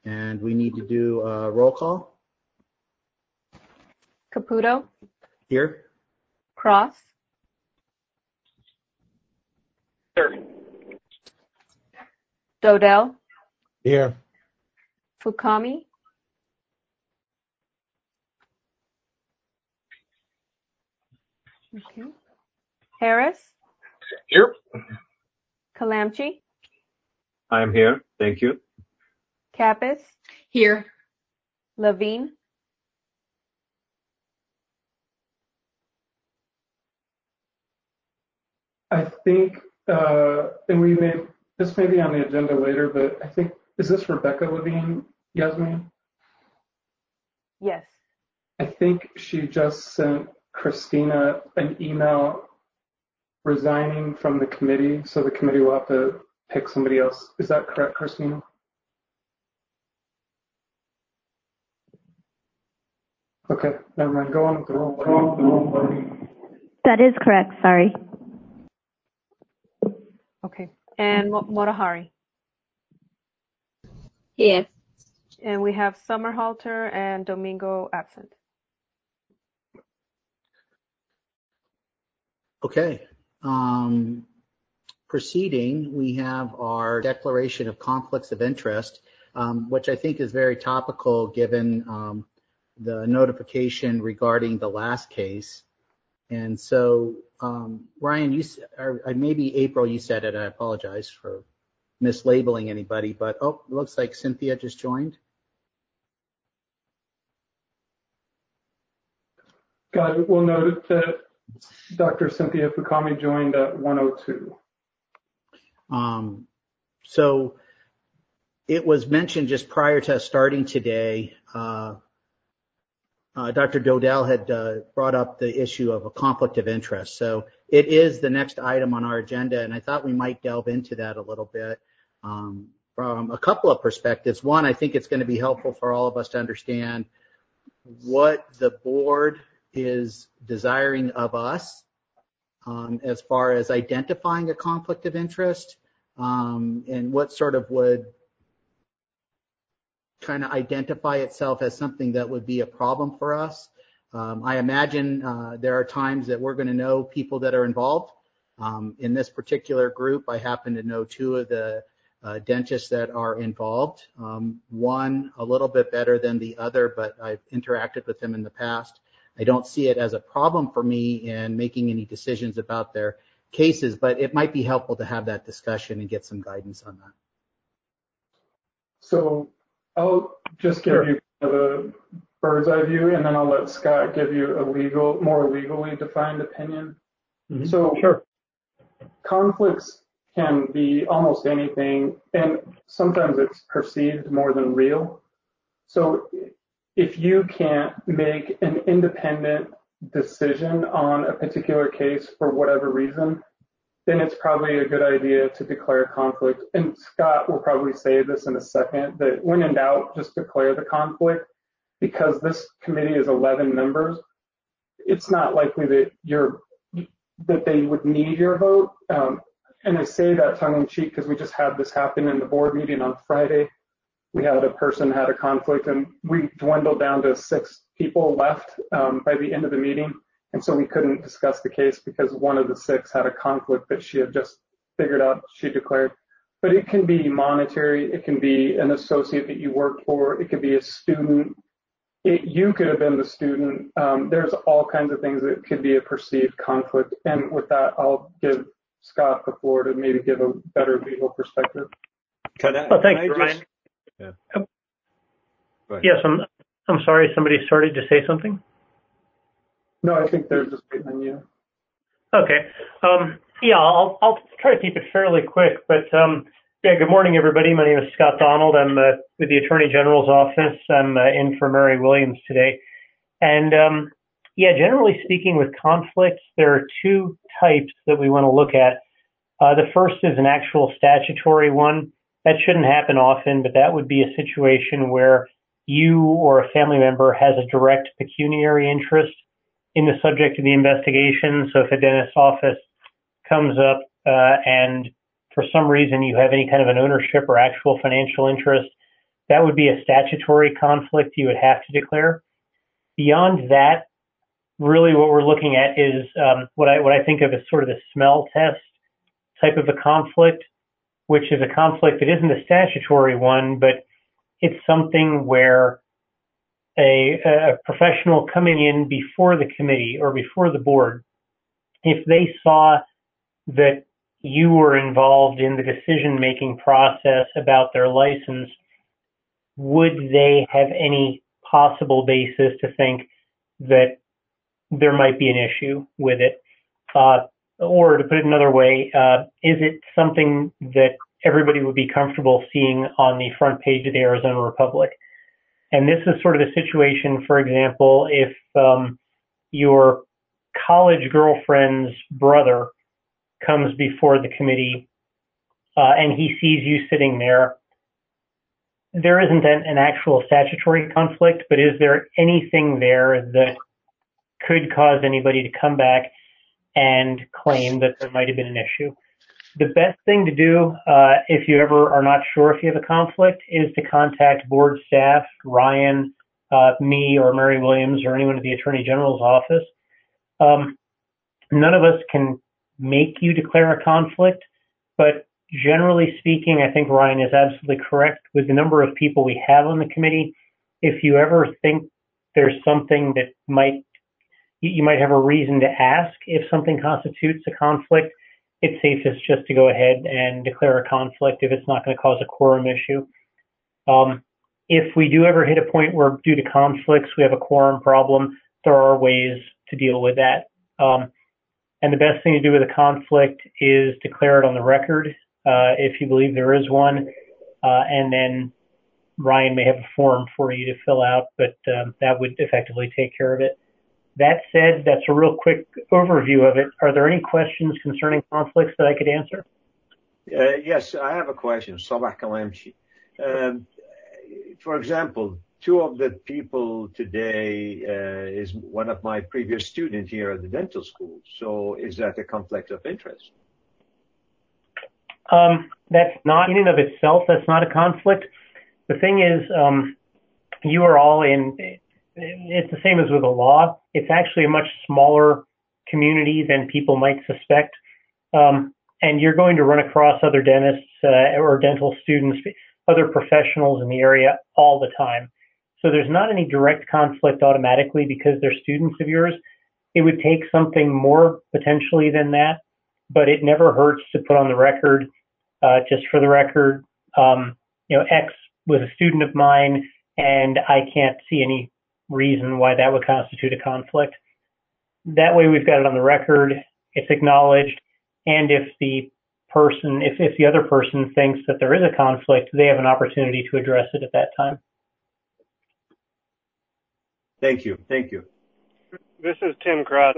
And we need to do a roll call. Caputo. Here. Cross. Here. Dodell. Here. Fukami. Okay. Harris. Here. Kalamchi. I'm here. Thank you. Kappas. Here. Levine. I think, and this may be on the agenda later, but I think, is this Rebecca Levine, Yasmin? Yes. I think she just sent Christina an email resigning from the committee, so the committee will have to pick somebody else. Is that correct, Christina? Okay, never mind. Go on with the roll call. That is correct. Sorry. Okay. And Motahari. Yes. And we have Summerhalter and Domingo absent. Okay. Proceeding, we have our declaration of conflicts of interest, which I think is very topical given the notification regarding the last case. And so, Ryan, or maybe April, you said it. I apologize for mislabeling anybody, but it looks like Cynthia just joined. Got it. We'll note that Dr. Cynthia Fukami joined at 1:02. So it was mentioned just prior to starting today, Dr. Dodell had brought up the issue of a conflict of interest. So it is the next item on our agenda, and I thought we might delve into that a little bit from a couple of perspectives. One, I think it's going to be helpful for all of us to understand what the board is desiring of us as far as identifying a conflict of interest, and what sort of would kind of identify itself as something that would be a problem for us. I imagine there are times that we're going to know people that are involved. In this particular group, I happen to know two of the dentists that are involved. One a little bit better than the other, but I've interacted with them in the past. I don't see it as a problem for me in making any decisions about their cases, but it might be helpful to have that discussion and get some guidance on that. So I'll just give you the bird's eye view, and then I'll let Scott give you a more legally defined opinion. Mm-hmm. So sure. Conflicts can be almost anything, and sometimes it's perceived more than real. So if you can't make an independent decision on a particular case for whatever reason, then it's probably a good idea to declare conflict. And Scott will probably say this in a second, that when in doubt, just declare the conflict, because this committee is 11 members. It's not likely that they would need your vote. And I say that tongue in cheek because we just had this happen in the board meeting on Friday. We had a person had a conflict, and we dwindled down to 6 people left by the end of the meeting. And so we couldn't discuss the case because one of the 6 had a conflict that she had just figured out she declared. But it can be monetary. It can be an associate that you worked for. It could be a student. You could have been the student. There's all kinds of things that could be a perceived conflict. And with that, I'll give Scott the floor to maybe give a better legal perspective. Thank you, Ryan. Yeah. Yes, I'm sorry. Somebody started to say something. No, I think they're just waiting on you. Okay. I'll try to keep it fairly quick. But good morning, everybody. My name is Scott Donald. I'm with the Attorney General's office. I'm in for Mary Williams today. And generally speaking, with conflicts, there are 2 types that we want to look at. The first is an actual statutory one. That shouldn't happen often, but that would be a situation where you or a family member has a direct pecuniary interest in the subject of the investigation. So if a dentist's office comes up and for some reason you have any kind of an ownership or actual financial interest, that would be a statutory conflict you would have to declare. Beyond that, really what we're looking at is what I think of as sort of the smell test type of a conflict, which is a conflict that isn't a statutory one, but it's something where a professional coming in before the committee or before the board, if they saw that you were involved in the decision-making process about their license, would they have any possible basis to think that there might be an issue with it? Or to put it another way, is it something that everybody would be comfortable seeing on the front page of the Arizona Republic? And this is sort of a situation, for example, if your college girlfriend's brother comes before the committee and he sees you sitting there, there isn't an actual statutory conflict, but is there anything there that could cause anybody to come back and claim that there might have been an issue? The best thing to do, if you ever are not sure if you have a conflict, is to contact board staff, Ryan, me, or Mary Williams, or anyone at the Attorney General's office. None of us can make you declare a conflict, but generally speaking, I think Ryan is absolutely correct. With the number of people we have on the committee, if you ever think there's something that you might have a reason to ask if something constitutes a conflict, it's safest just to go ahead and declare a conflict if it's not going to cause a quorum issue. If we do ever hit a point where due to conflicts we have a quorum problem, there are ways to deal with that. And the best thing to do with a conflict is declare it on the record if you believe there is one, and then Ryan may have a form for you to fill out, but that would effectively take care of it. That said, that's a real quick overview of it. Are there any questions concerning conflicts that I could answer? Yes, I have a question. Sabah Kalamchi. For example, two of the people today is one of my previous students here at the dental school. So is that a conflict of interest? That's not in and of itself. That's not a conflict. The thing is, you are all in. It's the same as with the law. It's actually a much smaller community than people might suspect. And you're going to run across other dentists or dental students, other professionals in the area all the time. So there's not any direct conflict automatically because they're students of yours. It would take something more potentially than that, but it never hurts to put on the record, just for the record, X was a student of mine and I can't see any reason why that would constitute a conflict. That way we've got it on the record, it's acknowledged, and if the other person thinks that there is a conflict, they have an opportunity to address it at that time. Thank you. Thank you. This is Tim Cross.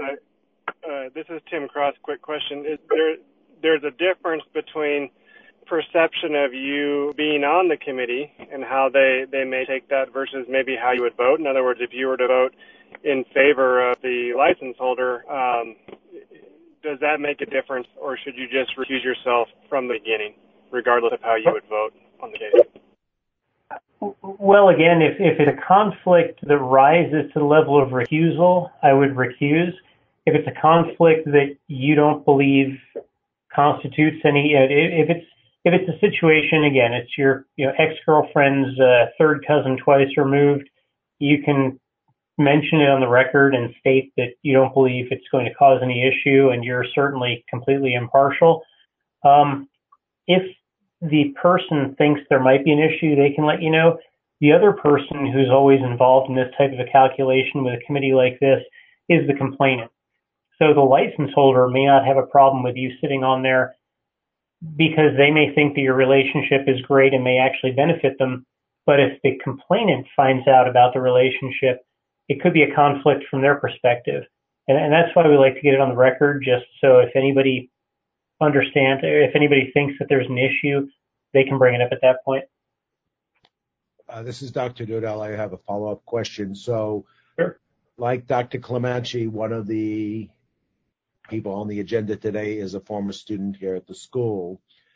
Quick question. There's a difference between perception of you being on the committee and how they may take that versus maybe how you would vote. In other words, if you were to vote in favor of the license holder, does that make a difference, or should you just recuse yourself from the beginning, regardless of how you would vote on the case? Well, again, if it's a conflict that rises to the level of recusal, I would recuse. If it's a conflict that you don't believe constitutes any, if it's a situation, again, it's your ex-girlfriend's third cousin twice removed, you can mention it on the record and state that you don't believe it's going to cause any issue and you're certainly completely impartial. If the person thinks there might be an issue, they can let you know. The other person who's always involved in this type of a calculation with a committee like this is the complainant. So the license holder may not have a problem with you sitting on there because they may think that your relationship is great and may actually benefit them. But if the complainant finds out about the relationship, it could be a conflict from their perspective. And that's why we like to get it on the record, just so if anybody understands, if anybody thinks that there's an issue, they can bring it up at that point. This is Dr. Dudell. I have a follow-up question. So, sure. Like Dr. Clemenci, one of the people on the agenda today is a former student here at the school.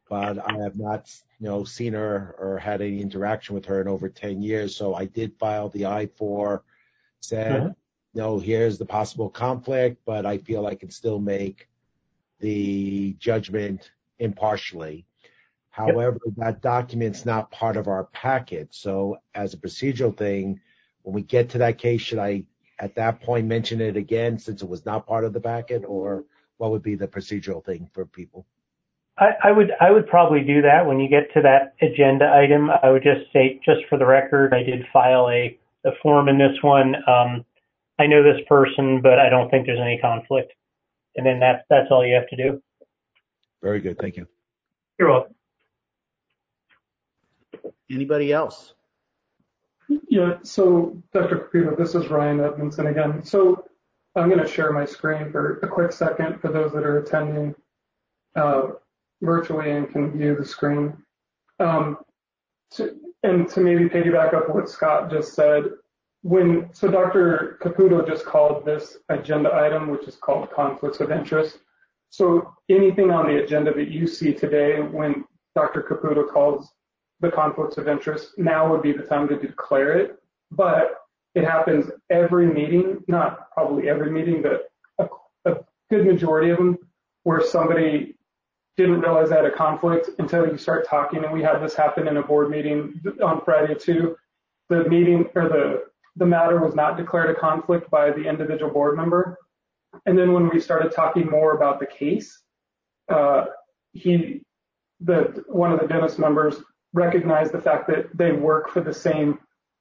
but I have not, seen her or had any interaction with her in over 10 years. So I did file the I-4, said, here's the possible conflict, but I feel I can still make the judgment impartially. However, that document's not part of our packet. So as a procedural thing, when we get to that case, should I at that point mention it again since it was not part of the packet, or what would be the procedural thing for people? I would probably do that when you get to that agenda item. I would just say, just for the record, I did file a form in this one. I know this person, but I don't think there's any conflict. And then that's all you have to do. Very good. Thank you. You're welcome. Anybody else? Yeah, so Dr. Caputo, this is Ryan Edmondson again. So I'm going to share my screen for a quick second for those that are attending virtually and can view the screen. To maybe piggyback up what Scott just said, so Dr. Caputo just called this agenda item, which is called conflicts of interest. So anything on the agenda that you see today when Dr. Caputo calls the conflicts of interest, now would be the time to declare it. But it happens every meeting, not probably every meeting, but a good majority of them, where somebody didn't realize they had a conflict until you start talking. And we had this happen in a board meeting on Friday too. The meeting or the matter was not declared a conflict by the individual board member. And then when we started talking more about the case, one of the dentist members recognized the fact that they work for the same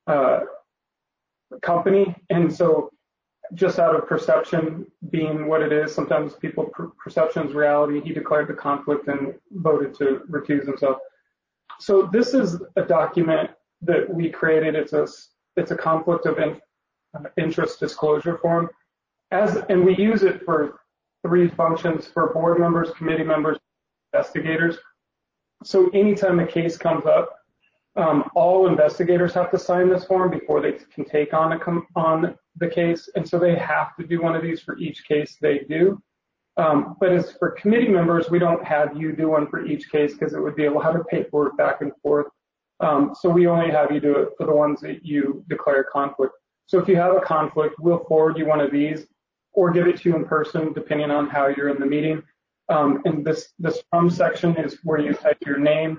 company. And so just out of perception being what it is, sometimes people perception is reality. He declared the conflict and voted to recuse himself. So this is a document that we created. It's a conflict of interest disclosure form, and we use it for 3 functions: for board members, committee members, investigators. So anytime a case comes up, all investigators have to sign this form before they can take on the case, and so they have to do one of these for each case they do. But as for committee members, we don't have you do one for each case because it would be a lot of paperwork back and forth. So we only have you do it for the ones that you declare a conflict. So if you have a conflict, we'll forward you one of these or give it to you in person, depending on how you're in the meeting. And this from section is where you type your name.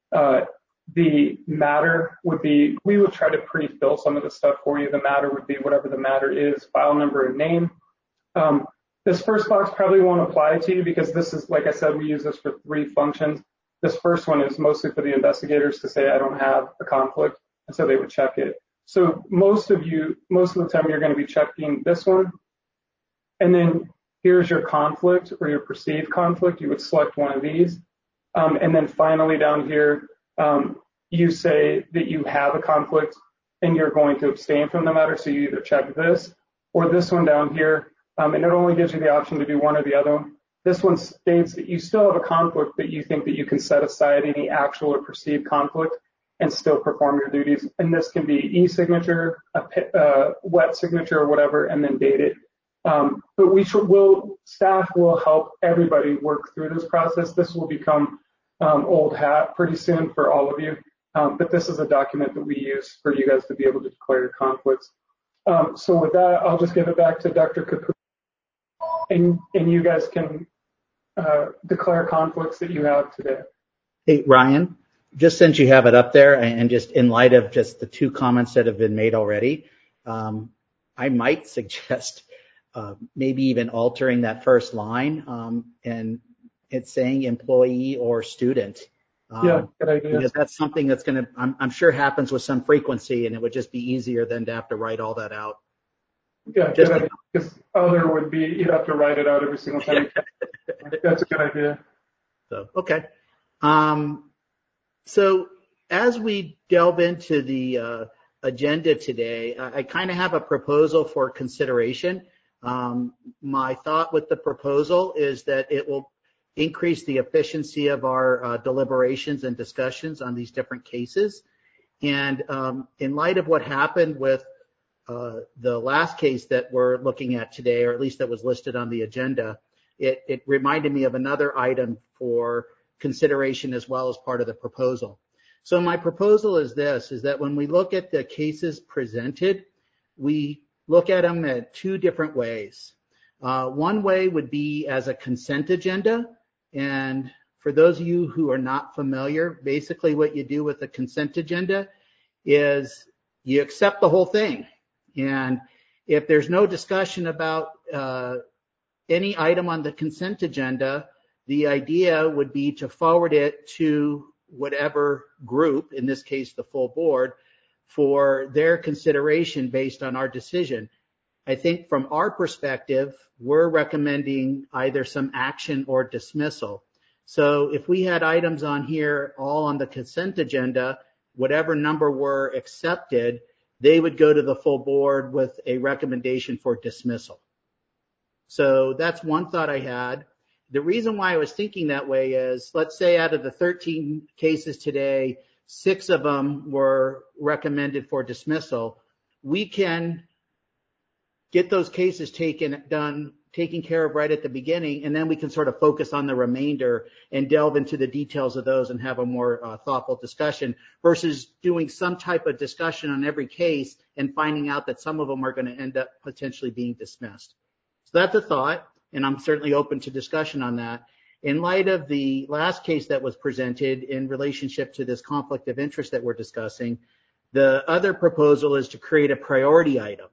The matter would be, we would try to pre-fill some of the stuff for you. The matter would be whatever the matter is, file number and name. This first box probably won't apply to you because this is, like I said, we use this for 3 functions. This first one is mostly for the investigators to say, I don't have a conflict, and so they would check it. So most of the time you're going to be checking this one. And then here's your conflict or your perceived conflict. You would select one of these. And then finally down here, you say that you have a conflict and you're going to abstain from the matter. So you either check this or this one down here. And it only gives you the option to do one or the other. This one states that you still have a conflict, but you think that you can set aside any actual or perceived conflict and still perform your duties. And this can be e-signature, a wet signature or whatever, and then date it. But staff will help everybody work through this process. This will become old hat pretty soon for all of you. But this is a document that we use for you guys to be able to declare your conflicts. So with that, I'll just give it back to Dr. Caputo, and you guys can declare conflicts that you have today. Hey, Ryan, just since you have it up there and just in light of just the 2 comments that have been made already, I might suggest maybe even altering that first line and it's saying employee or student. Yeah, good idea. Because that's something that's I'm sure happens with some frequency, and it would just be easier than to have to write all that out. Yeah, good idea. Because other would be you'd have to write it out every single time. That's a good idea. So, okay. So as we delve into the agenda today, I kind of have a proposal for consideration. My thought with the proposal is that it will increase the efficiency of our deliberations and discussions on these different cases. And in light of what happened with the last case that we're looking at today, or at least that was listed on the agenda, it reminded me of another item for consideration as well as part of the proposal. So my proposal is this, is that when we look at the cases presented, we look at them in two different ways. One way would be as a consent agenda. And for those of you who are not familiar, basically what you do with a consent agenda is you accept the whole thing. And if there's no discussion about any item on the consent agenda, the idea would be to forward it to whatever group, in this case the full board, for their consideration based on our decision. I think from our perspective, we're recommending either some action or dismissal. So if we had items on here all on the consent agenda, whatever number were accepted, they would go to the full board with a recommendation for dismissal. So that's one thought I had. The reason why I was thinking that way is, let's say out of the 13 cases today, 6 of them were recommended for dismissal. We can get those cases taken care of right at the beginning, and then we can sort of focus on the remainder and delve into the details of those and have a more thoughtful discussion versus doing some type of discussion on every case and finding out that some of them are going to end up potentially being dismissed. So that's a thought, and I'm certainly open to discussion on that. In light of the last case that was presented in relationship to this conflict of interest that we're discussing, the other proposal is to create a priority item.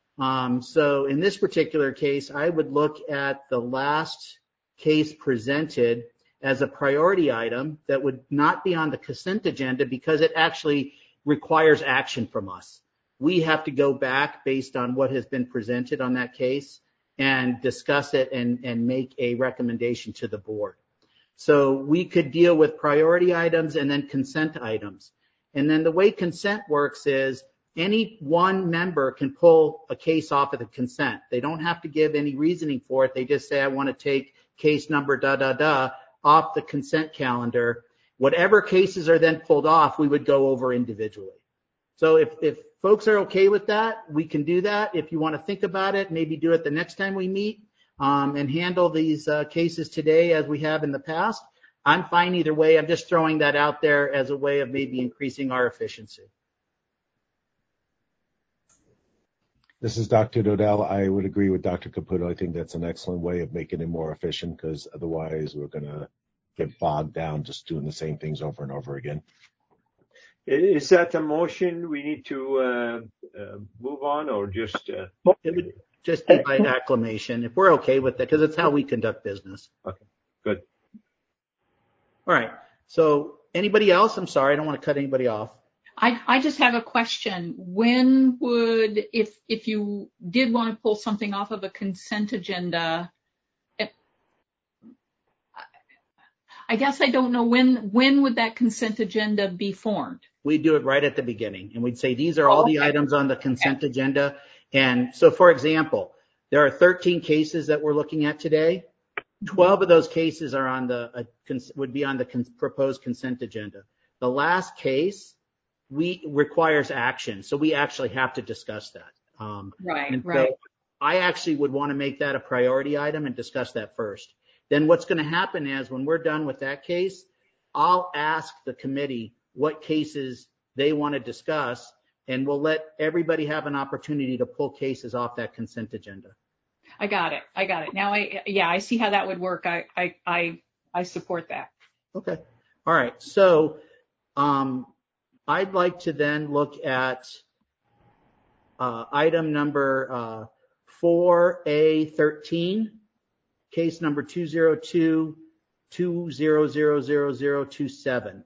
So in this particular case, I would look at the last case presented as a priority item that would not be on the consent agenda because it actually requires action from us. We have to go back based on what has been presented on that case and discuss it and make a recommendation to the board. So we could deal with priority items and then consent items. And then the way consent works is any one member can pull a case off of the consent. They don't have to give any reasoning for it. They just say, I want to take case number off the consent calendar. Whatever cases are then pulled off, we would go over individually. So if folks are okay with that, we can do that. If you want to think about it, maybe do it the next time we meet and handle these cases today as we have in the past. I'm fine either way. I'm just throwing that out there as a way of maybe increasing our efficiency. This is Dr. Dodell. I would agree with Dr. Caputo. I think that's an excellent way of making it more efficient because otherwise we're going to get bogged down just doing the same things over and over again. Is that a motion we need to move on or just? It would just be by acclamation if we're okay with that because it's how we conduct business. Okay, good. All right. So anybody else? I'm sorry, I don't want to cut anybody off. I just have a question. When would, if you did want to pull something off of a consent agenda, I guess I don't know when would that consent agenda be formed? We'd do it right at the beginning, and we'd say these are all the items on the consent agenda. And so, for example, there are 13 cases that we're looking at today. 12 of those cases are on would be on the proposed consent agenda. The last case requires action, so we actually have to discuss that. Right. So I actually would want to make that a priority item and discuss that first. Then what's going to happen is when we're done with that case, I'll ask the committee what cases they want to discuss, and we'll let everybody have an opportunity to pull cases off that consent agenda. I got it. Now I see how that would work. I support that. Okay. All right. So I'd like to then look at item number 4A13, case number 202-20000027.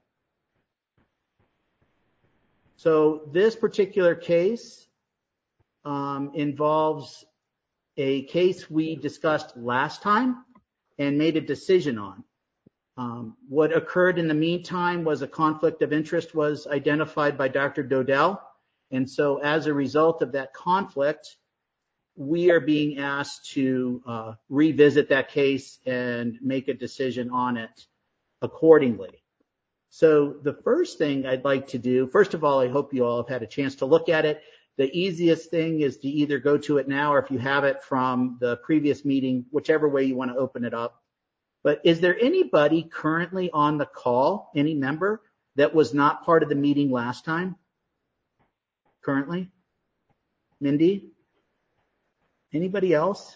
So this particular case involves a case we discussed last time and made a decision on. What occurred in the meantime was a conflict of interest was identified by Dr. Dodell. And so as a result of that conflict, we are being asked to revisit that case and make a decision on it accordingly. So the first thing I'd like to do, first of all, I hope you all have had a chance to look at it. The easiest thing is to either go to it now or if you have it from the previous meeting, whichever way you want to open it up. But is there anybody currently on the call, any member, that was not part of the meeting last time? Currently? Mindy? Anybody else?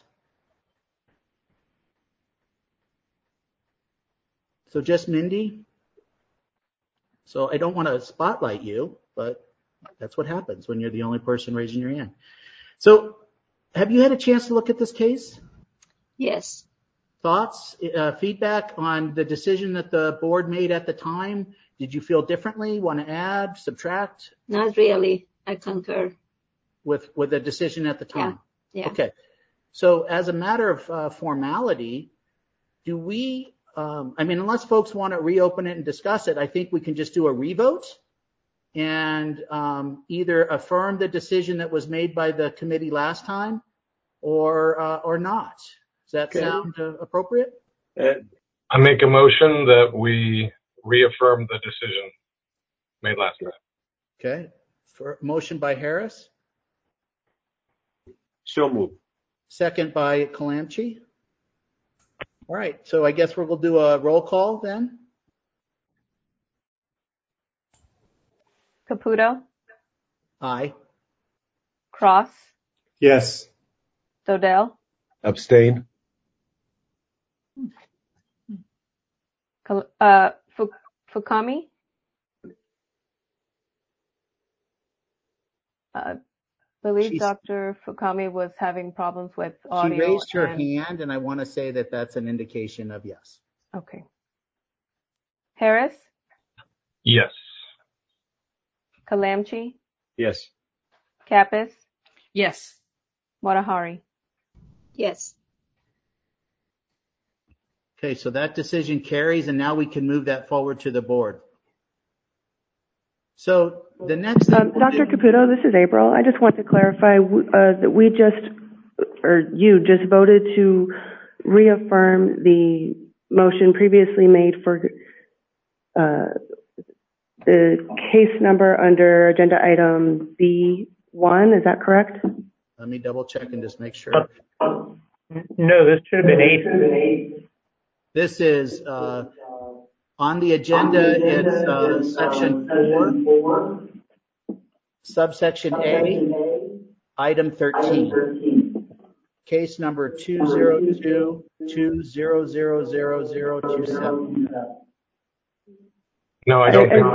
So just Mindy? So I don't want to spotlight you, but that's what happens when you're the only person raising your hand. So have you had a chance to look at this case? Yes. Thoughts, feedback on the decision that the board made at the time? Did you feel differently? Want to add, subtract? Not really. I concur. With the decision at the time? Yeah. Okay. So as a matter of formality, do we, unless folks want to reopen it and discuss it, I think we can just do a revote and either affirm the decision that was made by the committee last time or not. Does that sound appropriate? I make a motion that we reaffirm the decision made last time. Okay. Motion by Harris. So moved. Second by Kalamchi. All right. So I guess we'll do a roll call then. Caputo. Aye. Cross. Yes. Dodell. Abstain. Fukami. I believe Dr. Fukami was having problems with audio. She raised her hand, and I want to say that that's an indication of yes. Okay. Harris? Yes. Kalamchi? Yes. Kappas? Yes. Motahari? Yes. Okay, so that decision carries, and now we can move that forward to the board. So the next thing Dr. Caputo, this is April. I just want to clarify that you just voted to reaffirm the motion previously made for the case number under agenda item B1. Is that correct? Let me double check and just make sure. No, this should have been 8. This is on the agenda. It's section 4, subsection A, item 13, case number 202-2000027. No, I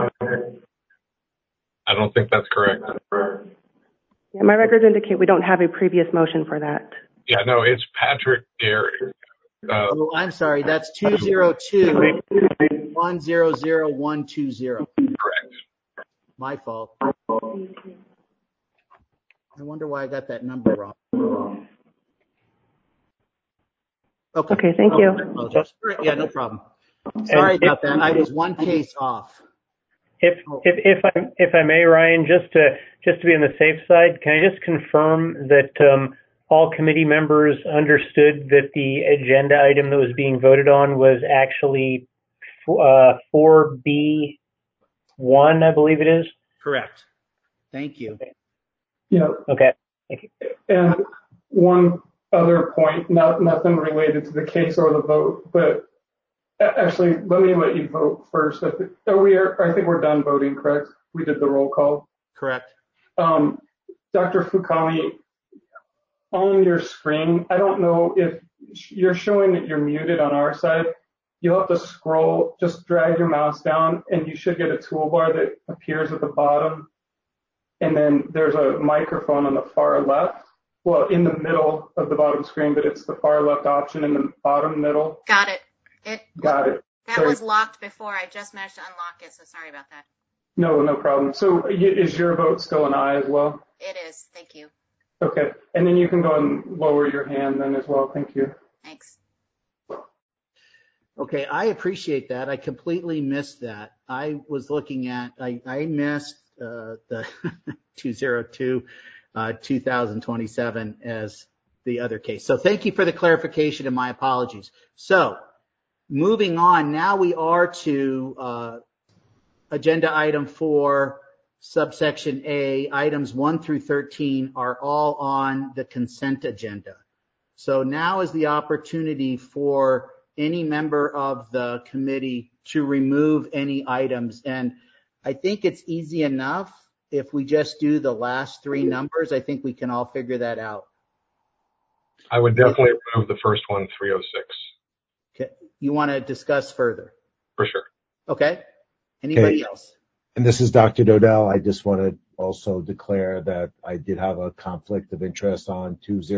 don't think that's correct. Yeah, my records indicate we don't have a previous motion for that. Yeah, no, it's Patrick Gary. I'm sorry, that's 202-100120. Correct. My fault. I wonder why I got that number wrong. Okay, thank you. Yeah, no problem. Sorry about that. I was one case off. If I may, Ryan, just to be on the safe side, can I just confirm that all committee members understood that the agenda item that was being voted on was actually 4B1, I believe it is? Correct. Thank you. Yeah. Okay. Thank you. And one other point, nothing related to the case or the vote, but actually, let me let you vote first. I think we're done voting, correct? We did the roll call. Correct. Dr. Fukami, on your screen, I don't know if you're showing that you're muted on our side. You'll have to scroll, just drag your mouse down, and you should get a toolbar that appears at the bottom. And then there's a microphone on the far left. Well, in the middle of the bottom screen, but it's the far left option in the bottom middle. Got it. Got it. That was locked before. I just managed to unlock it, so sorry about that. No problem. So is your vote still an aye as well? It is. Thank you. Okay. And then you can go and lower your hand then as well. Thank you. Thanks. Okay, I appreciate that. I completely missed that. I was looking at, I missed the 202-2027 as the other case. So thank you for the clarification and my apologies. So moving on, now we are to agenda item 4, subsection A. Items 1 through 13 are all on the consent agenda. So now is the opportunity for any member of the committee to remove any items. And I think it's easy enough if we just do the last three numbers. I think we can all figure that out. I would definitely remove the first one, 306. Okay. You want to discuss further? For sure. Okay. Anybody else? And this is Dr. Dodell. I just want to also declare that I did have a conflict of interest on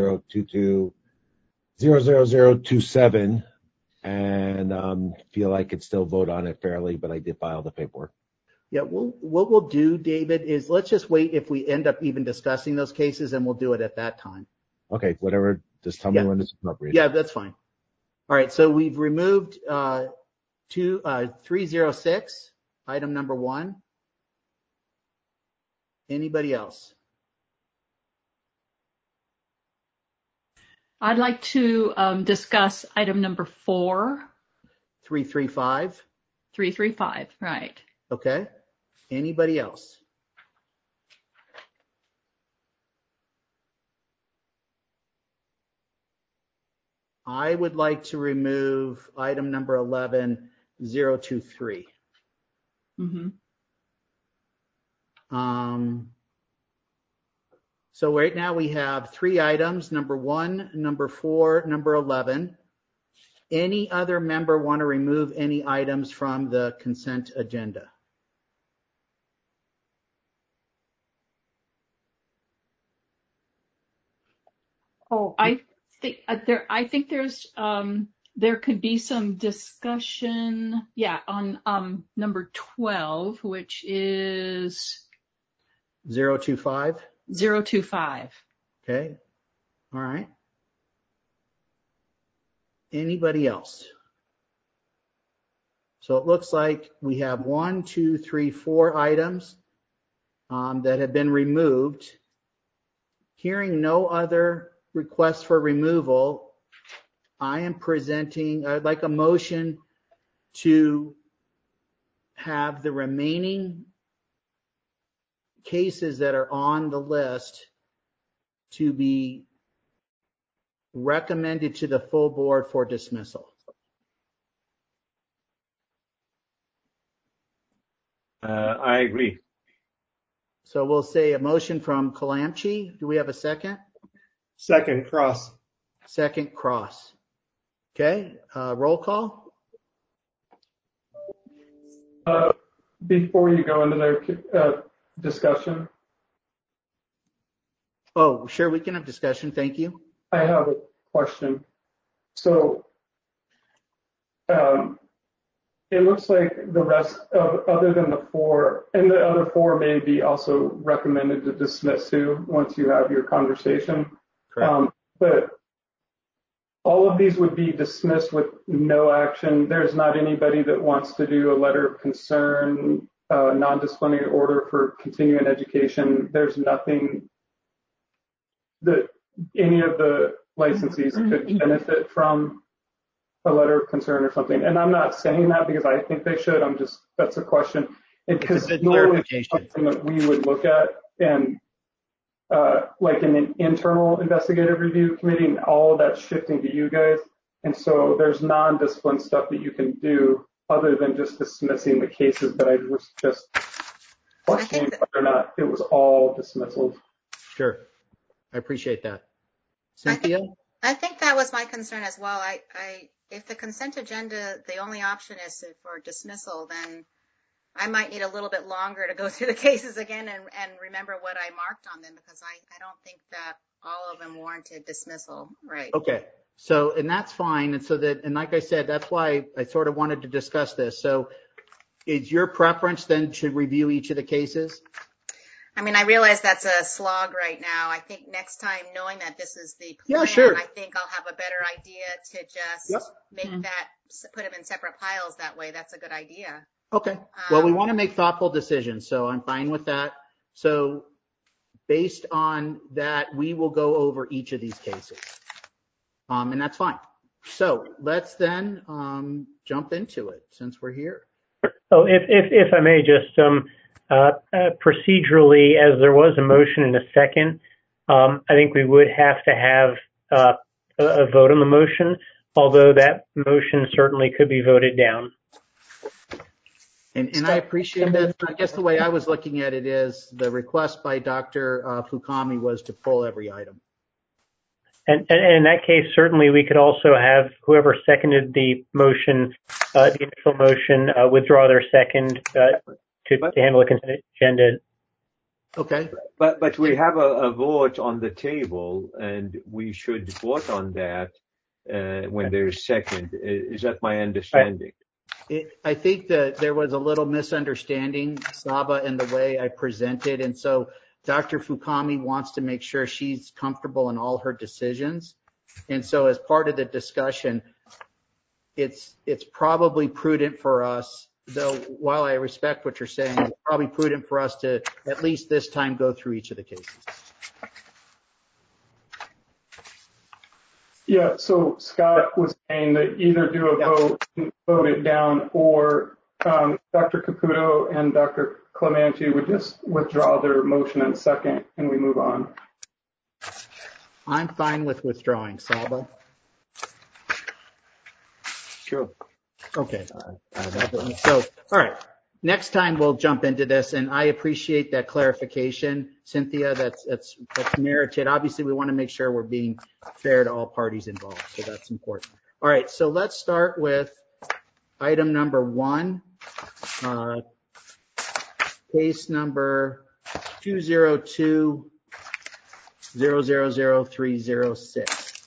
2022-00027 and feel I could still vote on it fairly, but I did file the paperwork. Yeah, what we'll do, David, is let's just wait if we end up even discussing those cases, and we'll do it at that time. Okay, whatever. Just tell me when it's appropriate. Yeah, that's fine. All right, so we've removed 306, item number 1. Anybody else? I'd like to discuss item number 4. 335. 335, right. Okay. Anybody else? I would like to remove item number 11, 023. Mm-hmm. So right now we have 3 items, number 1, number 4, number 11. Any other member want to remove any items from the consent agenda? Oh, I think there's there could be some discussion, on number 12, which is 025. 025. Okay. All right. Anybody else? So it looks like we have 1, 2, 3, 4 items that have been removed. Hearing no other requests for removal, I'd like a motion to have the remaining cases that are on the list to be recommended to the full board for dismissal. I agree. So we'll say a motion from Kalamchi. Do we have a second? Second, Cross. Second, Cross. Okay, roll call. Before you go into their discussion. Oh, sure, we can have discussion. Thank you. I have a question. So it looks like the rest of, other than the 4, and the other 4 may be also recommended to dismiss too once you have your conversation. Correct. But all of these would be dismissed with no action. There's not anybody that wants to do a letter of concern, non-disciplinary order for continuing education. There's nothing that any of the licensees could benefit from a letter of concern or something. And I'm not saying that because I think they should. That's a question. Because normally it's something that we would look at and like in an internal investigative review committee, and all of that's shifting to you guys. And so there's non-discipline stuff that you can do other than just dismissing the cases. But I was just questioning whether or not it was all dismissals. Sure. I appreciate that. Cynthia? I think that was my concern as well. If the consent agenda, the only option is for dismissal, then I might need a little bit longer to go through the cases again and remember what I marked on them, because I don't think that all of them warranted dismissal, right? Okay. So, and that's fine. And like I said, that's why I sort of wanted to discuss this. So is your preference then to review each of the cases? I mean, I realize that's a slog right now. I think next time, knowing that this is the plan, yeah, sure. I think I'll have a better idea to just make that, put them in separate piles that way. That's a good idea. Okay. Well, we want to make thoughtful decisions, so I'm fine with that. So based on that, we will go over each of these cases. And that's fine. So let's then jump into it since we're here. So if I may just procedurally, as there was a motion and a second, I think we would have to have a vote on the motion. although that motion certainly could be voted down. And I appreciate that. I guess the way I was looking at it is the request by Dr. Fukami was to pull every item. And in that case, certainly we could also have whoever seconded the motion, the initial motion, withdraw their second to handle the consent agenda. Okay. But we have a vote on the table, and we should vote on that when there's second. Is that my understanding? I think that there was a little misunderstanding, Saba, in the way I presented. And so Dr. Fukami wants to make sure she's comfortable in all her decisions. And so as part of the discussion, it's probably prudent for us, though while I respect what you're saying, it's probably prudent for us to at least this time go through each of the cases. Yeah, so Scott was saying that either do a vote and vote it down, or Dr. Caputo and Dr. Clemente would just withdraw their motion and second, and we move on. I'm fine with withdrawing, Saba. Sure. Okay. So, all right. Next time we'll jump into this, and I appreciate that clarification, Cynthia. That's merited. Obviously, we want to make sure we're being fair to all parties involved, so that's important. All right, so let's start with item number 1, case number 202-000306.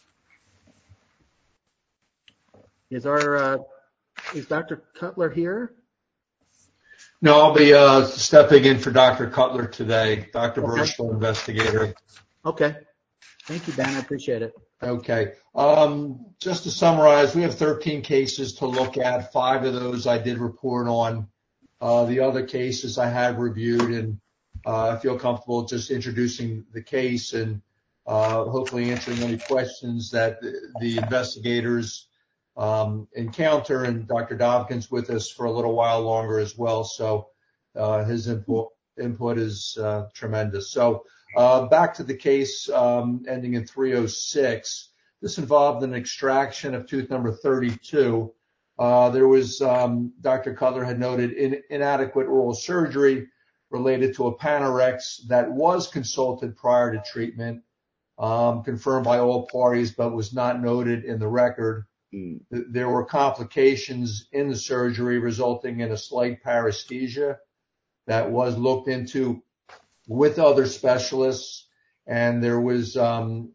Is Dr. Cutler here? No, I'll be stepping in for Dr. Cutler today, Dr. Burschel, investigator. Okay. Thank you, Ben. I appreciate it. Okay. Just to summarize, we have 13 cases to look at. 5 of those I did report on. The other cases I have reviewed, and I feel comfortable just introducing the case and hopefully answering any questions that the investigators encounter, and Dr. Dobkins with us for a little while longer as well. So his input is tremendous. So back to the case ending in 306. This involved an extraction of tooth number 32. There was, Dr. Cutler had noted, inadequate oral surgery related to a panorex that was consulted prior to treatment, confirmed by all parties, but was not noted in the record. There were complications in the surgery resulting in a slight paresthesia that was looked into with other specialists, and there was no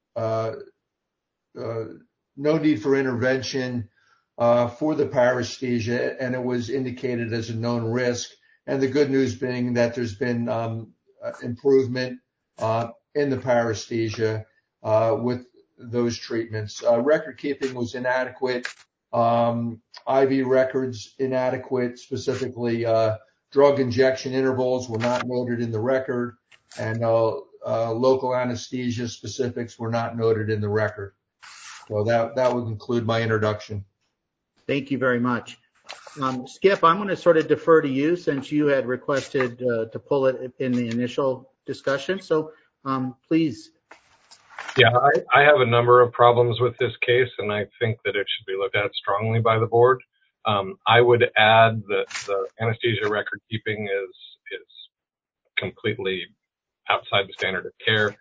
need for intervention for the paresthesia, and it was indicated as a known risk. And the good news being that there's been improvement in the paresthesia with those treatments. Record keeping was inadequate. IV records inadequate, specifically drug injection intervals were not noted in the record, and local anesthesia specifics were not noted in the record. So that would conclude my introduction. Thank you very much. Skip, I'm going to sort of defer to you since you had requested to pull it in the initial discussion. So please. Yeah, I have a number of problems with this case, and I think that it should be looked at strongly by the board. I would add that the anesthesia record keeping is completely outside the standard of care.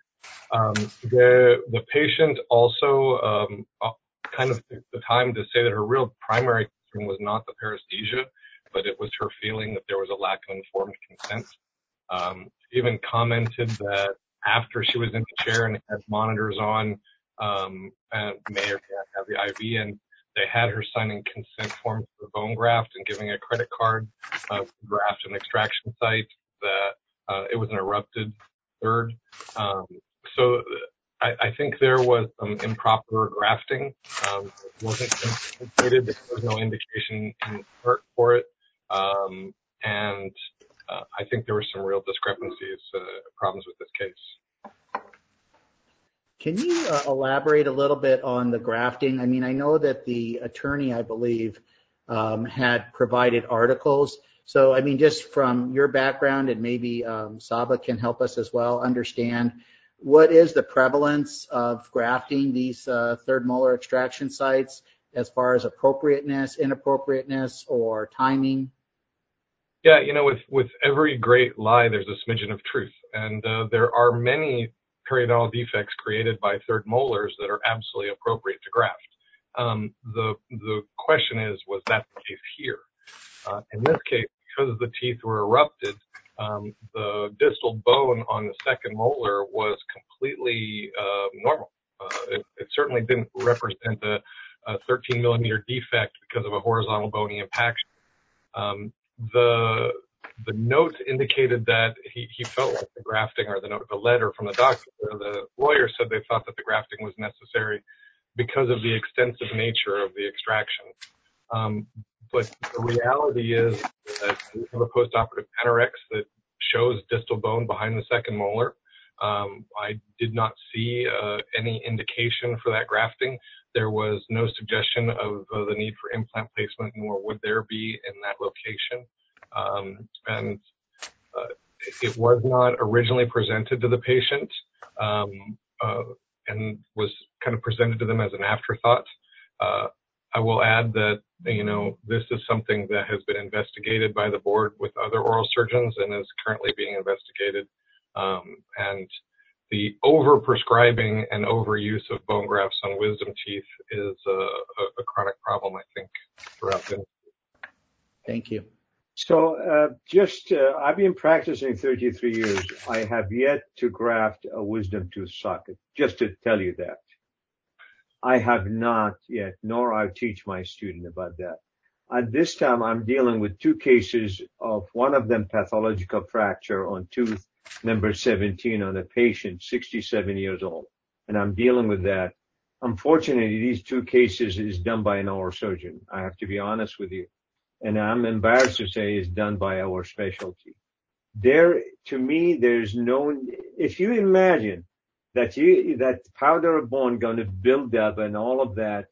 The patient also kind of took the time to say that her real primary concern was not the paresthesia, but it was her feeling that there was a lack of informed consent. She even commented that after she was in the chair and had monitors on, and may or may not have the IV, and they had her signing consent forms for bone graft and giving a credit card to graft an extraction site, that it was an erupted third. So I think there was some improper grafting. It wasn't indicated. There was no indication in the chart for it. And I think there were some real discrepancies, problems with this case. Can you elaborate a little bit on the grafting? I mean, I know that the attorney, I believe, had provided articles. So, I mean, just from your background, and maybe Saba can help us as well understand, what is the prevalence of grafting these third molar extraction sites? as far as appropriateness, inappropriateness, or timing? Yeah, with every great lie, there's a smidgen of truth. And there are many periodontal defects created by third molars that are absolutely appropriate to graft. The question is, was that the case here? In this case, because the teeth were erupted, the distal bone on the second molar was completely normal. It certainly didn't represent a 13 millimeter defect because of a horizontal bony impaction. The note indicated that he felt like the grafting, or the letter from the doctor, the lawyer said they thought that the grafting was necessary because of the extensive nature of the extraction. But the reality is that we have a postoperative Panorex that shows distal bone behind the second molar. I did not see any indication for that grafting. There was no suggestion of the need for implant placement, nor would there be in that location. And it was not originally presented to the patient and was kind of presented to them as an afterthought. I will add that, this is something that has been investigated by the board with other oral surgeons and is currently being investigated. And the overprescribing and overuse of bone grafts on wisdom teeth is a chronic problem, I think, throughout the industry. Thank you. So I've been practicing 33 years. I have yet to graft a wisdom tooth socket, just to tell you that. I have not yet, nor I teach my student about that. At this time, I'm dealing with two cases of one of them pathological fracture on tooth number 17 on a patient, 67 years old. And I'm dealing with that. Unfortunately, these two cases is done by an oral surgeon. I have to be honest with you. And I'm embarrassed to say it's done by our specialty. To me, there's no, if you imagine that powder of bone going to build up and all of that,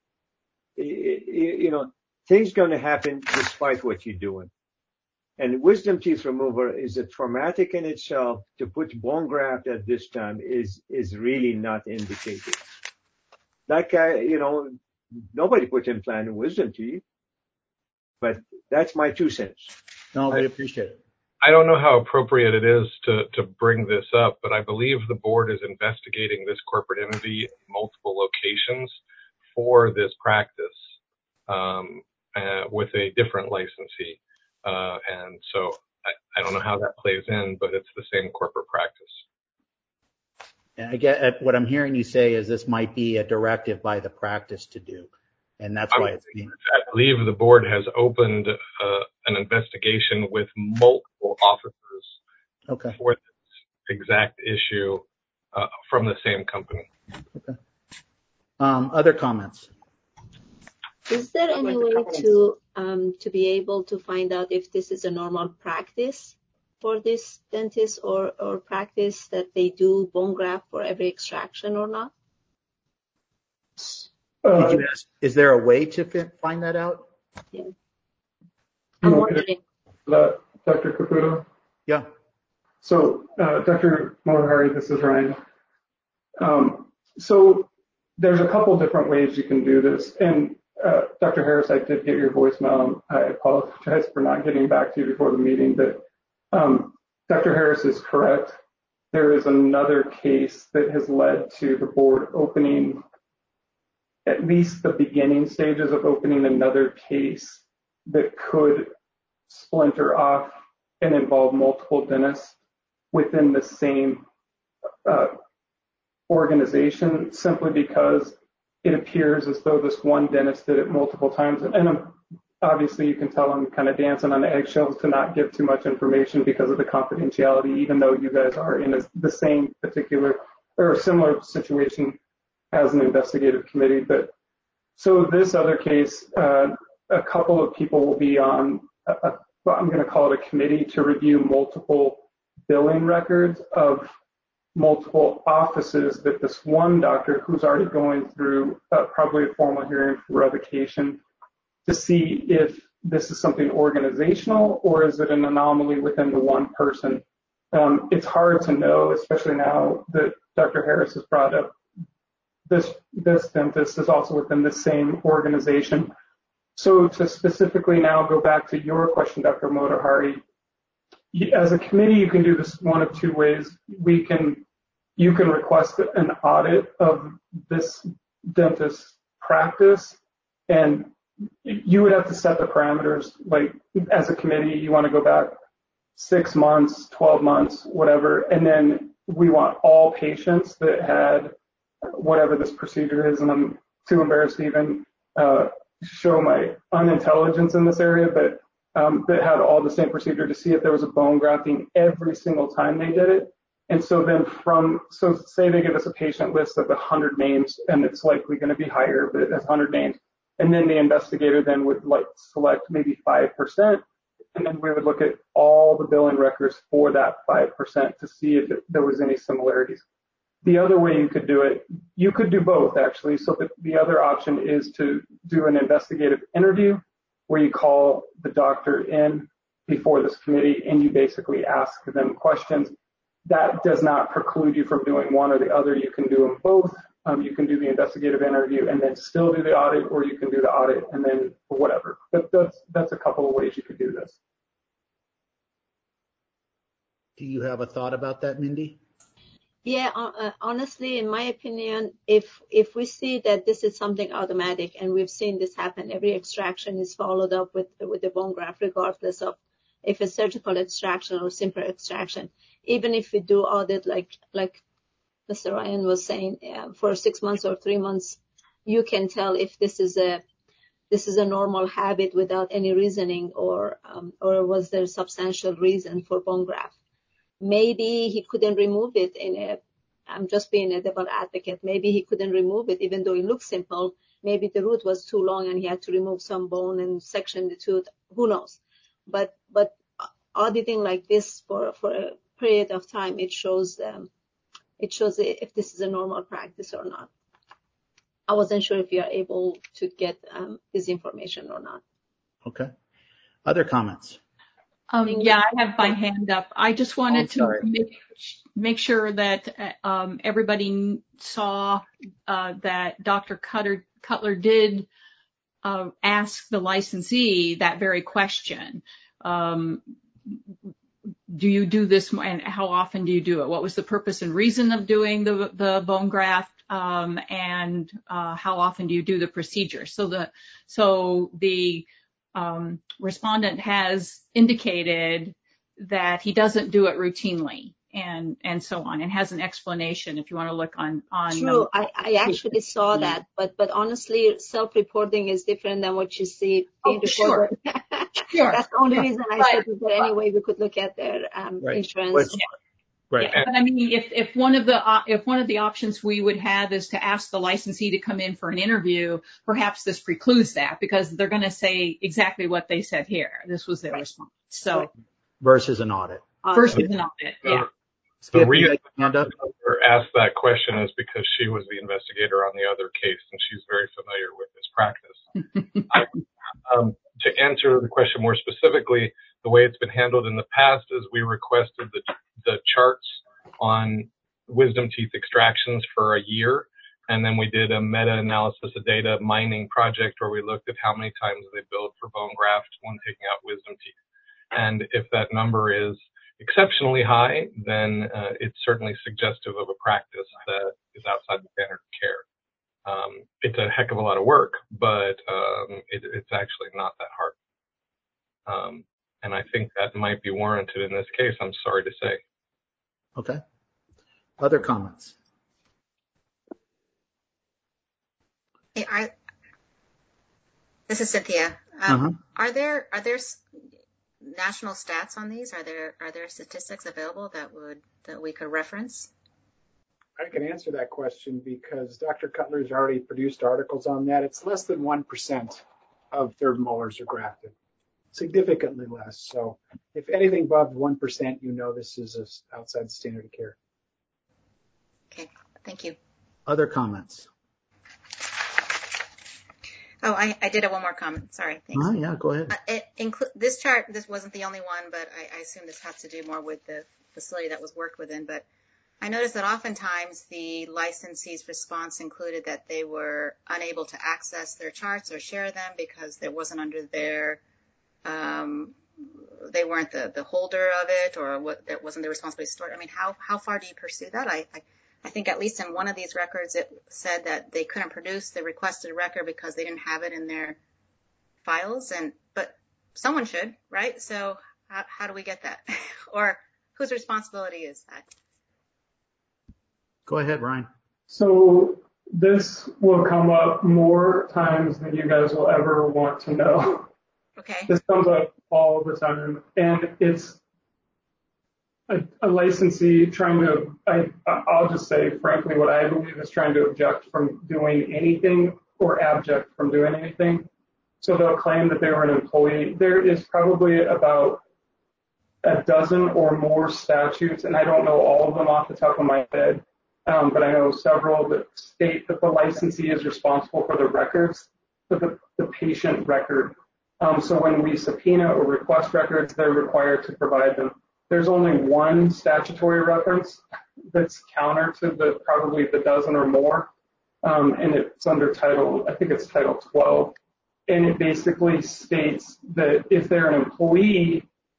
things going to happen despite what you're doing. And wisdom teeth remover is a traumatic in itself. To put bone graft at this time is really not indicated. That guy, nobody put implant in wisdom teeth, but that's my 2 cents. No, we appreciate it. I don't know how appropriate it is to bring this up, but I believe the board is investigating this corporate entity in multiple locations for this practice with a different licensee. And so I don't know how that plays in, but it's the same corporate practice. And I get what I'm hearing you say is this might be a directive by the practice to do. And that's why it's being. I believe the board has opened an investigation with multiple officers for this exact issue from the same company. Okay. Other comments? Is there any way to be able to find out if this is a normal practice for this dentist or practice that they do bone graft for every extraction or not? Did you ask, is there a way to find that out? Yeah. I'm wondering. Dr. Caputo? Yeah. So, Dr. Mohari, this is Ryan. So there's a couple different ways you can do this. And Dr. Harris, I did get your voicemail. I apologize for not getting back to you before the meeting, but Dr. Harris is correct. There is another case that has led to the board opening at least the beginning stages of opening another case that could splinter off and involve multiple dentists within the same organization, simply because it appears as though this one dentist did it multiple times. And obviously you can tell I'm kind of dancing on eggshells to not give too much information because of the confidentiality, even though you guys are in the same particular or similar situation as an investigative committee. But so this other case, a couple of people will be on, I'm going to call it a committee to review multiple billing records of multiple offices that this one doctor, who's already going through probably a formal hearing for revocation, to see if this is something organizational or is it an anomaly within the one person. It's hard to know, especially now that Dr. Harris has brought up this dentist is also within the same organization. So to specifically now go back to your question, Dr. Motahari, as a committee, you can do this one of two ways. You can request an audit of this dentist's practice, and you would have to set the parameters. Like, as a committee, you want to go back 6 months, 12 months, whatever, and then we want all patients that had whatever this procedure is, and I'm too embarrassed to even show my unintelligence in this area, but that had all the same procedure, to see if there was a bone grafting every single time they did it. And so then so say they give us a patient list of 100 names, and it's likely going to be higher, but it's 100 names. And then the investigator then would select maybe 5%, and then we would look at all the billing records for that 5% to see if there was any similarities. The other way you could do it, you could do both actually. So the other option is to do an investigative interview where you call the doctor in before this committee and you basically ask them questions. That does not preclude you from doing one or the other. You can do them both. You can do the investigative interview and then still do the audit, or you can do the audit and then whatever. But that's a couple of ways you could do this. Do you have a thought about that, Mindy? Yeah, honestly, in my opinion, if we see that this is something automatic, and we've seen this happen, every extraction is followed up with the bone graft, regardless of if it's surgical extraction or simple extraction. Even if we do audit, like Mr. Ryan was saying, for 6 months or 3 months, you can tell if this is a normal habit without any reasoning, or was there substantial reason for bone graft. Maybe he couldn't remove it I'm just being a double advocate. Maybe he couldn't remove it, even though it looks simple. Maybe the root was too long and he had to remove some bone and section the tooth. Who knows? But auditing like this for a period of time, it shows if this is a normal practice or not. I wasn't sure if you are able to get this information or not. Okay. Other comments? Yeah, I have my hand up. I just wanted to make sure that everybody saw that Dr. Cutler did ask the licensee that very question. Do you do this, and how often do you do it? What was the purpose and reason of doing the bone graft, and how often do you do the procedure? So the respondent has indicated that he doesn't do it routinely, and so on, and has an explanation if you want to look on. True, I actually saw that, but honestly, self-reporting is different than what you see being reported. Sure. That's the only reason I said that anyway we could look at their insurance. Right. Yeah, but I mean, if one of the options we would have is to ask the licensee to come in for an interview, perhaps this precludes that, because they're going to say exactly what they said here. This was their response. So versus an audit. Yeah. The reason I asked that question is because she was the investigator on the other case, and she's very familiar with this practice. To answer the question more specifically, the way it's been handled in the past is we requested the charts on wisdom teeth extractions for a year, and then we did a meta-analysis of data mining project where we looked at how many times they billed for bone graft when taking out wisdom teeth. And if that number is exceptionally high, then it's certainly suggestive of a practice that is outside the standard of care. It's a heck of a lot of work, but it's actually not that hard. And I think that might be warranted in this case, I'm sorry to say. Okay. Other comments? Hey, this is Cynthia. Are there national stats on these? Are there statistics available that we could reference? I can answer that question because Dr. Cutler's already produced articles on that. It's less than 1% of third molars are grafted, significantly less. So if anything above 1%, you know this is outside the standard of care. Okay, thank you. Other comments? Oh, I did have one more comment. Sorry. Thanks. Yeah, go ahead. This chart, this wasn't the only one, but I assume this has to do more with the facility that was worked within. But I noticed that oftentimes the licensee's response included that they were unable to access their charts or share them because it wasn't under their, they weren't the holder of it, or that wasn't their responsibility to store it. I mean, how far do you pursue that? I think at least in one of these records it said that they couldn't produce the requested record because they didn't have it in their files, but someone should, right? So how do we get that? Or whose responsibility is that? Go ahead, Ryan. So this will come up more times than you guys will ever want to know. Okay. This comes up all the time, and it's a licensee trying to, I'll just say, frankly, what I believe is trying to object from doing anything or abject from doing anything. So they'll claim that they were an employee. There is probably about a dozen or more statutes, and I don't know all of them off the top of my head, but I know several that state that the licensee is responsible for the records, for the patient record. So when we subpoena or request records, they're required to provide them. There's only one statutory reference that's counter to probably the dozen or more, and it's under Title 12. And it basically states that if they're an employee,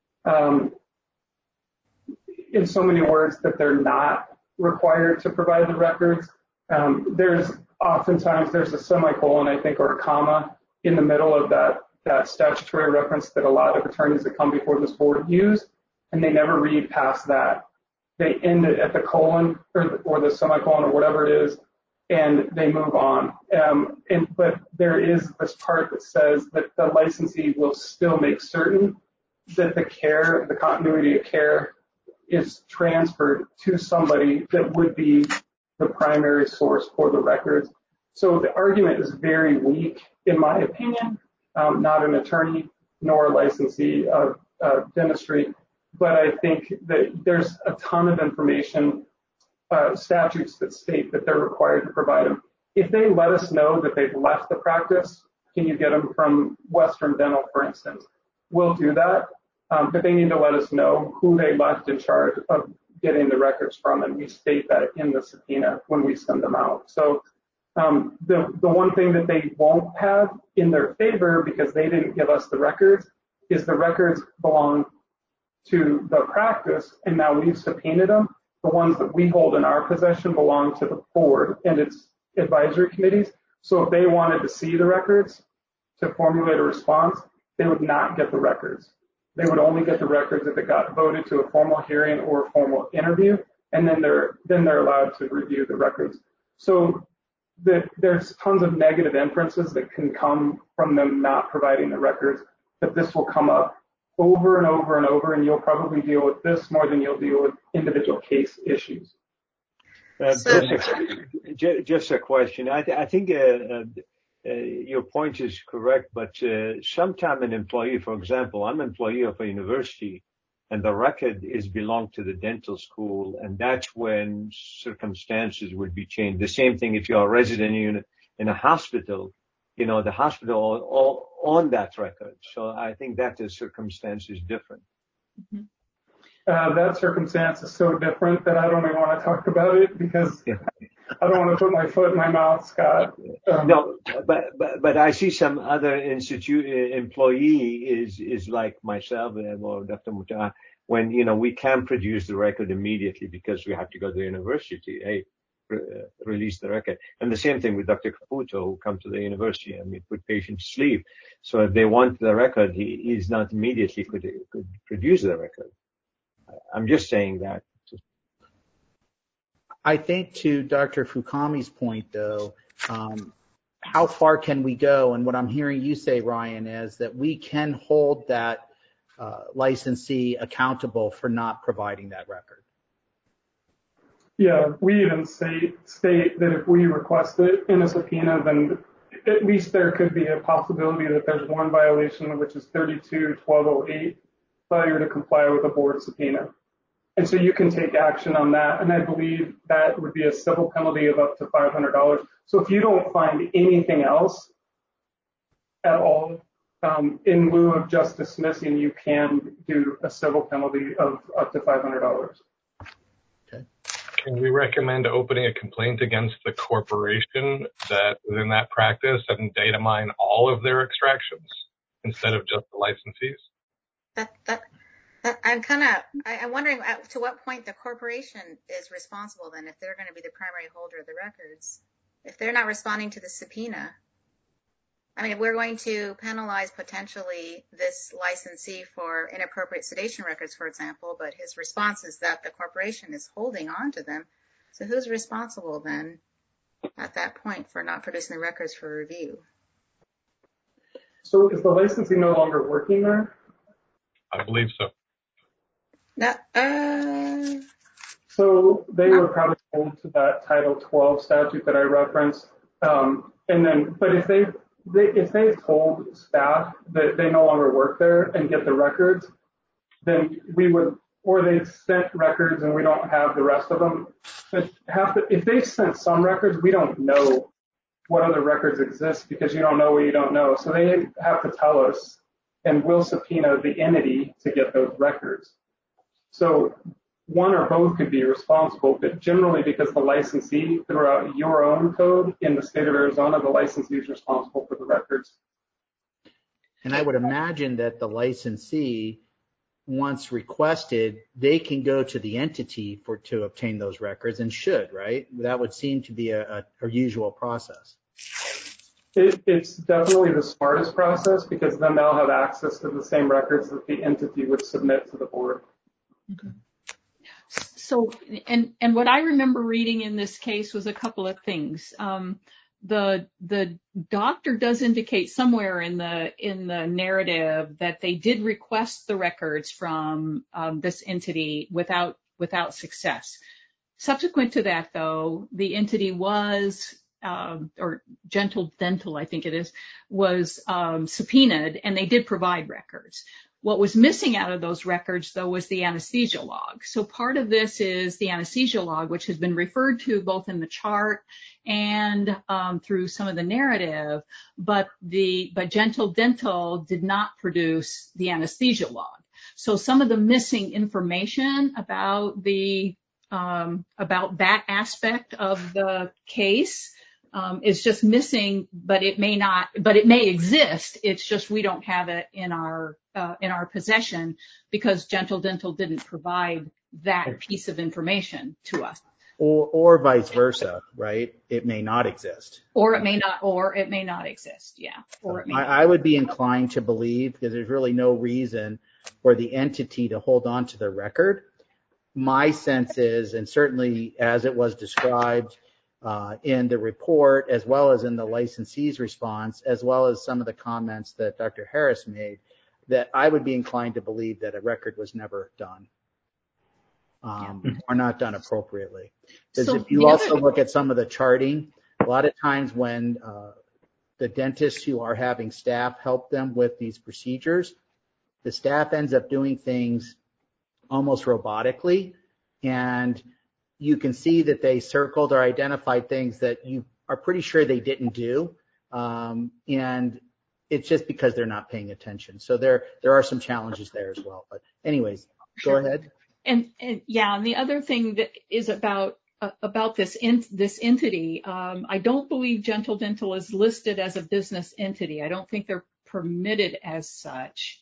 in so many words, that they're not required to provide the records. There's a semicolon, I think, or a comma in the middle of that statutory reference that a lot of attorneys that come before this board use, and they never read past that. They end it at the colon or the semicolon or whatever it is, and they move on. But there is this part that says that the licensee will still make certain that the continuity of care is transferred to somebody that would be the primary source for the records. So the argument is very weak, in my opinion. Not an attorney nor a licensee of dentistry, but I think that there's a ton of information, statutes that state that they're required to provide them. If they let us know that they've left the practice, can you get them from Western Dental, for instance? We'll do that, but they need to let us know who they left in charge of getting the records from, and we state that in the subpoena when we send them out. So the one thing that they won't have in their favor, because they didn't give us the records, is the records belong to the practice, and now we've subpoenaed them. The ones that we hold in our possession belong to the board and its advisory committees. So if they wanted to see the records to formulate a response, they would not get the records. They would only get the records if it got voted to a formal hearing or a formal interview, and then they're allowed to review the records. So there's tons of negative inferences that can come from them not providing the records, but this will come up over and over and over, and you'll probably deal with this more than you'll deal with individual case issues. Just a question. I think your point is correct, but sometime an employee, for example, I'm an employee of a university, and the record belong to the dental school, and that's when circumstances would be changed. The same thing if you're a resident in a hospital, the hospital all on that record. So I think that the circumstance is different. Mm-hmm. That circumstance is so different that I don't even want to talk about it because I don't want to put my foot in my mouth, Scott. No, but I see some other employee is like myself or Dr. Muta, when we can't produce the record immediately because we have to go to the university. Hey, release the record. And the same thing with Dr. Caputo, who come to the university and we put patients to sleep. So if they want the record, he is not immediately could produce the record. I'm just saying that. I think to Dr. Fukami's point, though, how far can we go? And what I'm hearing you say, Ryan, is that we can hold that licensee accountable for not providing that record. Yeah, we even state that if we request it in a subpoena, then at least there could be a possibility that there's one violation, which is 32-1208, failure to comply with a board subpoena. And so you can take action on that, and I believe that would be a civil penalty of up to $500. So if you don't find anything else at all, in lieu of just dismissing, you can do a civil penalty of up to $500. Can we recommend opening a complaint against the corporation that is in that practice and data mine all of their extractions instead of just the licensees? I'm wondering to what point the corporation is responsible then, if they're going to be the primary holder of the records. If they're not responding to the subpoena, I mean, if we're going to penalize potentially this licensee for inappropriate sedation records, for example, but his response is that the corporation is holding on to them. So who's responsible then at that point for not producing the records for review? So is the licensee no longer working there? I believe so. So they were probably held to that Title 12 statute that I referenced. But if they've told staff that they no longer work there and get the records, then we would, or they've sent records and we don't have the rest of them. But if they've sent some records, we don't know what other records exist because you don't know what you don't know. So they have to tell us, and we'll subpoena the entity to get those records. So one or both could be responsible, but generally because the licensee threw out your own code in the state of Arizona, the licensee is responsible for the records. And I would imagine that the licensee, once requested, they can go to the entity to obtain those records and should, right? That would seem to be a usual process. It's definitely the smartest process because then they'll have access to the same records that the entity would submit to the board. Okay. So, and what I remember reading in this case was a couple of things. The doctor does indicate somewhere in the narrative that they did request the records from this entity without success. Subsequent to that, though, the entity was or Gentle Dental, I think it is, was subpoenaed, and they did provide records. What was missing out of those records, though, was the anesthesia log. So part of this is the anesthesia log, which has been referred to both in the chart and through some of the narrative, but Gentle Dental did not produce the anesthesia log. So some of the missing information about that aspect of the case is just missing, but it may exist. It's just we don't have it in our possession because Gentle Dental didn't provide that piece of information to us. Or vice versa, right? It may not exist. Or it may not exist. Yeah. I would be inclined to believe, because there's really no reason for the entity to hold on to the record. My sense is, and certainly as it was described in the report, as well as in the licensee's response, as well as some of the comments that Dr. Harris made, that I would be inclined to believe that a record was never done or not done appropriately. Because if you also look at some of the charting, a lot of times when the dentists who are having staff help them with these procedures, the staff ends up doing things almost robotically, and you can see that they circled or identified things that you are pretty sure they didn't do, and it's just because they're not paying attention. So there are some challenges there as well. But anyways, go ahead. And the other thing that is about this entity, I don't believe Gentle Dental is listed as a business entity. I don't think they're permitted as such.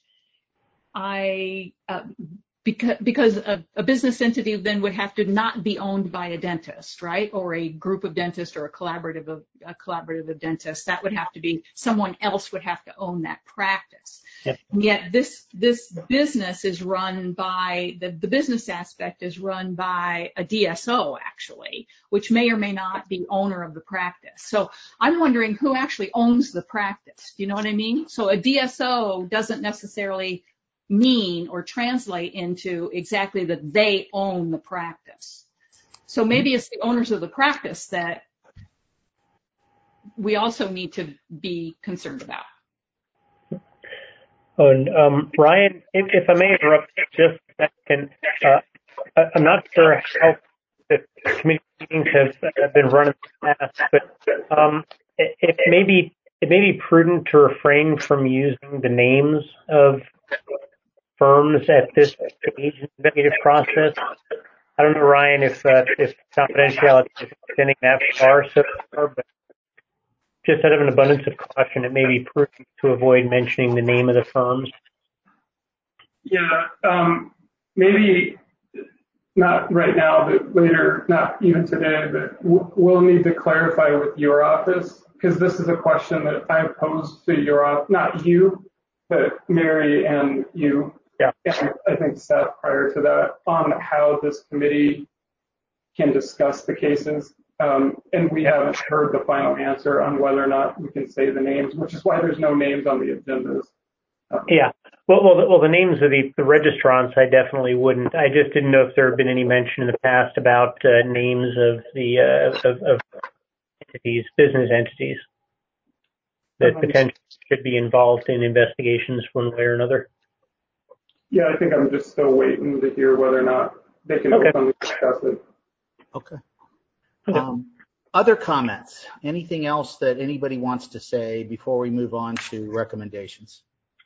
Because a business entity then would have to not be owned by a dentist, right? Or a group of dentists or a collaborative of dentists. That would have to be, someone else would have to own that practice. Yep. And yet this business is run by, the business aspect is run by a DSO actually, which may or may not be owner of the practice. So I'm wondering who actually owns the practice. Do you know what I mean? So a DSO doesn't necessarily mean or translate into exactly that they own the practice. So maybe it's the owners of the practice that we also need to be concerned about. And Ryan, if I may interrupt just a second, I'm not sure how the committee meetings have been run in the past, but it may be prudent to refrain from using the names of firms at this stage in the investigative process. I don't know, Ryan, if confidentiality is extending that far so far, but just out of an abundance of caution, it may be prudent to avoid mentioning the name of the firms. Yeah, maybe not right now, but later, not even today, but we'll need to clarify with your office, because this is a question that I posed to your office, not you, but Mary and you. Yeah. And I think Seth prior to that, on how this committee can discuss the cases. And we haven't heard the final answer on whether or not we can say the names, which is why there's no names on the agendas. Yeah. Well, the names of the registrants, I definitely wouldn't. I just didn't know if there had been any mention in the past about names of the of entities, business entities that potentially should be involved in investigations one way or another. Yeah, I think I'm just still waiting to hear whether or not they can openly discuss it. Okay. Other comments? Anything else that anybody wants to say before we move on to recommendations?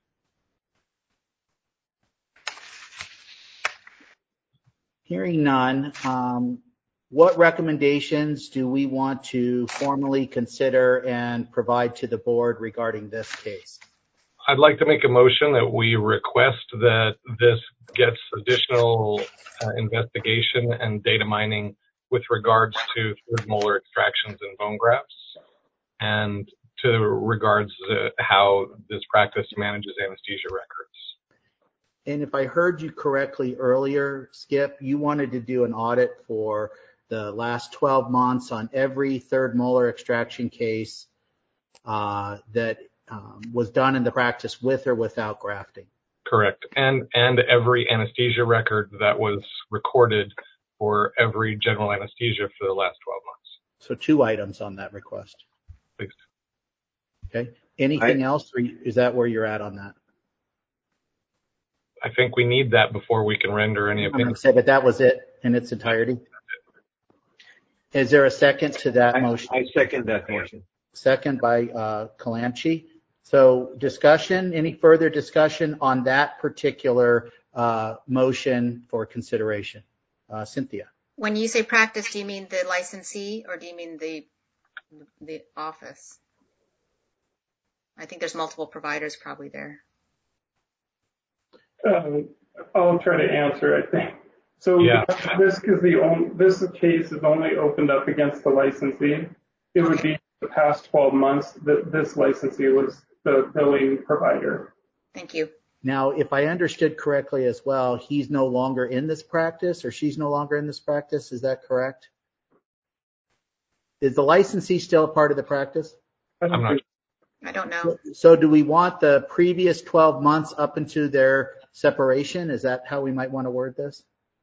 Hearing none, what recommendations do we want to formally consider and provide to the board regarding this case? I'd like to make a motion that we request that this gets additional investigation and data mining with regards to third molar extractions and bone grafts, and to regards how this practice manages anesthesia records. And if I heard you correctly earlier, Skip, you wanted to do an audit for the last 12 months on every third molar extraction case that was done in the practice with or without grafting. Correct. And every anesthesia record that was recorded for every general anesthesia for the last 12 months. So 2 items on that request. Please. Okay. Anything else, or is that where you're at on that? I think we need that before we can render any opinion. But that was it in its entirety. Is there a second to that motion? I second that motion. Second by Calamchi. So discussion, any further discussion on that particular motion for consideration? Cynthia. When you say practice, do you mean the licensee or do you mean the office? I think there's multiple providers probably there. I'll try to answer, I think. So yeah. This case is only opened up against the licensee. It would be the past 12 months that this licensee was the billing provider. Thank you. Now, if I understood correctly as well, he's no longer in this practice or she's no longer in this practice. Is that correct? Is the licensee still a part of the practice? I'm not. I don't know. So do we want the previous 12 months up into their separation? Is that how we might want to word this?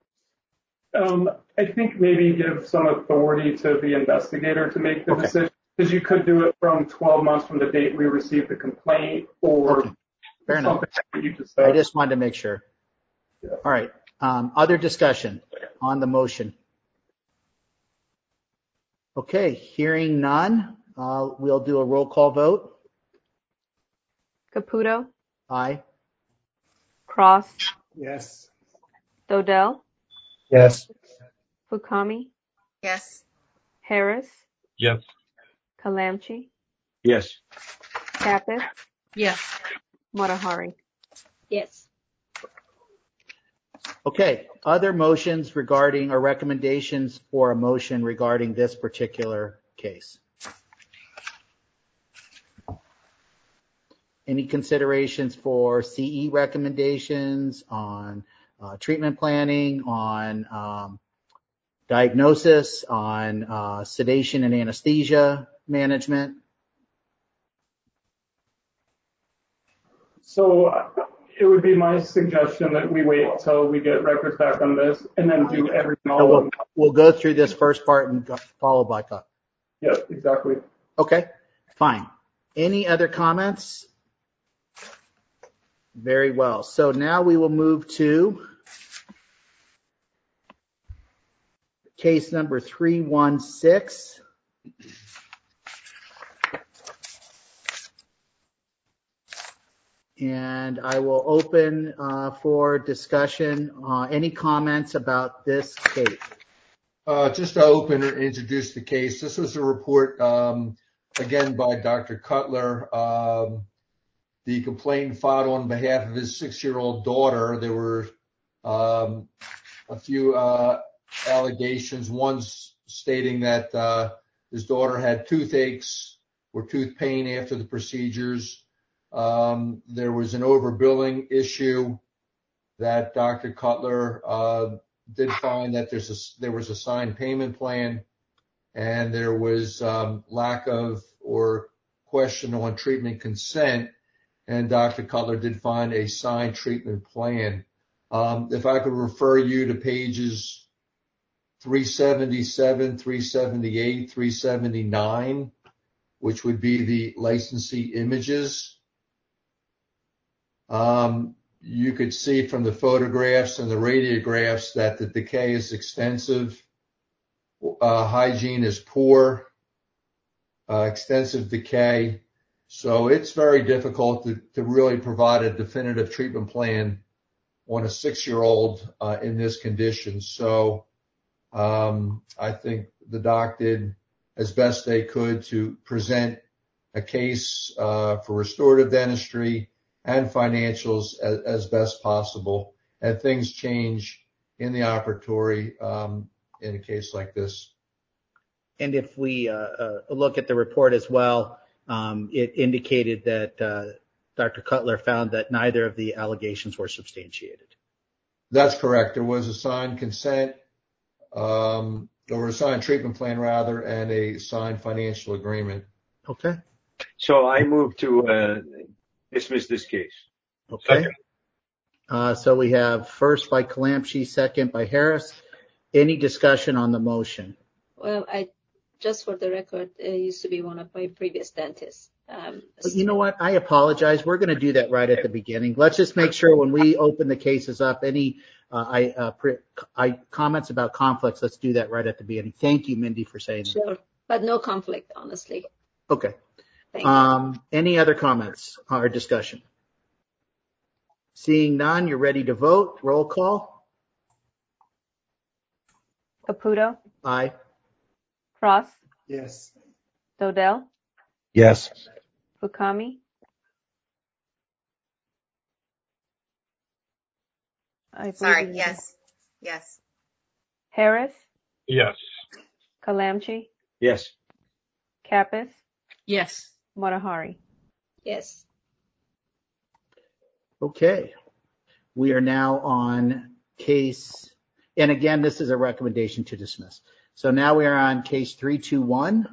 I think maybe give some authority to the investigator to make the decision, because you could do it from 12 months from the date we received the complaint or Fair enough. That you just said. I just wanted to make sure. Yeah. All right. Other discussion on the motion? Okay. Hearing none, we'll do a roll call vote. Caputo. Aye. Cross. Yes. Dodell. Yes. Fukami. Yes. Harris. Yes. Calamchi. Yes. Pappas. Yes. Motahari. Yes. Okay. Other motions regarding or recommendations for a motion regarding this particular case? Any considerations for CE recommendations on treatment planning, on diagnosis, on sedation and anesthesia management? So it would be my suggestion that we wait until we get records back on this and then do everything all so we'll go through this first part and follow back up. Yeah, exactly. Okay, fine. Any other comments? Very well. So now we will move to case number 316. And I will open for discussion. Any comments about this case? Just to open and introduce the case, this was a report, again, by Dr. Cutler. The complainant filed on behalf of his 6-year-old daughter. There were a few allegations, one stating that his daughter had toothaches or tooth pain after the procedures. There was an overbilling issue that Dr. Cutler did find that there was a signed payment plan, and there was lack of or question on treatment consent, and Dr. Cutler did find a signed treatment plan. If I could refer you to pages 377, 378, 379, which would be the licensee images. You could see from the photographs and the radiographs that the decay is extensive, hygiene is poor, extensive decay. So it's very difficult to really provide a definitive treatment plan on a 6-year-old in this condition. So I think the doc did as best they could to present a case for restorative dentistry and financials as best possible. And things change in the operatory in a case like this. And if we look at the report as well, it indicated that Dr. Cutler found that neither of the allegations were substantiated. That's correct. There was a signed consent, or a signed treatment plan rather, and a signed financial agreement. Okay. So I move to dismiss this case. Okay. So we have first by Calamchi, second by Harris. Any discussion on the motion? Well, just for the record, it used to be one of my previous dentists. You know what? I apologize. We're going to do that right at the beginning. Let's just make sure when we open the cases up, any comments about conflicts, let's do that right at the beginning. Thank you, Mindy, for saying that. Sure, but no conflict, honestly. Okay. Thank you. Any other comments or discussion? Seeing none, you're ready to vote. Roll call. Caputo. Aye. Cross. Yes. Dodell. Yes. Fukami. Sorry, yes. Yes. Harris. Yes. Calamchi. Yes. Kappas. Yes. Motahari. Yes. Okay. We are now on case, and again, this is a recommendation to dismiss. So now we are on case 321,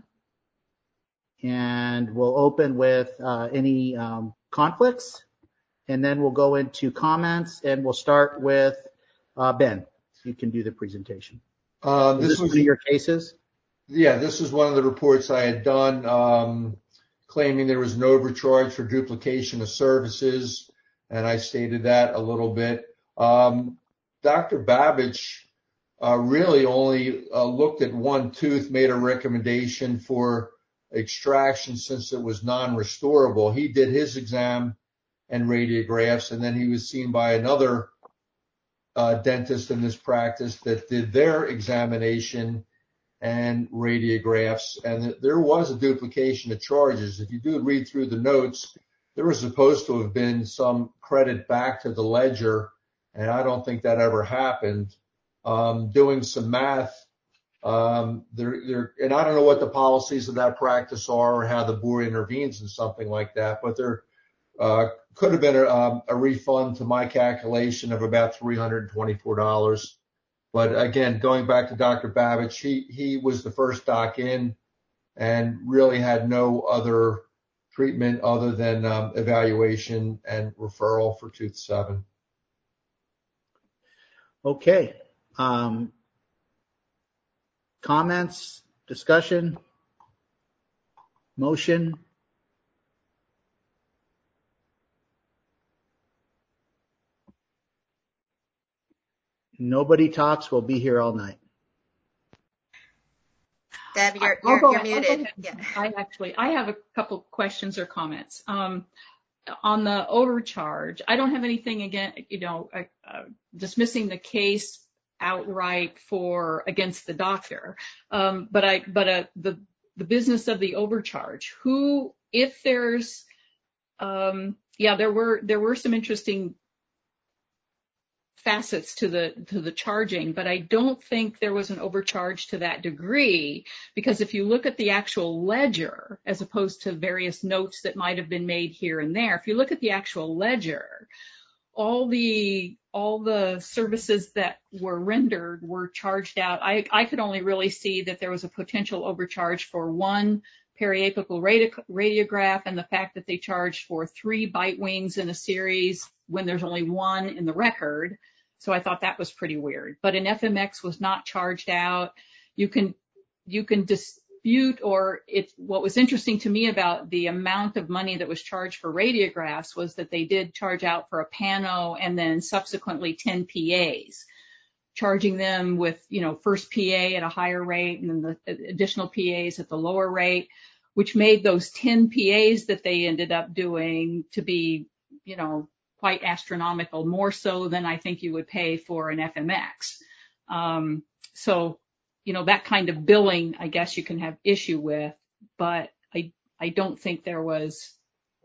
and we'll open with any conflicts, and then we'll go into comments, and we'll start with Ben. You can do the presentation. This was one of your cases? Yeah, this is one of the reports I had done, claiming there was an overcharge for duplication of services, and I stated that a little bit. Dr. Babbage really only looked at one tooth, made a recommendation for extraction since it was non-restorable. He did his exam and radiographs, and then he was seen by another dentist in this practice that did their examination and radiographs, and there was a duplication of charges. If you do read through the notes, there was supposed to have been some credit back to the ledger, and I don't think that ever happened. Doing some math, and I don't know what the policies of that practice are or how the board intervenes in something like that, but there could have been a refund to my calculation of about $324. But again, going back to Dr. Babbage, he was the first doc in and really had no other treatment other than evaluation and referral for tooth 7. Okay. Comments, discussion, motion? Nobody talks. We'll be here all night. Deb, you're muted. Yeah. I have a couple questions or comments. on the overcharge, I don't have anything against, dismissing the case outright against the doctor. But the business of the overcharge, if there's, there were some interesting facets to the charging, but I don't think there was an overcharge to that degree, because if you look at the actual ledger, as opposed to various notes that might have been made here and there, if you look at the actual ledger, all the services that were rendered were charged out. I could only really see that there was a potential overcharge for one periapical radiograph, and the fact that they charged for 3 bite wings in a series when there's only 1 in the record. So I thought that was pretty weird. But an FMX was not charged out. You can dispute, what was interesting to me about the amount of money that was charged for radiographs was that they did charge out for a pano and then subsequently 10 PAs, charging them with, first PA at a higher rate and then the additional PAs at the lower rate, which made those 10 PAs that they ended up doing to be, quite astronomical, more so than I think you would pay for an FMX. So, that kind of billing, I guess you can have issue with, but I don't think there was,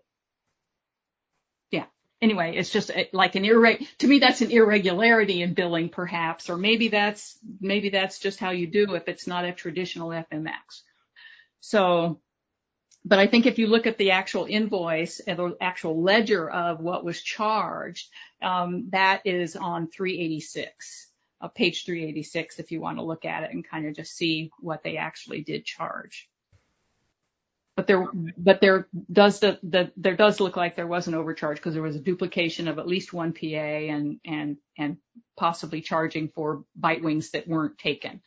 anyway, it's just like to me, that's an irregularity in billing perhaps, or maybe that's just how you do if it's not a traditional FMX. So, but I think if you look at the actual invoice and the actual ledger of what was charged, that is on 386, page 386, if you want to look at it and kind of just see what they actually did charge. But there does look like there was an overcharge, because there was a duplication of at least 1 PA and possibly charging for bite wings that weren't taken.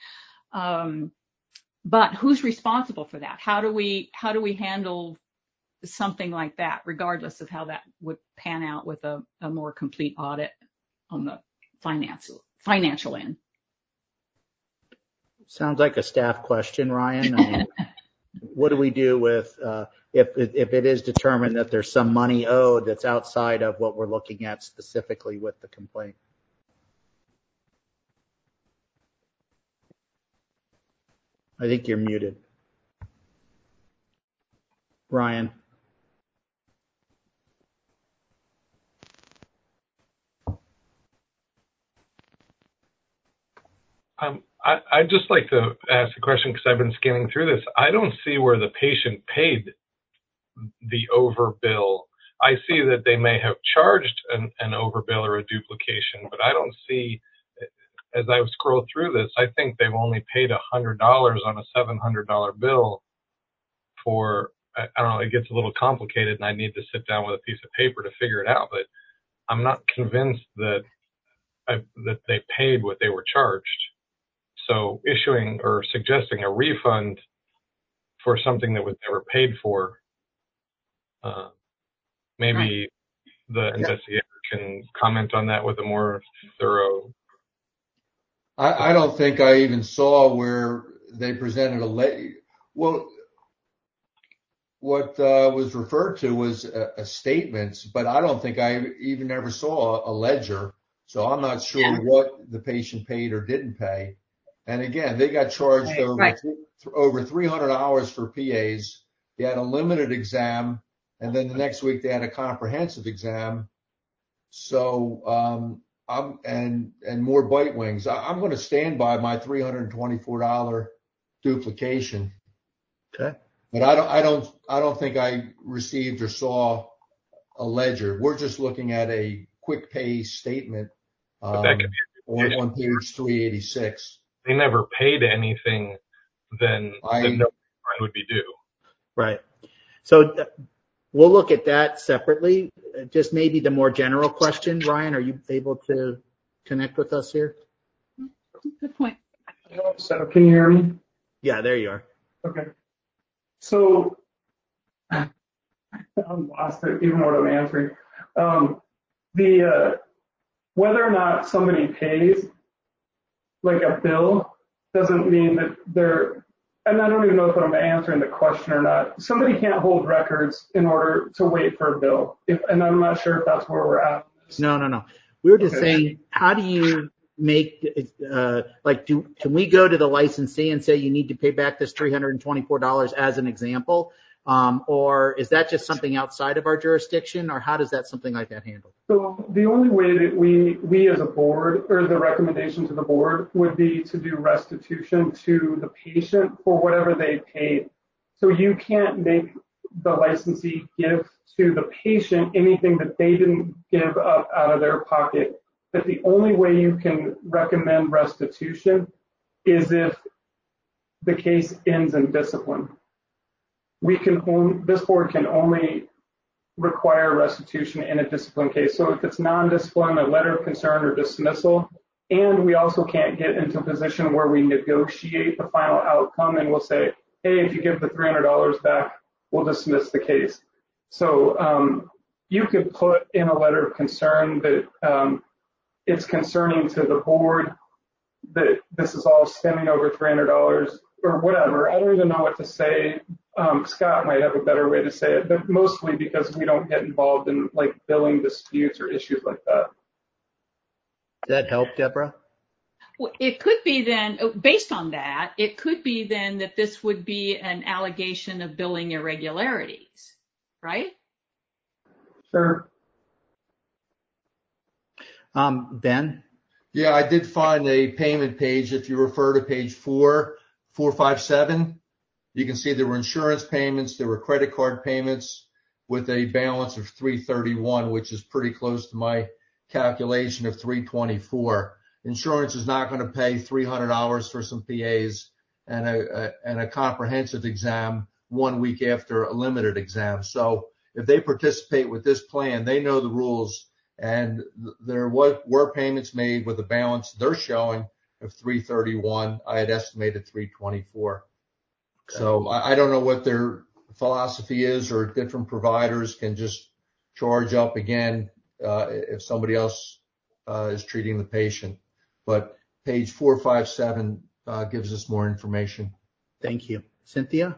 But who's responsible for that? How do we handle something like that, regardless of how that would pan out with a more complete audit on the financial end? Sounds like a staff question, Ryan. I mean, what do we do with if it is determined that there's some money owed that's outside of what we're looking at specifically with the complaint? I think you're muted. Ryan. I'd just like to ask a question, because I've been scanning through this. I don't see where the patient paid the overbill. I see that they may have charged an overbill or a duplication, but I don't see, as I scroll through this, I think they've only paid $100 on a $700 bill for, I don't know, it gets a little complicated and I need to sit down with a piece of paper to figure it out, but I'm not convinced that they paid what they were charged. So issuing or suggesting a refund for something that was never paid for, maybe the investigator can comment on that with a more thorough. I don't think I even saw where they presented what was referred to was a statements, but I don't think I even ever saw a ledger. So I'm not sure what the patient paid or didn't pay. And again, they got charged over 300 hours for PAs. They had a limited exam, and then the next week they had a comprehensive exam. So, and more bite wings. I'm going to stand by my $324 duplication. Okay. But I don't think I received or saw a ledger. We're just looking at a quick pay statement on page 386. They never paid anything, then no refund would be due. Right. So we'll look at that separately. Just maybe the more general question, Ryan, are you able to connect with us here? Good point. So can you hear me? Yeah, there you are. Okay. So I'm lost at even what I'm answering. Whether or not somebody pays like a bill doesn't mean that they're and I don't even know if I'm answering the question or not. Somebody can't hold records in order to wait for a bill, and I'm not sure if that's where we're at. No. We were just saying, how do you make, can we go to the licensee and say you need to pay back this $324 as an example? Or is that just something outside of our jurisdiction, or how does that something like that handle? So the only way that we as a board, or the recommendation to the board, would be to do restitution to the patient for whatever they paid. So you can't make the licensee give to the patient anything that they didn't give up out of their pocket. But the only way you can recommend restitution is if the case ends in discipline. This board can only require restitution in a discipline case. So if it's non-discipline, a letter of concern or dismissal, and we also can't get into a position where we negotiate the final outcome and we'll say, hey, if you give the $300 back, we'll dismiss the case. So you could put in a letter of concern that it's concerning to the board that this is all stemming over $300 or whatever. I don't even know what to say. Scott might have a better way to say it, but mostly because we don't get involved in like billing disputes or issues like that. Does that help, Deborah? Well, it could be then, based on that, it could be then that this would be an allegation of billing irregularities, right? Sure. Ben? Yeah, I did find a payment page. If you refer to page 457, you can see there were insurance payments, there were credit card payments with a balance of $331, which is pretty close to my calculation of $324. Insurance is not going to pay $300 for some PAs and a comprehensive exam 1 week after a limited exam. So if they participate with this plan, they know the rules, and there were payments made with a balance they're showing of $331. I had estimated $324. So I don't know what their philosophy is, or different providers can just charge up again if somebody else is treating the patient. But page 457 gives us more information. Thank you. Cynthia?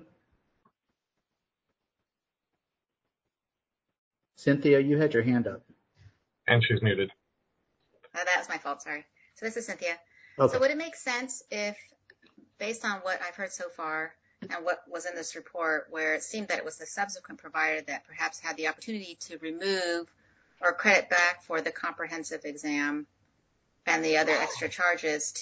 Cynthia, you had your hand up. And she's muted. That's my fault, sorry. So this is Cynthia. Okay. So would it make sense if, based on what I've heard so far and what was in this report, where it seemed that it was the subsequent provider that perhaps had the opportunity to remove or credit back for the comprehensive exam and the other extra charges,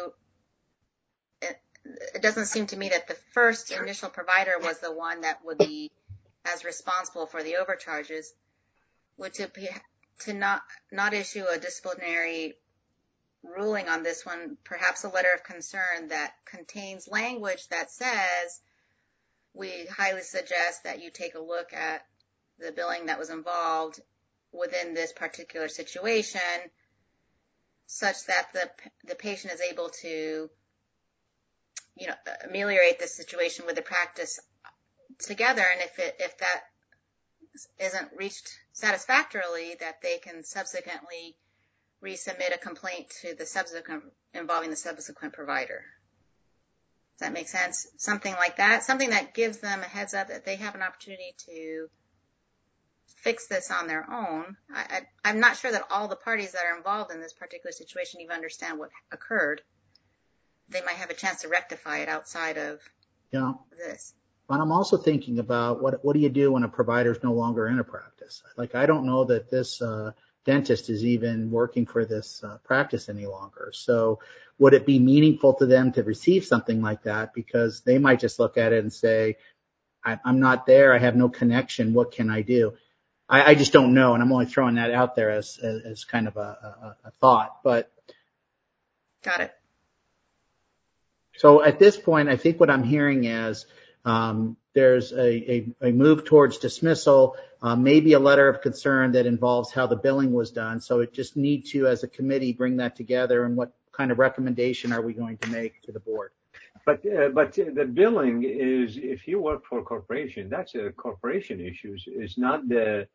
it doesn't seem to me that the first initial provider was the one that would be as responsible for the overcharges, would to not issue a disciplinary ruling on this one, perhaps a letter of concern that contains language that says, we highly suggest that you take a look at the billing that was involved within this particular situation, such that the patient is able to, ameliorate the situation with the practice together. And if that isn't reached satisfactorily, that they can subsequently resubmit a complaint to involving the subsequent provider. Does that make sense? Something like that, something that gives them a heads up that they have an opportunity to fix this on their own. I'm not sure that all the parties that are involved in this particular situation even understand what occurred. They might have a chance to rectify it outside of this. But I'm also thinking about what do you do when a provider is no longer in a practice? Like, I don't know that this dentist is even working for this practice any longer. So would it be meaningful to them to receive something like that? Because they might just look at it and say, I'm not there. I have no connection. What can I do? I just don't know. And I'm only throwing that out there as kind of a thought. But got it. So at this point, I think what I'm hearing is there's a move towards dismissal, maybe a letter of concern that involves how the billing was done. So it just need to, as a committee, bring that together, and what kind of recommendation are we going to make to the board? But the billing is, if you work for a corporation, that's a corporation issue. It's not I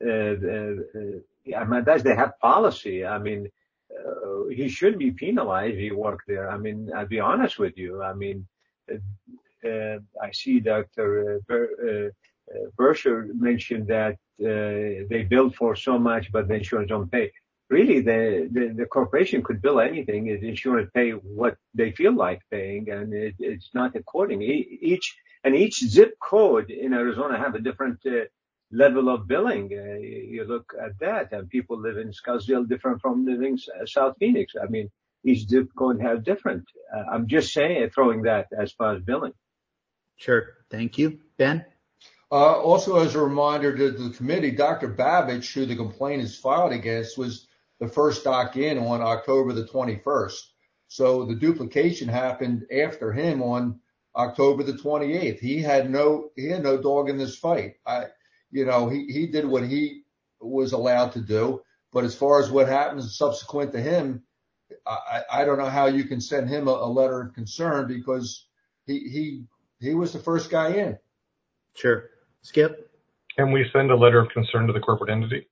mean, they have policy. I mean, he should be penalized if he worked there. I mean, I'll be honest with you. I mean, I see Dr. Berger mentioned that they bill for so much, but the insurance don't pay. Really, the corporation could bill anything. The insurance pay what they feel like paying, and it's not according. Each zip code in Arizona have a different level of billing. You look at that, and people live in Scottsdale different from living South Phoenix. I mean, each zip code has different. I'm just saying, throwing that as far as billing. Sure. Thank you. Ben? Also, as a reminder to the committee, Dr. Babich, who the complaint is filed against, was the first doc in on October the 21st. So the duplication happened after him on October the 28th. He had no dog in this fight. He did what he was allowed to do. But as far as what happens subsequent to him, I don't know how you can send him a letter of concern, because he was the first guy in. Sure. Skip? Can we send a letter of concern to the corporate entity?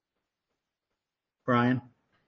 Brian?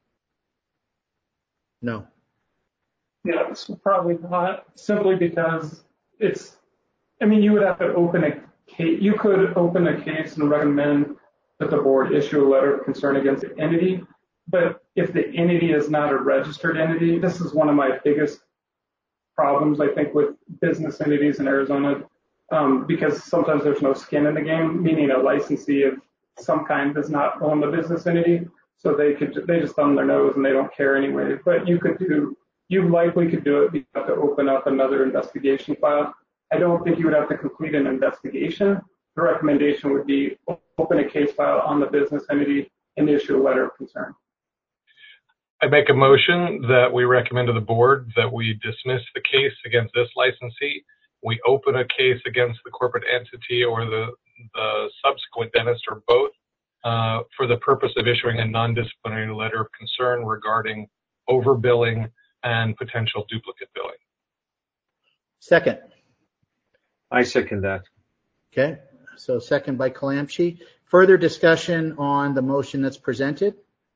No. Yeah, probably not, simply because you would have to open a case. You could open a case and recommend that the board issue a letter of concern against the entity. But if the entity is not a registered entity, this is one of my biggest problems, I think, with business entities in Arizona, because sometimes there's no skin in the game, meaning a licensee of some kind does not own the business entity. So they just thumb their nose and they don't care anyway. But you likely could do it. You have to open up another investigation file. I don't think you would have to complete an investigation. The recommendation would be open a case file on the business entity and issue a letter of concern. I make a motion that we recommend to the board that we dismiss the case against this licensee. We open a case against the corporate entity or the subsequent dentist, or both, for the purpose of issuing a non-disciplinary letter of concern regarding overbilling and potential duplicate billing. Second. I second that. Okay. So second by Kalamchi. Further discussion on the motion that's presented?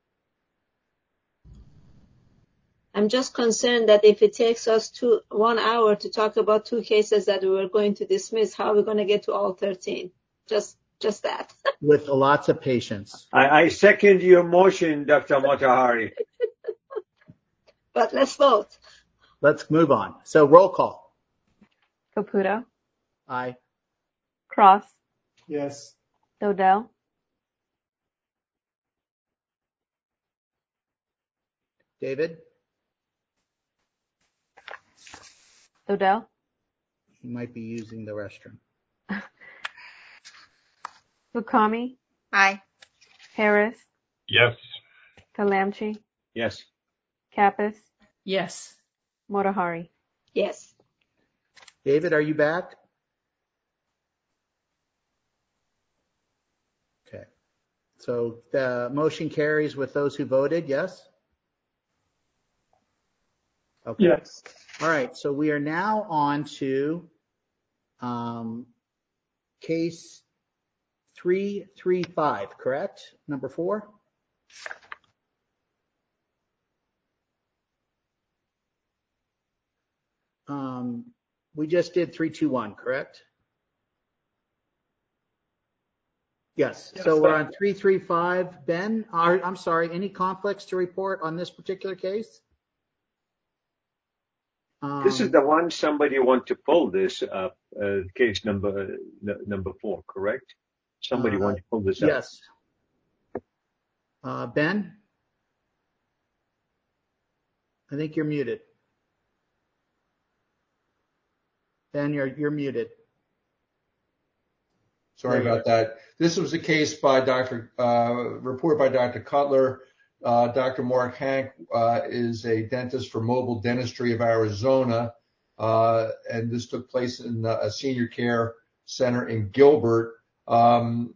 I'm just concerned that if it takes us 1 hour to talk about 2 cases that we were going to dismiss, how are we going to get to all 13? Just that. With lots of patience. I second your motion, Dr. Motahari. But let's vote. Let's move on. So roll call. Caputo. Aye. Cross. Yes. Dodell. David? Dodell. He might be using the restroom. Fukami. Aye. Harris. Yes. Kalamchi. Yes. Kappas. Yes. Motahari. Yes. David, are you back? Okay. So the motion carries with those who voted, yes? Okay. Yes. All right. So we are now on to case 335, correct? Number 4? We just did 321, correct? Yes. So we're on 335. Ben, I'm sorry, any conflicts to report on this particular case? This is the one somebody want to pull this up, case number 4, correct? Somebody want to pull this up. Yes. Ben? I think you're muted. Ben, you're muted. Sorry about that. This was a case by report by Dr. Cutler. Dr. Mark Hank is a dentist for Mobile Dentistry of Arizona, and this took place in a senior care center in Gilbert. Dr.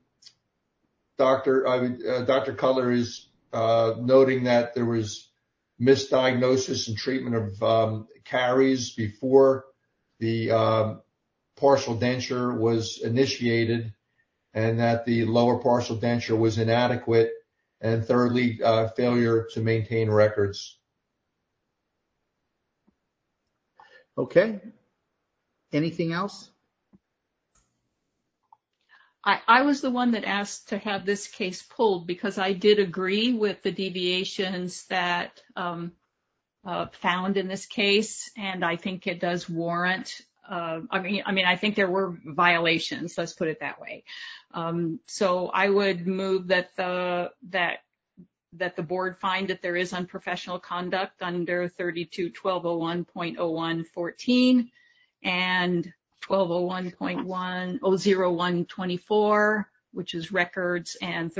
Cutler is noting that there was misdiagnosis and treatment of caries before the partial denture was initiated, and that the lower partial denture was inadequate, and thirdly, failure to maintain records. Okay. Anything else? I was the one that asked to have this case pulled because I did agree with the deviations that found in this case, and I think it does warrant. I think there were violations. Let's put it that way. So I would move that the board find that there is unprofessional conduct under 32-1201.0114 and 1201.10124, which is records, and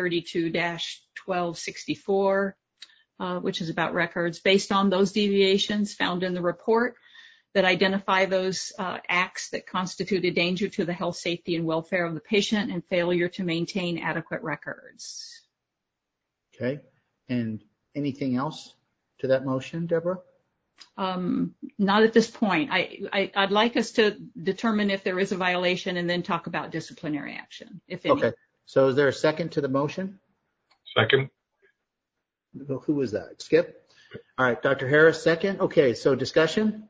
32-1264, which is about records, based on those deviations found in the report that identify those acts that constitute a danger to the health, safety, and welfare of the patient and failure to maintain adequate records. Okay. And anything else to that motion, Deborah? Not at this point. I'd like us to determine if there is a violation and then talk about disciplinary action, if any. Okay. So is there a second to the motion? Second. Who was that? Skip? All right. Dr. Harris, second. Okay. So discussion?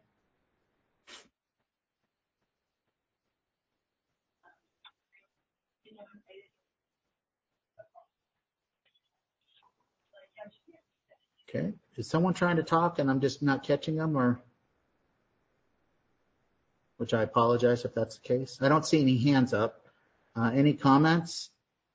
Okay. Is someone trying to talk and I'm just not catching them, or? Which I apologize if that's the case. I don't see any hands up. Any comments?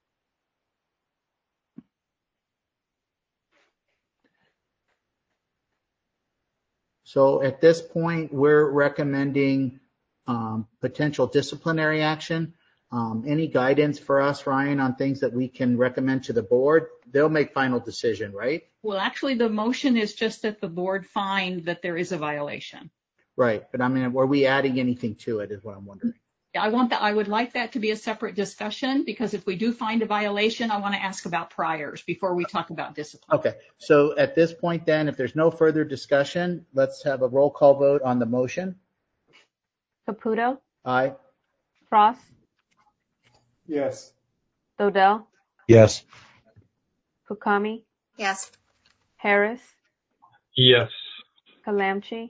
So at this point, we're recommending potential disciplinary action. Any guidance for us, Ryan, on things that we can recommend to the board? They'll make final decision, right? Well, actually, the motion is just that the board find that there is a violation. Right, but I mean, were we adding anything to it is what I'm wondering. I would like that to be a separate discussion, because if we do find a violation, I want to ask about priors before we talk about discipline. Okay, so at this point then, if there's no further discussion, let's have a roll call vote on the motion. Caputo? Aye. Frost? Yes. Dodell? Yes. Fukami? Yes. Harris? Yes. Kalamchi?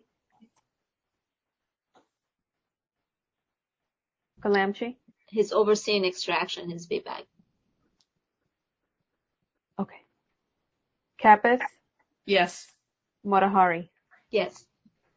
Kalamchi? He's overseeing extraction, his VBAC. Okay. Kappas? Yes. Motahari? Yes.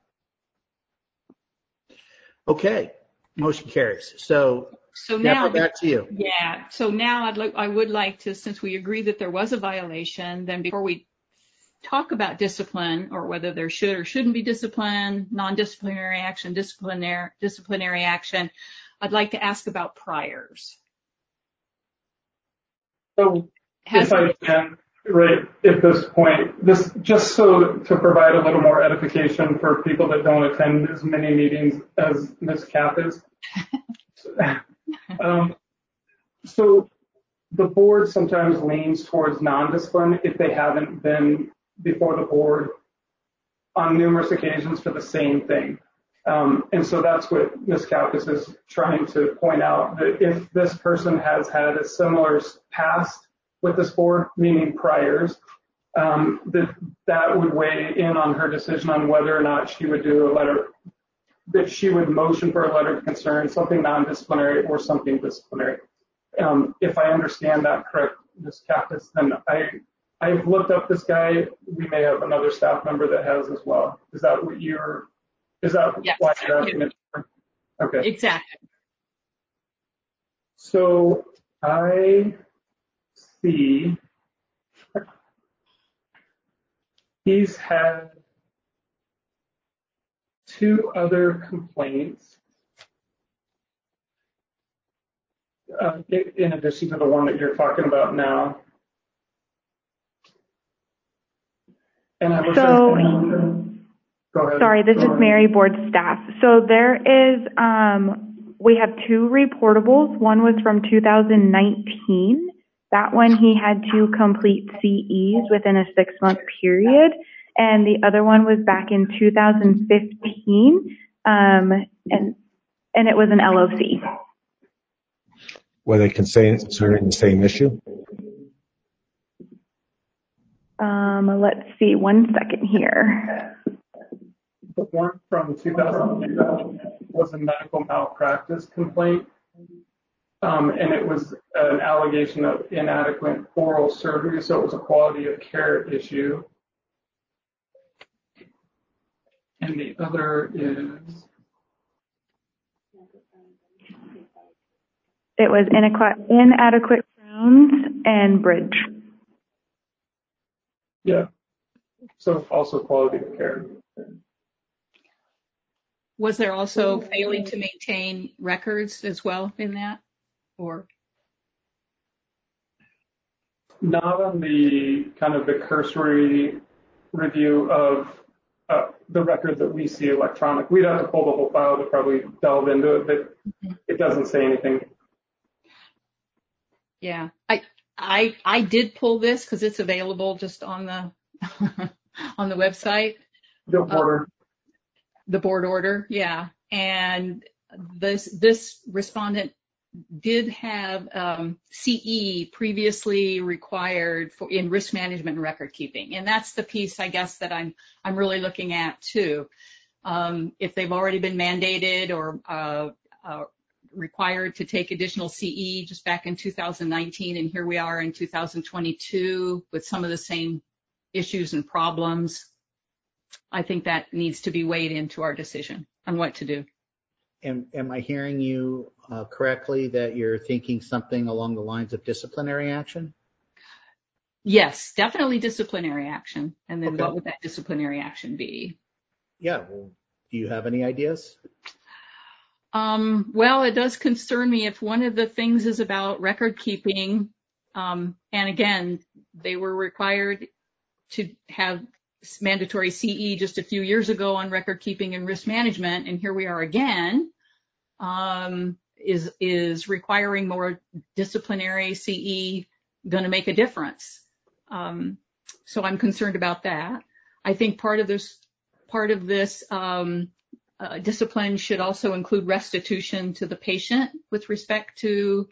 Okay, motion carries. So now, Deborah, back to you. Yeah. So now I would like to, since we agree that there was a violation, then before we talk about discipline or whether there should or shouldn't be discipline, non-disciplinary action, disciplinary action, I'd like to ask about priors. So if I can, right at this point, this just so to provide a little more edification for people that don't attend as many meetings as Ms. Kapp is. So the board sometimes leans towards non-discipline if they haven't been before the board on numerous occasions for the same thing. And so that's what Ms. Kappas is trying to point out, that if this person has had a similar past with this board, meaning priors, that would weigh in on her decision on whether or not she would do a letter, that she would motion for a letter of concern, something non-disciplinary or something disciplinary. If I understand that correct, Ms. Kappas, then I've looked up this guy. We may have another staff member that has as well. Is that what Yes. why you're asking it? Okay. Exactly. So I see he's had 2 other complaints in addition to the one that you're talking about now. And I was go ahead. Sorry, this is Mary, board staff. So there is, we have 2 reportables. One was from 2019. That one he had to complete CEs within a 6-month period. And the other one was back in 2015. And it was an LOC. Were they concerning the same issue? Let's see, 1 second here. The one from 2015. was a medical malpractice complaint, and it was an allegation of inadequate oral surgery, so it was a quality of care issue. And the other is... It was inadequate crowns and bridge. Yeah. So also quality of care. Was there also failing to maintain records as well in that, or? Not on the kind of the cursory review of the record that we see electronic. We'd have to pull the whole file to probably delve into it, but it doesn't say anything. Yeah, I did pull this because it's available just on the on the website. The board the board order, yeah. And this respondent did have CE previously required in risk management and record keeping, and that's the piece, I guess, that I'm really looking at too. If they've already been mandated or required to take additional CE just back in 2019, and here we are in 2022 with some of the same issues and problems, I think that needs to be weighed into our decision on what to do. Am I hearing you correctly that you're thinking something along the lines of disciplinary action? Yes, definitely disciplinary action. And then what would that disciplinary action be? Yeah, well, do you have any ideas? Well, it does concern me if one of the things is about record keeping, and again, they were required to have mandatory CE just a few years ago on record keeping and risk management, and here we are again, is requiring more disciplinary CE going to make a difference? So I'm concerned about that. I think part of this discipline should also include restitution to the patient with respect to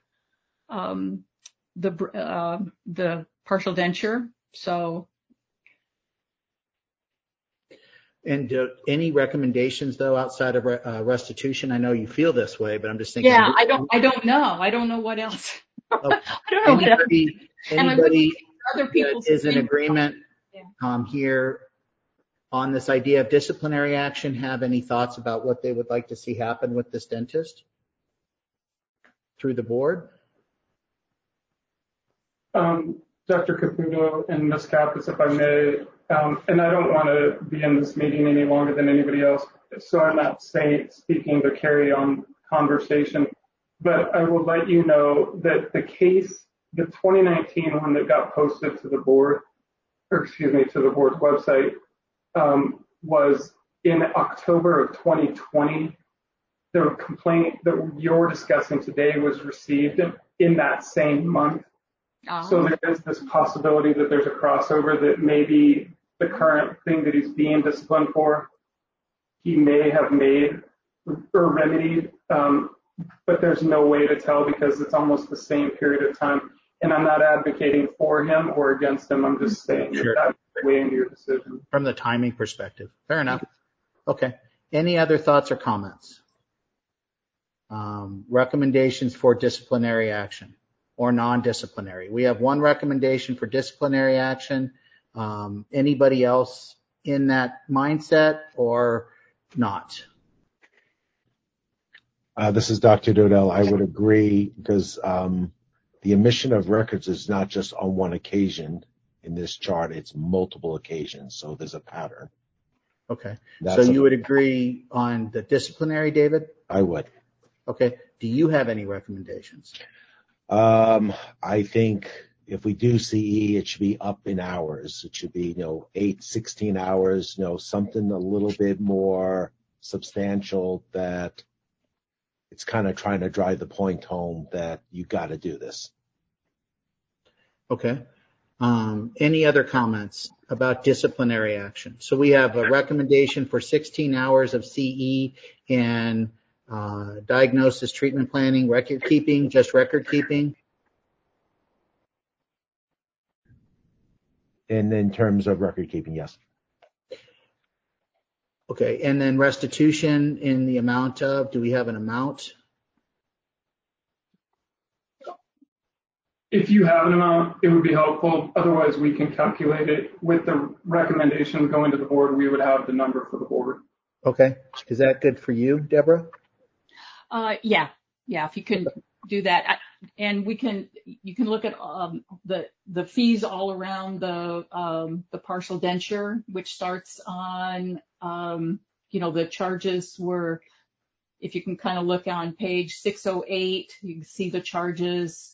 the partial denture. So. And any recommendations, though, outside of restitution? I know you feel this way, but I'm just thinking. Yeah, I don't know. I don't know what else. I don't know what else. Anybody that is in agreement here on this idea of disciplinary action have any thoughts about what they would like to see happen with this dentist through the board? Dr. Caputo and Ms. Kappas, if I may, and I don't want to be in this meeting any longer than anybody else, so I'm not speaking to carry on conversation, but I will let you know that the case, the 2019 one that got posted to the board, or excuse me, to the board's website, was in October of 2020. The complaint that you're discussing today was received in that same month. So there is this possibility that there's a crossover, that maybe the current thing that he's being disciplined for, he may have made or remedied, but there's no way to tell because it's almost the same period of time. And I'm not advocating for him or against him. I'm just saying that's way into your decision. From the timing perspective. Fair enough. Okay. Any other thoughts or comments? Recommendations for disciplinary action or non-disciplinary. We have one recommendation for disciplinary action. Anybody else in that mindset or not? This is Dr. Dodell. I would agree because the omission of records is not just on one occasion in this chart, it's multiple occasions. So there's a pattern. Okay. So you would agree on the disciplinary, David? I would. Okay. Do you have any recommendations? I think if we do CE, it should be up in hours. It should be, 8, 16 hours, something a little bit more substantial that it's kind of trying to drive the point home that you got to do this. Okay. Any other comments about disciplinary action? So we have a recommendation for 16 hours of CE and diagnosis, treatment planning, record keeping, just record keeping. And in terms of record keeping, yes. Okay, and then restitution in the amount of, do we have an amount? If you have an amount, it would be helpful. Otherwise, we can calculate it with the recommendation going to the board. We would have the number for the board. Okay, is that good for you, Deborah? Yeah, if you can do that. And you can look at the fees all around the partial denture, which starts on, the charges were, if you can kind of look on page 608, you can see the charges.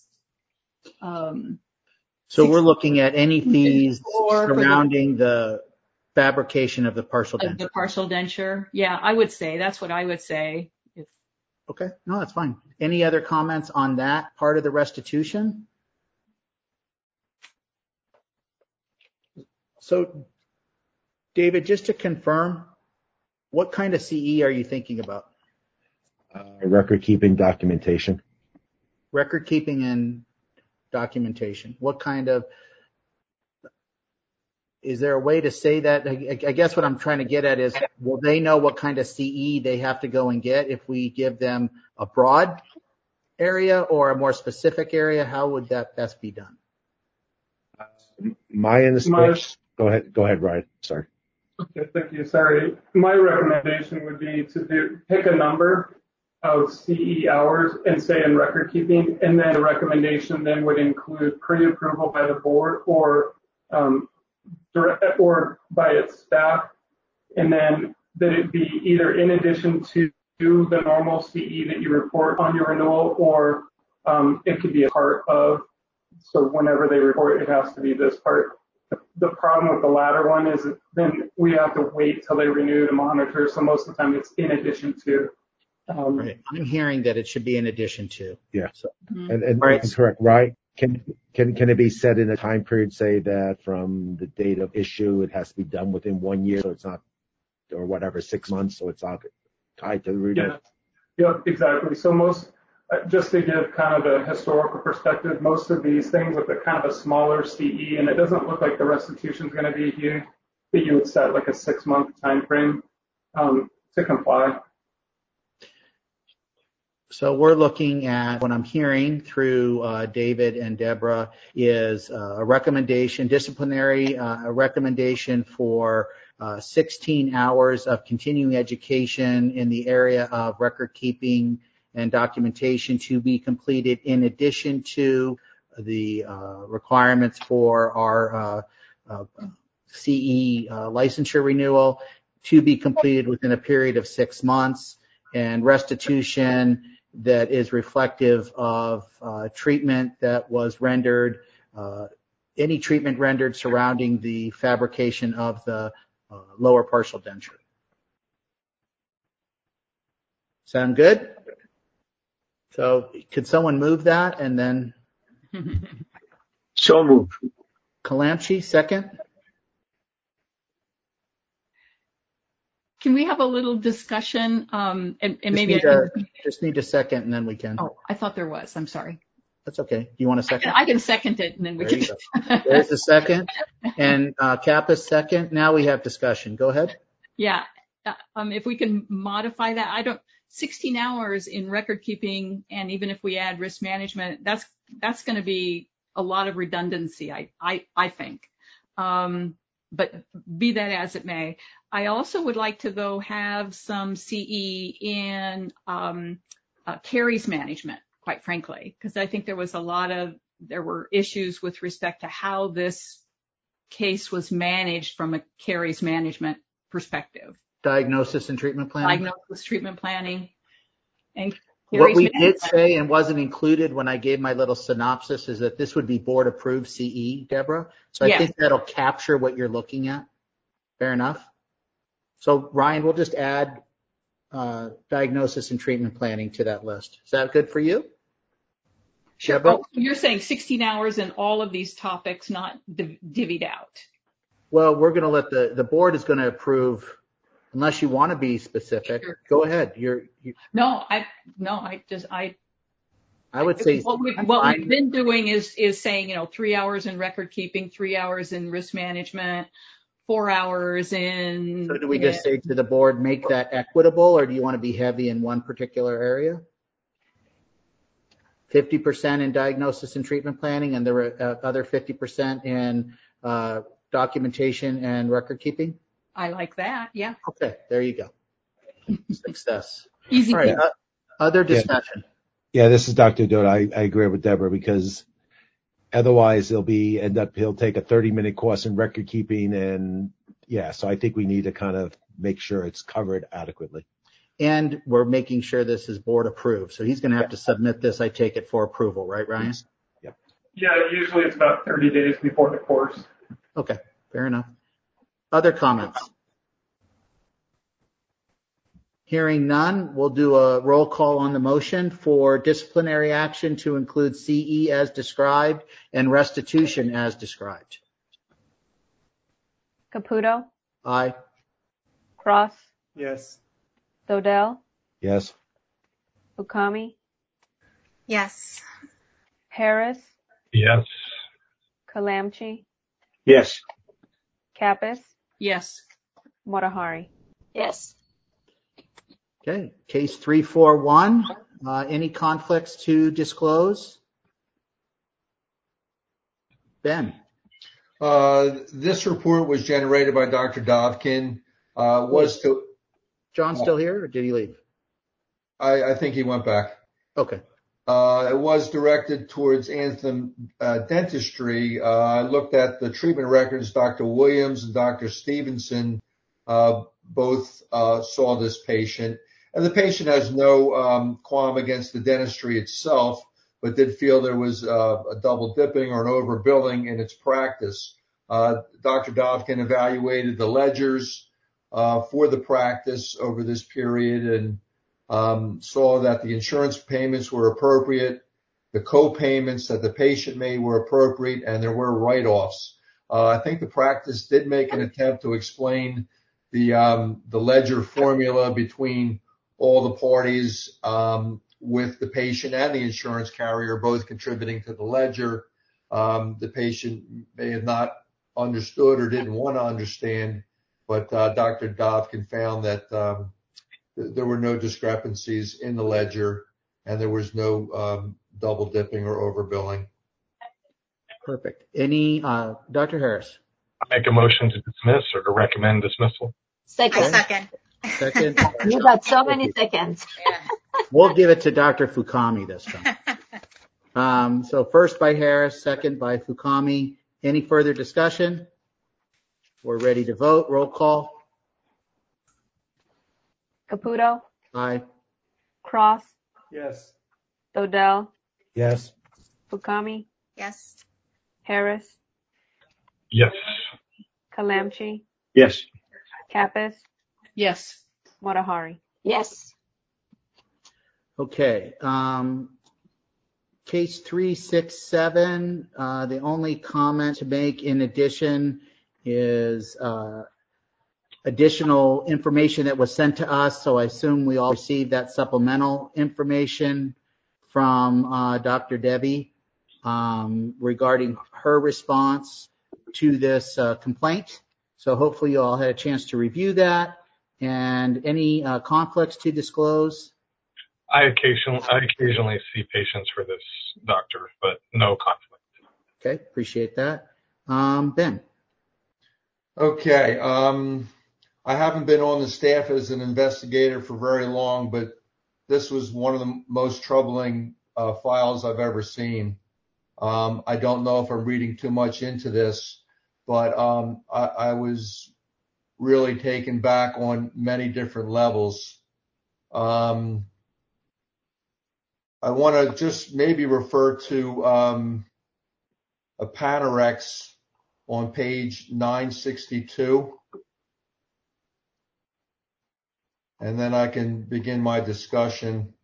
So we're looking at any fees surrounding the fabrication of the partial denture. The partial denture. Yeah, I would say, that's what I would say. Okay, no, that's fine. Any other comments on that part of the restitution? So, David, just to confirm, what kind of CE are you thinking about? Record keeping documentation. Record keeping and documentation. What kind of, is there a way to say that? I guess what I'm trying to get at is, will they know what kind of CE they have to go and get if we give them a broad area or a more specific area? How would that best be done? Go ahead, Ryan. Sorry. Okay, thank you. Sorry. My recommendation would be to pick a number of CE hours and say in record keeping, and then the recommendation then would include pre-approval by the board or by its staff, and then that it be either in addition to the normal CE that you report on your renewal, or it could be a part of. So whenever they report, it has to be this part. The problem with the latter one is then we have to wait till they renew to monitor. So most of the time it's in addition to. Right. I'm hearing that it should be in addition to. Yeah. So, and correct, right? Can it be set in a time period, say that from the date of issue, it has to be done within 1 year, so it's not, or whatever, 6 months, so it's not tied to the renewal? Yeah, exactly. So most, just to give kind of a historical perspective, most of these things with a kind of a smaller CE, and it doesn't look like the restitution is going to be huge, that you would set like a 6-month time frame to comply. So we're looking at, what I'm hearing through David and Deborah is a recommendation, disciplinary, a recommendation for 16 hours of continuing education in the area of record keeping and documentation to be completed in addition to the requirements for our CE licensure renewal to be completed within a period of 6 months, and restitution that is reflective of treatment that was rendered, any treatment rendered surrounding the fabrication of the lower partial denture. Sound good? So could someone move that and then? So moved. Calamchi, second? Can we have a little discussion? And maybe just need a second and then we can. Oh, I thought there was. I'm sorry. That's okay. Do you want a second? I can second it and then we can. There's a second. And Kappa's second. Now we have discussion. Go ahead. Yeah. If we can modify that, 16 hours in record keeping, and even if we add risk management, that's going to be a lot of redundancy, I think. But be that as it may, I also would like to, though, have some CE in carries management, quite frankly, because I think there were issues with respect to how this case was managed from a carries management perspective. Diagnosis and treatment planning? Diagnosis, treatment planning. And what we did say and wasn't included when I gave my little synopsis is that this would be board approved CE, Deborah. So I think that'll capture what you're looking at. Fair enough. So Ryan, we'll just add diagnosis and treatment planning to that list. Is that good for you? Sure. Oh, you're saying 16 hours in all of these topics, not divvied out. Well, we're going to let the board is going to approve. Unless you want to be specific, sure. Go ahead. I would say what we've been doing is saying, 3 hours in record keeping, 3 hours in risk management, 4 hours in. So do we just say to the board, make that equitable, or do you want to be heavy in one particular area? 50% in diagnosis and treatment planning, and the other 50% in documentation and record keeping? I like that, yeah. Okay, there you go. Success. Easy. All right, other discussion. Yeah, this is Dr. Dodd. I agree with Deborah, because otherwise he'll take a 30-minute course in record keeping, and so I think we need to kind of make sure it's covered adequately. And we're making sure this is board approved. So he's going to have to submit this, I take it, for approval, right, Ryan? Yep. Yeah, usually it's about 30 days before the course. Okay, fair enough. Other comments? Hearing none, we'll do a roll call on the motion for disciplinary action to include CE as described and restitution as described. Caputo, Aye. Cross, Yes. Dodell, Yes. Fukami, Yes. Harris, Yes. Kalamchi, Yes. Kappas, Yes. Motahari. Yes. Okay, case 341. Any conflicts to disclose? Ben. This report was generated by Dr. Dovkin. John still here, or did he leave? I think he went back. Okay. It was directed towards Anthem Dentistry. I looked at the treatment records. Dr. Williams and Dr. Stevenson both saw this patient. And the patient has no qualm against the dentistry itself, but did feel there was a double dipping or an overbilling in its practice. Dr. Dovkin evaluated the ledgers for the practice over this period and saw that the insurance payments were appropriate, the co-payments that the patient made were appropriate, and there were write-offs. I think the practice did make an attempt to explain the ledger formula between all the parties, with the patient and the insurance carrier both contributing to the ledger. The patient may have not understood or didn't want to understand, but Dr. Dovkin found that there were no discrepancies in the ledger and there was no double dipping or overbilling. Perfect. Any, Dr. Harris? I make a motion to dismiss or to recommend dismissal. I second. Second. You got so many seconds. We'll give it to Dr. Fukami this time. So first by Harris, second by Fukami. Any further discussion? We're ready to vote. Roll call. Caputo, Aye. Cross, Yes. Dodell, Yes. Fukami, Yes. Harris, Yes. Kalamchi, Yes. Kappas, Yes. Motahari. Yes. Okay. Case 367, the only comment to make in addition is additional information that was sent to us. So I assume we all received that supplemental information from Dr. Debbie regarding her response to this complaint. So hopefully you all had a chance to review that. And any conflicts to disclose? I occasionally see patients for this doctor, but no conflict. Okay, appreciate that. Ben. Okay. I haven't been on the staff as an investigator for very long, but this was one of the most troubling files I've ever seen. I don't know if I'm reading too much into this, but I was really taken back on many different levels. I want to just maybe refer to a Panorex on page 962. And then I can begin my discussion.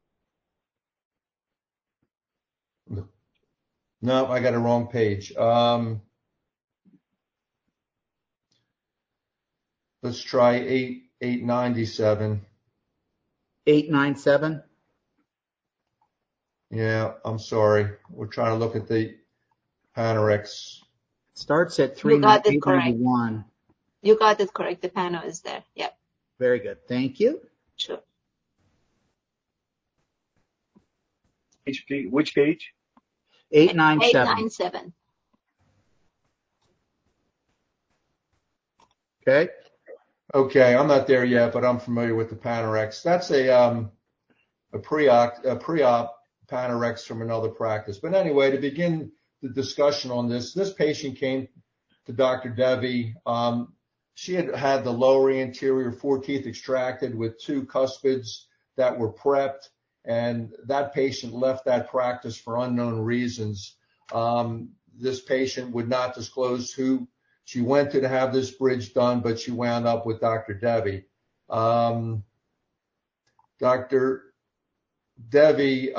No, I got a wrong page. Let's try 897. 897? Yeah, I'm sorry. We're trying to look at the Panorex. Starts at You got it correct. 891. You got it correct. The panel is there. Yep. Very good. Thank you. Sure. Which page? 897. 897. Okay. Okay, I'm not there yet, but I'm familiar with the Panorex. That's a pre-op Panorex from another practice. But anyway, to begin the discussion on this patient came to Dr. Devi. She had had the lower anterior 4 teeth extracted with 2 cuspids that were prepped, and that patient left that practice for unknown reasons. This patient would not disclose who she went to have this bridge done, but she wound up with Dr. Devi. Dr. Devi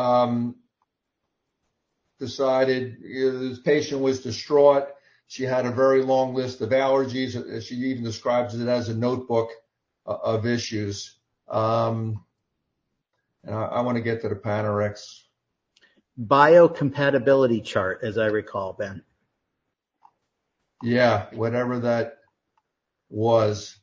decided this patient was distraught. She had a very long list of allergies. She even describes it as a notebook of issues. And I want to get to the Panorex. Biocompatibility chart, as I recall, Ben. Yeah, whatever that was.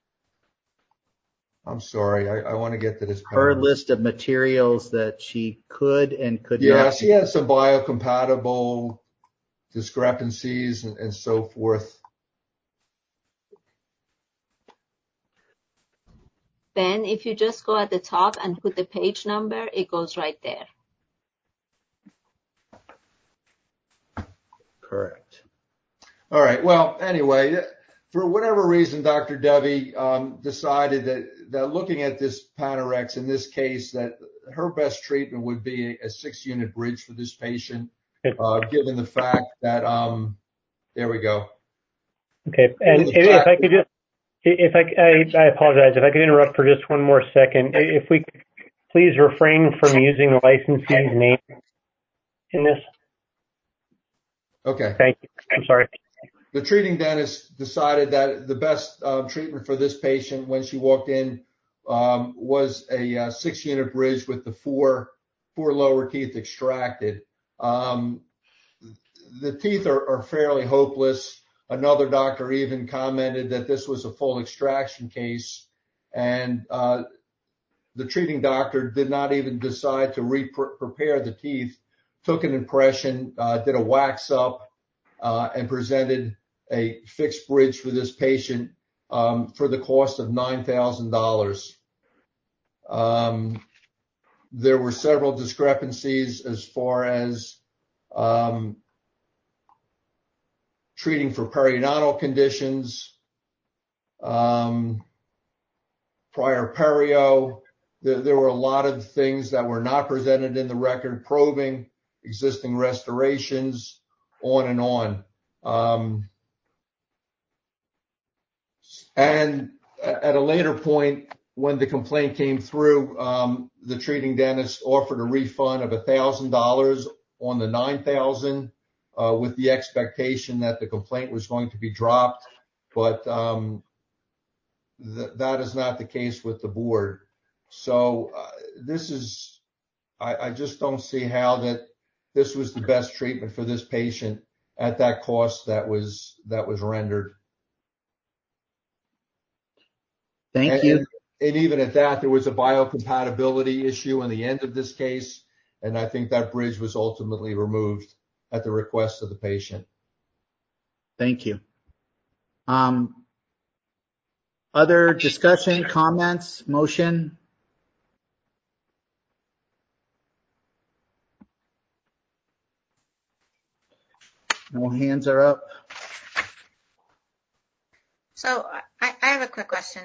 I'm sorry. I want to get to this. Her list of materials that she could and could not. Yeah, she had some biocompatible discrepancies and so forth. Ben, if you just go at the top and put the page number, it goes right there. Correct. All right. Well, anyway, for whatever reason, Dr. Devi decided that looking at this Panorex in this case, that her best treatment would be a 6-unit bridge for this patient, given the fact that there we go. Okay, and if I could just, I apologize if I could interrupt for just one more second. If we could please refrain from using the licensee's name in this. Okay. Thank you. I'm sorry. The treating dentist decided that the best treatment for this patient when she walked in was a 6-unit bridge with the four lower teeth extracted. The teeth are fairly hopeless. Another doctor even commented that this was a full extraction case, and the treating doctor did not even decide to prepare the teeth, took an impression, did a wax up, and presented a fixed bridge for this patient for the cost of $9,000. There were several discrepancies as far as treating for periodontal conditions, prior perio. There were a lot of things that were not presented in the record, probing, existing restorations, on and on. And at a later point, when the complaint came through, the treating dentist offered a refund of $1,000 on the $9,000 with the expectation that the complaint was going to be dropped. But that is not the case with the board. So I just don't see how that this was the best treatment for this patient at that cost that was rendered. Thank you. And even at that, there was a biocompatibility issue in the end of this case, and I think that bridge was ultimately removed at the request of the patient. Thank you. Other discussion, comments, motion? No hands are up. So I have a quick question.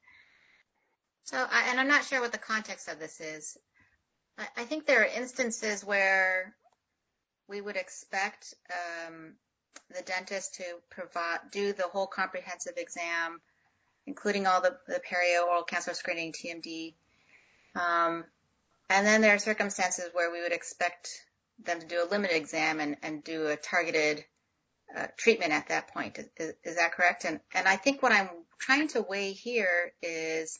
And I'm not sure what the context of this is. I think there are instances where we would expect the dentist to do the whole comprehensive exam, including all the perio, oral cancer screening, TMD. And then there are circumstances where we would expect them to do a limited exam and do a targeted treatment at that point. Is that correct? And I think what I'm trying to weigh here is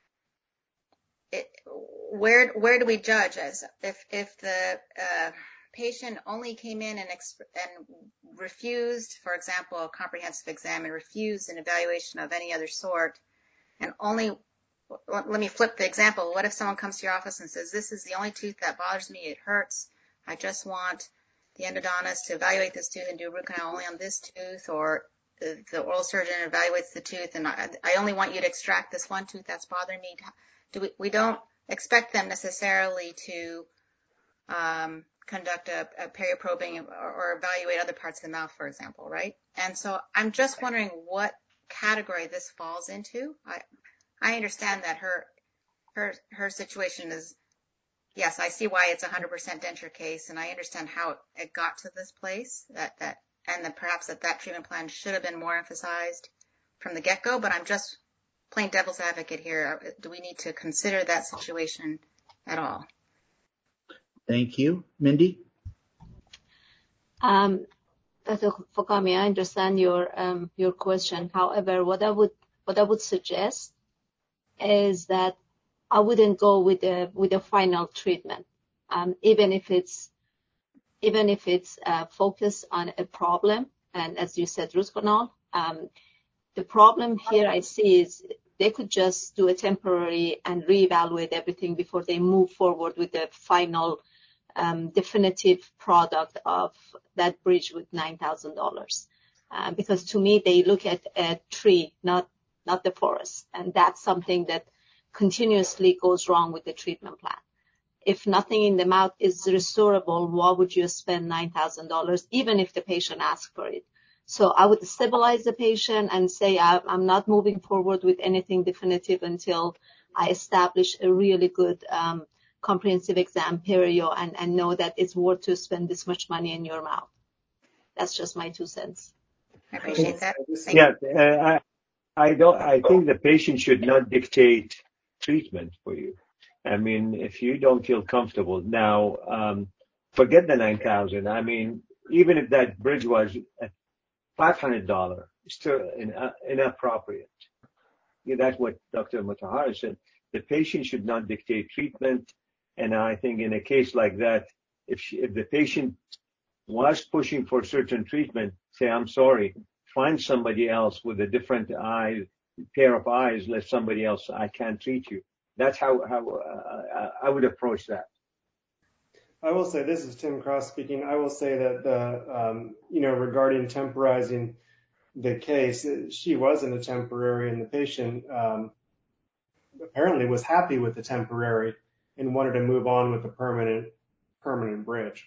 where do we judge as if the patient only came in and refused, for example, a comprehensive exam and refused an evaluation of any other sort, and only, let me flip the example. What if someone comes to your office and says, this is the only tooth that bothers me, it hurts, I just want the endodontist to evaluate this tooth and do a root canal only on this tooth, or the oral surgeon evaluates the tooth and I only want you to extract this one tooth that's bothering me. We don't expect them necessarily to conduct a perioprobing or evaluate other parts of the mouth, for example, right? And so I'm just wondering what category this falls into. I understand that her situation is, yes, I see why it's a 100% denture case, and I understand how it got to this place, and that perhaps that treatment plan should have been more emphasized from the get-go, but I'm just plain devil's advocate here. Do we need to consider that situation at all? Thank you. Mindy? Dr. Fukami, I understand your question. However, what I would suggest is that I wouldn't go with the final treatment, even if it's focused on a problem, and as you said, root canal. The problem here I see is they could just do a temporary and reevaluate everything before they move forward with the final definitive product of that bridge with $9,000. Because to me, they look at a tree, not the forest. And that's something that continuously goes wrong with the treatment plan. If nothing in the mouth is restorable, why would you spend $9,000, even if the patient asks for it? So I would stabilize the patient and say, I'm not moving forward with anything definitive until I establish a really good comprehensive exam perio and know that it's worth to spend this much money in your mouth. That's just my 2 cents. I appreciate that. Yeah, I think the patient should not dictate treatment for you. I mean, if you don't feel comfortable now, forget the $9,000. I mean, even if that bridge was $500, still inappropriate. Yeah, that's what Dr. Mutahari said. The patient should not dictate treatment. And I think in a case like that, if the patient was pushing for certain treatment, say, I'm sorry, find somebody else with a different pair of eyes, let somebody else, I can't treat you. That's how I would approach that. I will say, this is Tim Cross speaking. I will say that regarding temporizing the case, she was in a temporary, and the patient apparently was happy with the temporary and wanted to move on with the permanent bridge.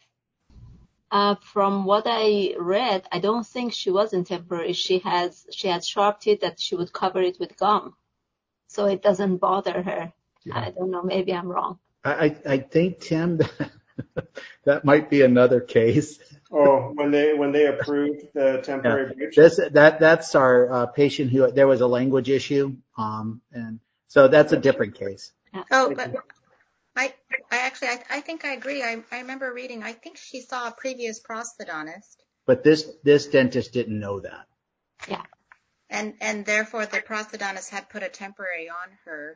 From what I read, I don't think she was in temporary. She has sharp teeth that she would cover it with gum, so it doesn't bother her. Yeah. I don't know. Maybe I'm wrong. I think, Tim, that might be another case. Oh, when they approved the temporary bridge? That's our patient who there was a language issue, and so that's a different case. Oh, but I think I agree. I remember reading, I think she saw a previous prosthodontist. But this dentist didn't know that. Yeah. And therefore the prosthodontist had put a temporary on her,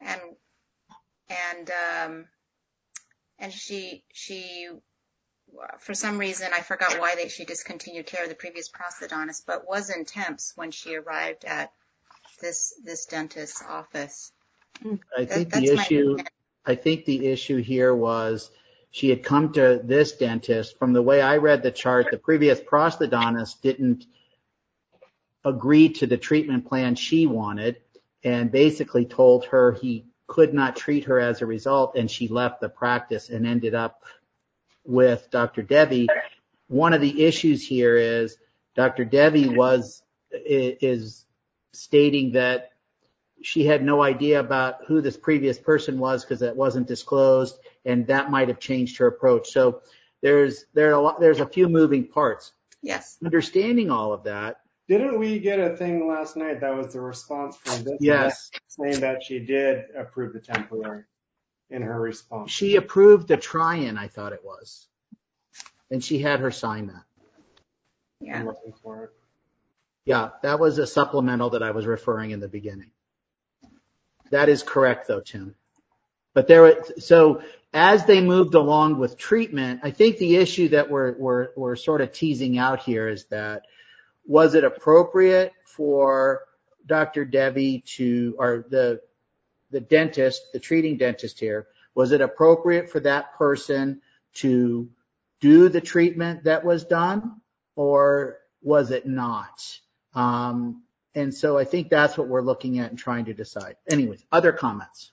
and she for some reason, I forgot why she discontinued care of the previous prosthodontist, but was in temps when she arrived at this dentist's office. I think the issue here was she had come to this dentist. From the way I read the chart, the previous prosthodontist didn't agree to the treatment plan she wanted and basically told her he could not treat her as a result, and she left the practice and ended up with Dr. Devi. One of the issues here is Dr. Devi is stating that she had no idea about who this previous person was because that wasn't disclosed, and that might have changed her approach. So there's a few moving parts. Yes. Understanding all of that. Didn't we get a thing last night that was the response from this? Yes. Saying that she did approve the temporary in her response. She approved the try-in, I thought it was. And she had her sign that. Yeah. I'm looking for it. Yeah, that was a supplemental that I was referring in the beginning. That is correct, though, Tim. But so as they moved along with treatment, I think the issue that we're sort of teasing out here is that, was it appropriate for Dr. Devi or the dentist, the treating dentist here, was it appropriate for that person to do the treatment that was done, or was it not? And so I think that's what we're looking at and trying to decide. Anyways, other comments?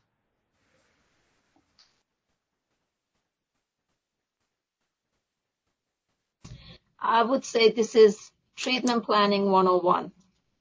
I would say this is treatment planning 101.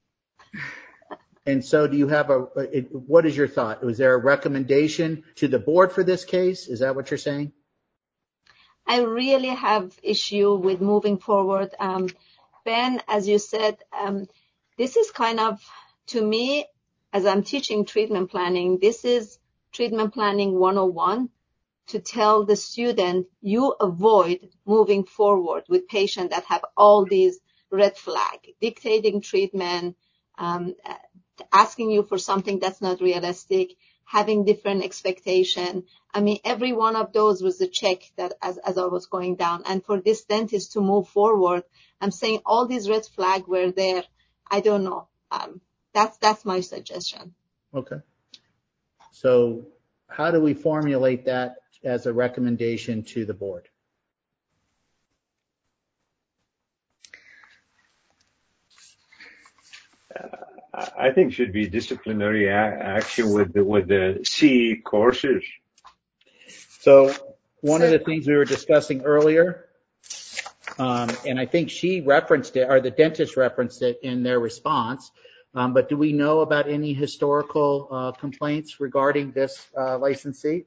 And so do you have what is your thought? Was there a recommendation to the board for this case? Is that what you're saying? I really have issue with moving forward. Ben, as you said, this is kind of, to me, as I'm teaching treatment planning, this is treatment planning 101 to tell the student, you avoid moving forward with patients that have all these red flags, dictating treatment, asking you for something that's not realistic, having different expectation. I mean, every one of those was a check that as I was going down. And for this dentist to move forward, I'm saying all these red flags were there. I don't know. That's my suggestion. Okay. So how do we formulate that as a recommendation to the board? I think should be disciplinary action with the CE courses. So one of the things we were discussing earlier, and I think she referenced it, or the dentist referenced it in their response, but do we know about any historical complaints regarding this licensee?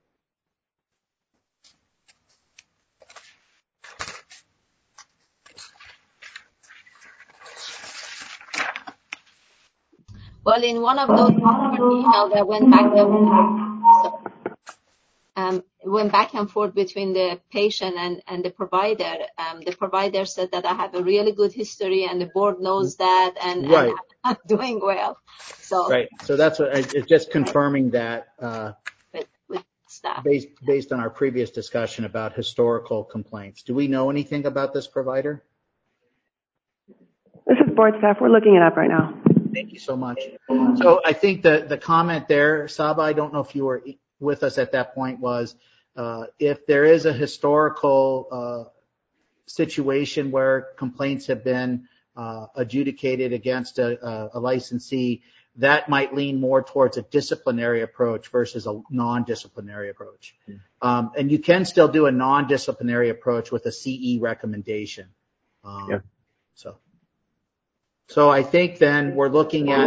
Well, in one of those emails that went back and forth between the patient and the provider said that I have a really good history and the board knows that and I'm doing well. So right. So that's what it's just confirming that with staff. Based on our previous discussion about historical complaints. Do we know anything about this provider? This is board staff. We're looking it up right now. Thank you so much. So I think the comment there, Saba, I don't know if you were with us at that point, was if there is a historical situation where complaints have been adjudicated against a licensee, that might lean more towards a disciplinary approach versus a non-disciplinary approach. And you can still do a non-disciplinary approach with a CE recommendation. So I think then we're looking at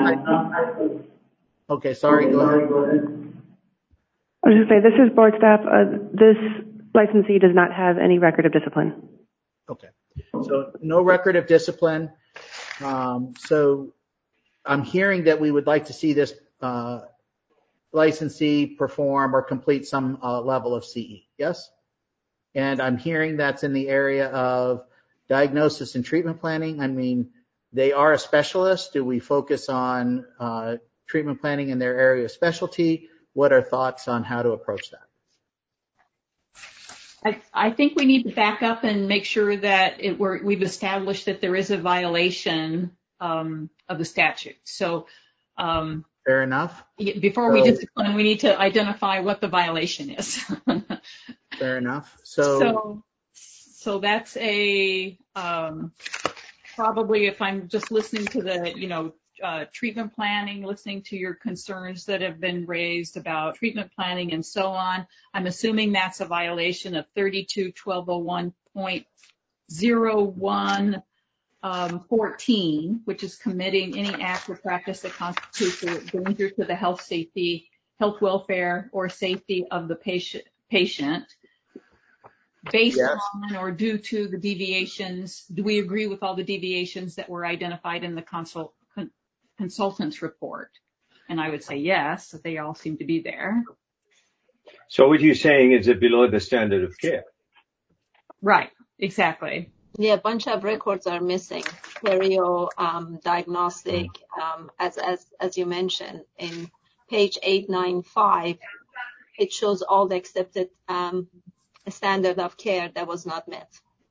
okay, sorry, go ahead. I was going to say, this is board staff. This licensee does not have any record of discipline. Okay, so no record of discipline. So I'm hearing that we would like to see this licensee perform or complete some level of CE, yes? And I'm hearing that's in the area of diagnosis and treatment planning. I mean, they are a specialist. Do we focus on treatment planning in their area of specialty? What are thoughts on how to approach that? I think we need to back up and make sure that we've established that there is a violation of the statute. So fair enough. Before we discipline, we need to identify what the violation is. Fair enough. So that's a probably, if I'm just listening to the treatment planning, listening to your concerns that have been raised about treatment planning and so on, I'm assuming that's a violation of 32-1201.0114, which is committing any act or practice that constitutes a danger to the health, safety, health, welfare, or safety of the patient based on or due to the deviations. Do we agree with all the deviations that were identified in the consultant's report? And I would say yes, that they all seem to be there. So what you're saying is it below the standard of care? Right, exactly. Yeah, a bunch of records are missing. Perio, diagnostic, as you mentioned, in page 895, it shows all the accepted standard of care that was not met.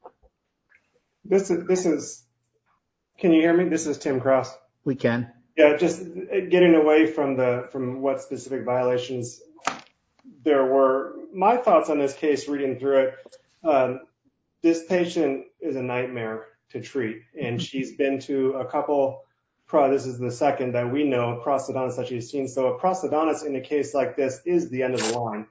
This is. Can you hear me? This is Tim Cross. We can. Yeah, just getting away from what specific violations there were. My thoughts on this case, reading through it, this patient is a nightmare to treat, and she's been to a couple. This is the second that we know prosthodontists that she's seen. So a prosthodontist in a case like this is the end of the line,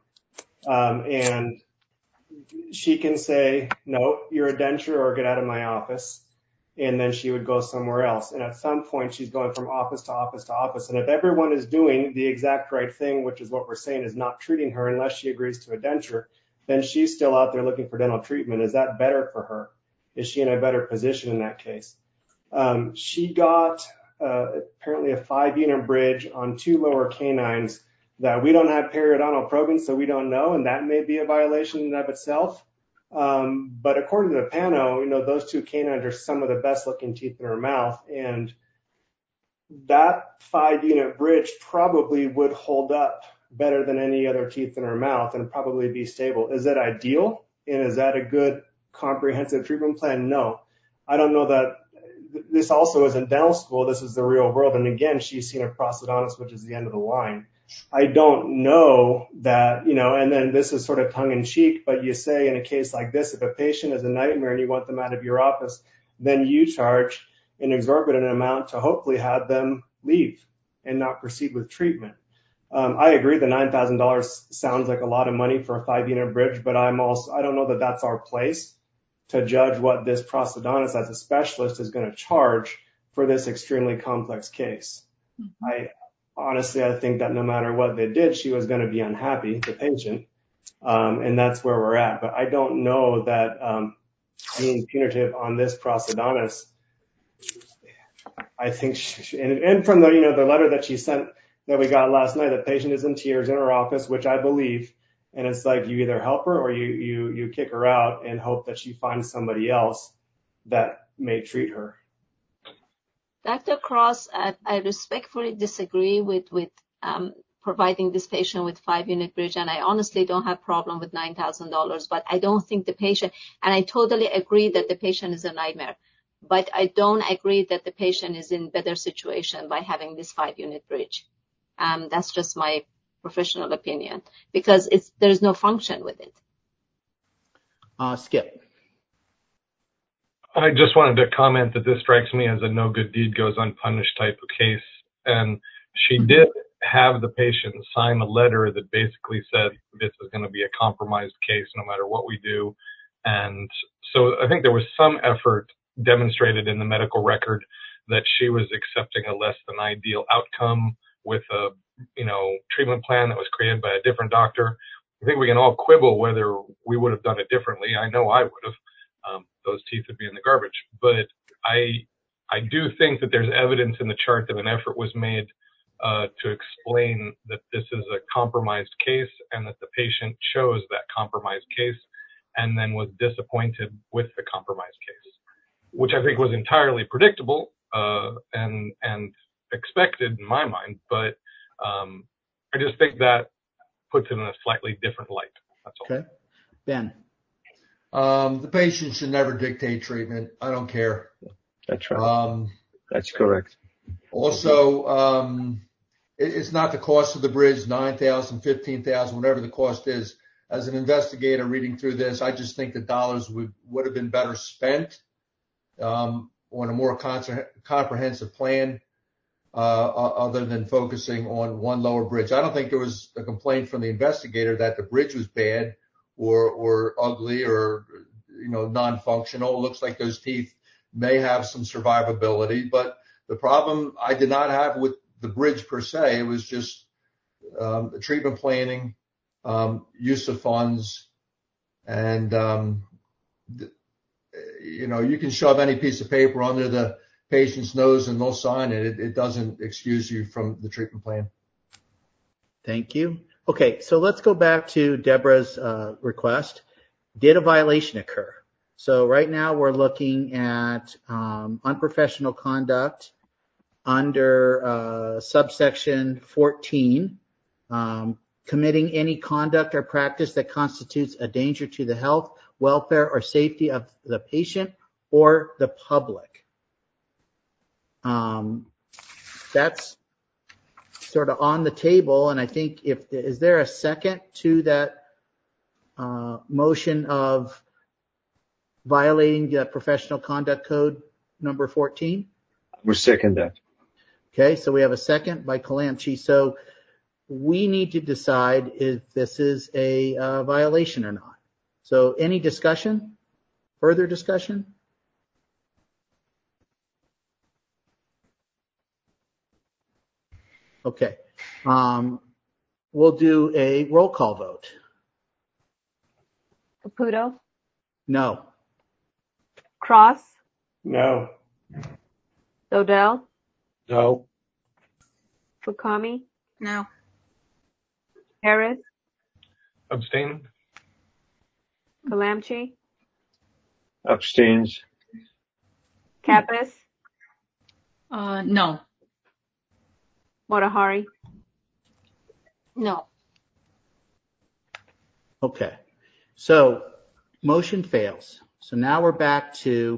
and she can say, "No, you're a denture, or get out of my office." And then she would go somewhere else. And at some point, she's going from office to office to office. And if everyone is doing the exact right thing, which is what we're saying is not treating her unless she agrees to a denture, then she's still out there looking for dental treatment. Is that better for her? Is she in a better position in that case? She got apparently a 5-unit bridge on 2 lower canines that we don't have periodontal probing, so we don't know. And that may be a violation in and of itself. But according to the panel, those 2 canines are some of the best looking teeth in her mouth. And that 5-unit bridge probably would hold up better than any other teeth in her mouth and probably be stable. Is that ideal? And is that a good comprehensive treatment plan? No. I don't know that. This also isn't dental school. This is the real world. And again, she's seen a prosthodontist, which is the end of the line. I don't know that, and then this is sort of tongue in cheek, but you say in a case like this, if a patient is a nightmare and you want them out of your office, then you charge an exorbitant amount to hopefully have them leave and not proceed with treatment. I agree the $9,000 sounds like a lot of money for a 5-unit bridge, but I don't know that that's our place to judge what this prosthodontist as a specialist is going to charge for this extremely complex case. Mm-hmm. Honestly, I think that no matter what they did, she was going to be unhappy, the patient, and that's where we're at. But I don't know that being punitive on this prosthodontist, I think, and from the the letter that she sent that we got last night, the patient is in tears in her office, which I believe, and it's like you either help her or you kick her out and hope that she finds somebody else that may treat her. Dr. Cross, I respectfully disagree with providing this patient with 5-unit bridge, and I honestly don't have problem with $9,000, but I don't think the patient, and I totally agree that the patient is a nightmare, but I don't agree that the patient is in better situation by having this 5-unit bridge. That's just my professional opinion, because there's no function with it. Skip. I just wanted to comment that this strikes me as a no good deed goes unpunished type of case. And she did have the patient sign a letter that basically said this is going to be a compromised case no matter what we do. And so I think there was some effort demonstrated in the medical record that she was accepting a less than ideal outcome with a treatment plan that was created by a different doctor. I think we can all quibble whether we would have done it differently. I know I would have. Those teeth would be in the garbage. But I do think that there's evidence in the chart that an effort was made to explain that this is a compromised case and that the patient chose that compromised case and then was disappointed with the compromised case, which I think was entirely predictable and expected in my mind. But I just think that puts it in a slightly different light. That's all. Okay. Ben. The patient should never dictate treatment. I don't care. That's right. That's correct. Also, it's not the cost of the bridge, $9,000, $15,000, whatever the cost is. As an investigator reading through this, I just think the dollars would have been better spent on a more comprehensive plan other than focusing on one lower bridge. I don't think there was a complaint from the investigator that the bridge was bad or ugly or non-functional. It looks like those teeth may have some survivability, but the problem I did not have with the bridge per se. It was just treatment planning, use of funds, and you can shove any piece of paper under the patient's nose and they'll sign it. It doesn't excuse you from the treatment plan. Thank you. Okay, so let's go back to Deborah's request. Did a violation occur? So right now we're looking at unprofessional conduct under subsection 14. committing any conduct or practice that constitutes a danger to the health, welfare, or safety of the patient or the public. That's sort of on the table, and I think is there a second to that motion of violating the Professional Conduct Code number 14? We'll second that. Okay, so we have a second by Kalamchi. So we need to decide if this is a violation or not. So any discussion? Further discussion? Okay. We'll do a roll call vote. Caputo? No. Cross? No. Dodell? No. Fukami? No. Harris? Abstain? Kalamchi? Abstains. Kappas? No. Motahari? No. Okay. So motion fails. So now we're back to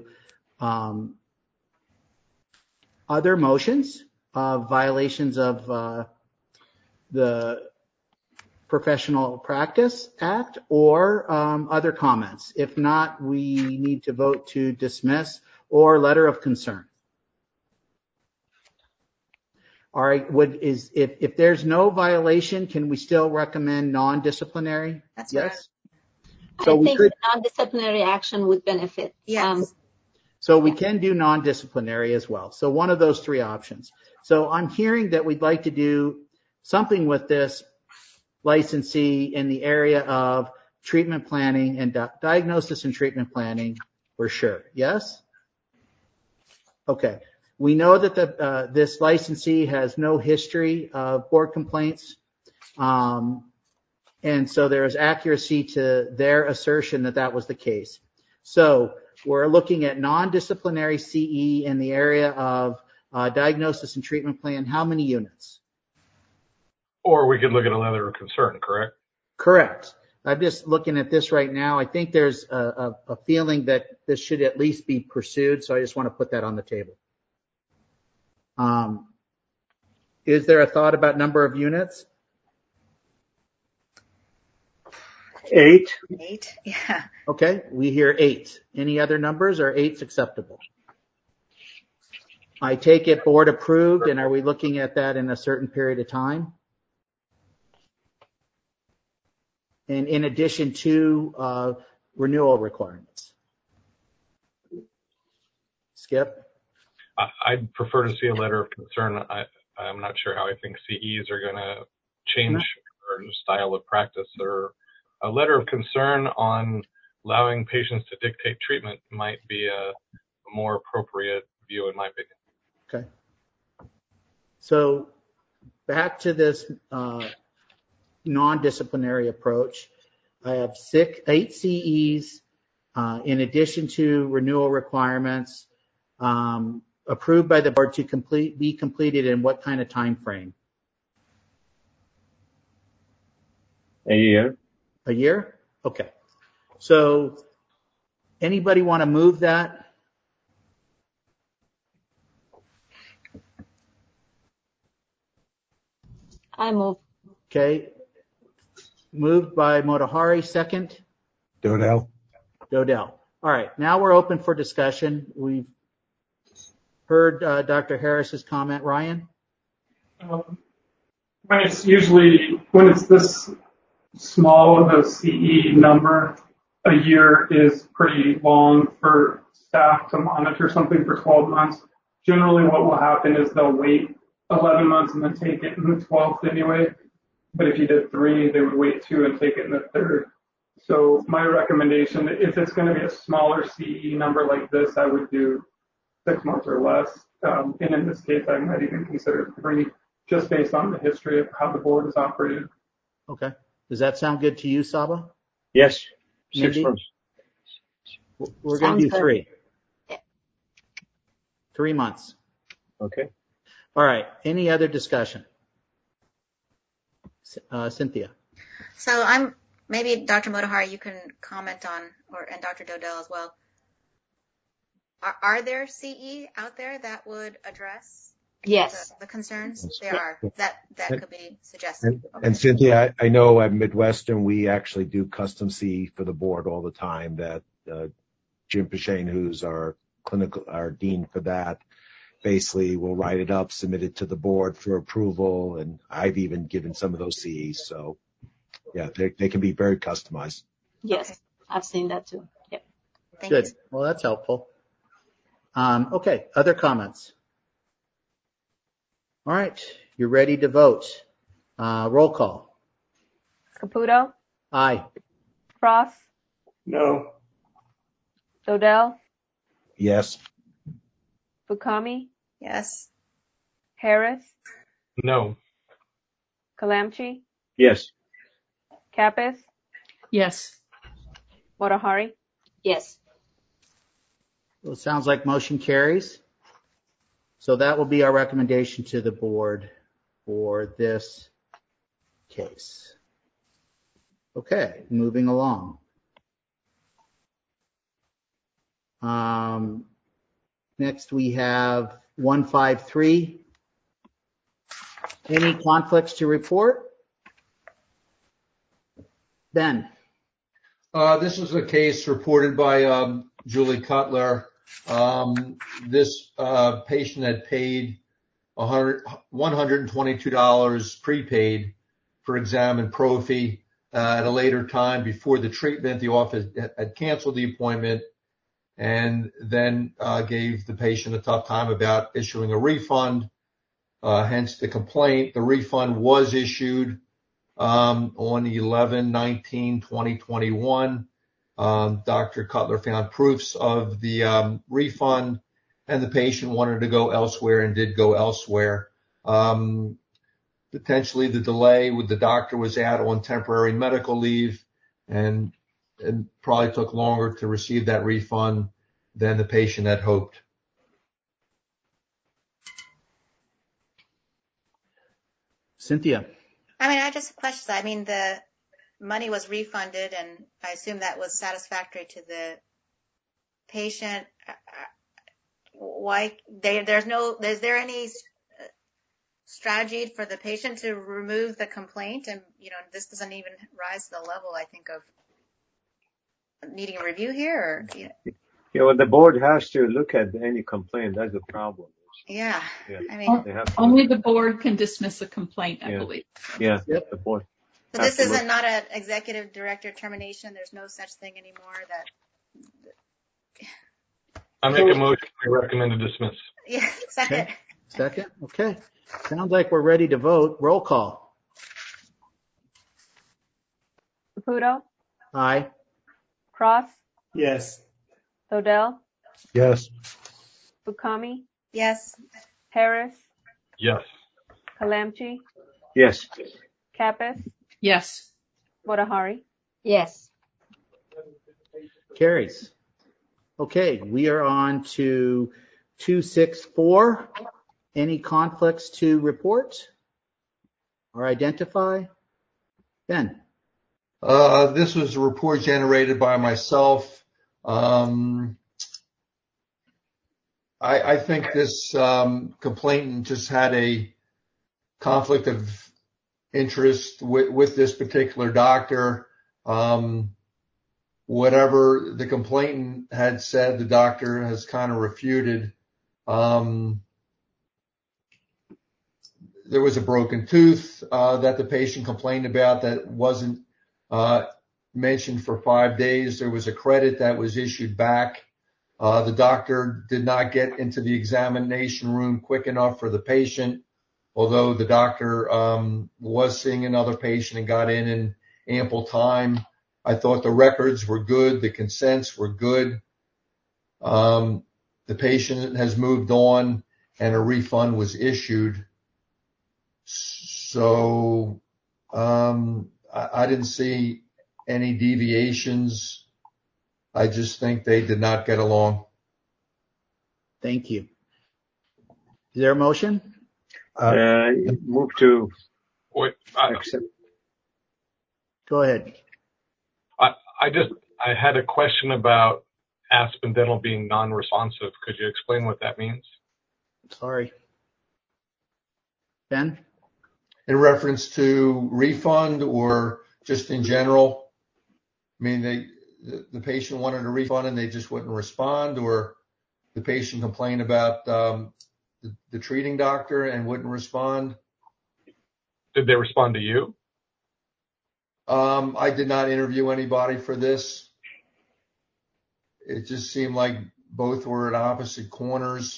other motions of violations of the Professional Practice Act or other comments. If not, we need to vote to dismiss or letter of concern. All right, if there's no violation, can we still recommend non-disciplinary? That's yes. Right. So I think non-disciplinary action would benefit. Yes. So we can do non-disciplinary as well. So one of those three options. So I'm hearing that we'd like to do something with this licensee in the area of treatment planning and diagnosis and treatment planning for sure. Yes? Okay. We know that this licensee has no history of board complaints. And so there is accuracy to their assertion that that was the case. So we're looking at non-disciplinary CE in the area of diagnosis and treatment plan. How many units? Or we could look at a letter of concern, correct? Correct. I'm just looking at this right now. I think there's a feeling that this should at least be pursued. So I just want to put that on the table. Is there a thought about number of units? 8. 8, yeah. Okay, we hear 8. Any other numbers, or 8's acceptable? I take it board approved, and are we looking at that in a certain period of time? And in addition to renewal requirements. Skip? I'd prefer to see a letter of concern. I'm not sure how I think CEs are going to change their style of practice, or a letter of concern on allowing patients to dictate treatment might be a more appropriate view, in my opinion. Okay. So back to this non-disciplinary approach. I have 8 CEs in addition to renewal requirements approved by the board to be completed in what kind of time frame? A year. A year? Okay. So anybody want to move that? I move. Okay. Moved by Motahari, second? Dodell. Dodell. All right. Now we're open for discussion. We've heard Dr. Harris's comment. Ryan? When it's this small of a CE number, a year is pretty long for staff to monitor something for 12 months. Generally what will happen is they'll wait 11 months and then take it in the 12th anyway. But if you did 3, they would wait 2 and take it in the 3rd. So my recommendation, if it's going to be a smaller CE number like this, I would do 6 months or less. And in this case, I might even consider 3, just based on the history of how the board has operated. Okay. Does that sound good to you, Saba? Yes. 6 Mindy? months. We're going to do 3. Yeah. 3 months. Okay. All right. Any other discussion? Cynthia. So maybe Dr. Motahari, you can comment on, and Dr. Dodell as well. Are there CE out there that would address the concerns? There are. That could be suggested. And Cynthia, I know at Midwestern we actually do custom CE for the board all the time. That Jim Pashane, who's our dean for that, basically will write it up, submit it to the board for approval, and I've even given some of those CEs. So, yeah, they can be very customized. Yes, I've seen that too. Yep. Good. Well, that's helpful. Okay, other comments? All right, you're ready to vote. Roll call. Caputo? Aye. Cross? No. Dodell? Yes. Fukami? Yes. Harris? No. Kalamchi? Yes. Kappas? Yes. Motahari? Yes. Well, it sounds like motion carries. So that will be our recommendation to the board for this case. Okay, moving along. Next we have 153. Any conflicts to report? Ben. This is a case reported by Julie Cutler. This patient had paid $122 prepaid for exam and prophy. At a later time before the treatment, the office had canceled the appointment and then gave the patient a tough time about issuing a refund, hence the complaint. The refund was issued on 11/19/2021. Dr. Cutler found proofs of the refund, and the patient wanted to go elsewhere and did go elsewhere. Potentially the delay with the doctor was out on temporary medical leave, and it probably took longer to receive that refund than the patient had hoped. Cynthia. I just question that. The money was refunded, and I assume that was satisfactory to the patient. Why is there any strategy for the patient to remove the complaint? And this doesn't even rise to the level, I think, of needing a review here. Well, the board has to look at any complaint. That's the problem. Yeah. Only the board can dismiss a complaint, I believe. Yeah. Yep. The board. So this isn't not an executive director termination. There's no such thing anymore. I make a motion to recommend a dismiss. Yeah. Second. Okay. Second. Okay. Sounds like we're ready to vote. Roll call. Caputo? Aye. Cross? Yes. Dodell? Yes. Fukami? Yes. Harris? Yes. Kalamchi? Yes. Kappas? Yes. Motahari? Yes. Carries. Okay, we are on to 264. Any conflicts to report or identify? Ben. This was a report generated by myself. I think this complainant just had a conflict of interest with this particular doctor. Whatever the complainant had said, the doctor has kind of refuted. There was a broken tooth that the patient complained about that wasn't mentioned for 5 days. There was a credit that was issued back. The doctor did not get into the examination room quick enough for the patient, although the doctor was seeing another patient and got in ample time. I thought the records were good. The consents were good. The patient has moved on and a refund was issued. So I didn't see any deviations. I just think they did not get along. Thank you. Is there a motion? Move to Wait, accept. Go ahead. I had a question about Aspen Dental being non-responsive. Could you explain what that means? Sorry. Ben? In reference to refund or just in general? I mean, the patient wanted a refund and they just wouldn't respond, or the patient complained about the treating doctor and wouldn't respond? Did they respond to you? I did not interview anybody for this. It just seemed like both were at opposite corners.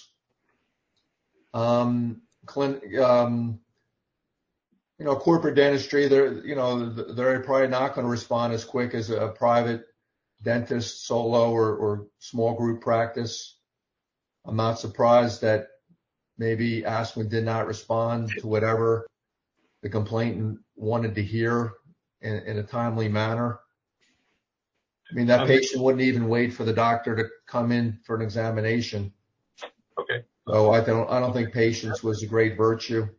Corporate dentistry, they're probably not going to respond as quick as a private dentist, solo or small group practice. I'm not surprised that maybe Aspen did not respond to whatever the complainant wanted to hear in a timely manner. I mean, that patient wouldn't even wait for the doctor to come in for an examination. Okay. So I don't think patience was a great virtue.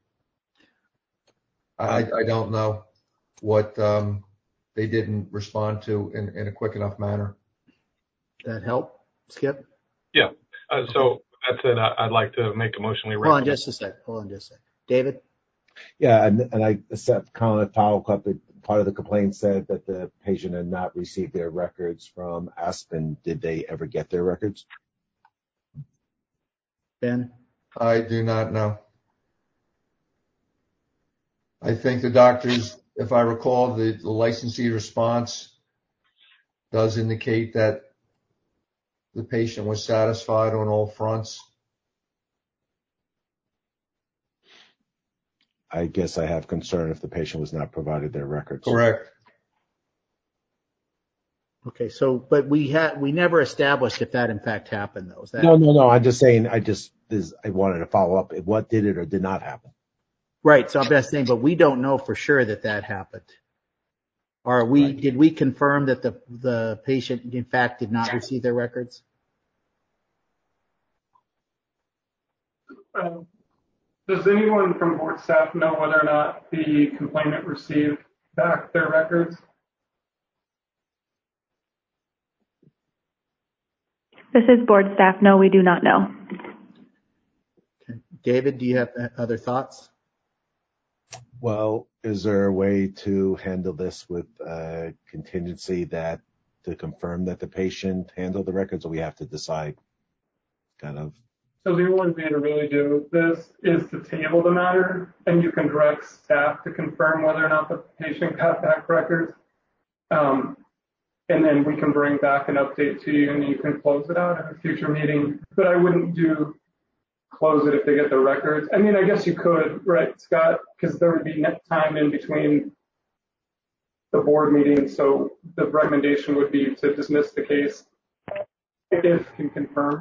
I don't know what they didn't respond to in a quick enough manner. That help, Skip? Yeah. So that's it. I'd like to make a motion. Hold on just a sec. David? Yeah, and I said, kind of follow up. Part of the complaint said that the patient had not received their records from Aspen. Did they ever get their records? Ben? I do not know. I think the doctors, if I recall, the licensee response does indicate that the patient was satisfied on all fronts. I guess I have concern if the patient was not provided their records. Correct. Okay, so, but we never established if that in fact happened, though. Is that... No. I'm just saying, I wanted to follow up. What did it or did not happen? Right, so I'm just saying, but we don't know for sure that happened. Did we confirm that the patient in fact did not receive their records? Does anyone from board staff know whether or not the complainant received back their records? This is board staff. No, we do not know. Okay. David, do you have other thoughts? Well, is there a way to handle this with contingency to confirm that the patient handled the records, or we have to decide kind of? So the only way to really do this is to table the matter, and you can direct staff to confirm whether or not the patient got back records. And then we can bring back an update to you, and you can close it out at a future meeting. But I wouldn't close it if they get the records. I mean, I guess you could, right, Scott? Because there would be time in between the board meeting. So the recommendation would be to dismiss the case if can confirm.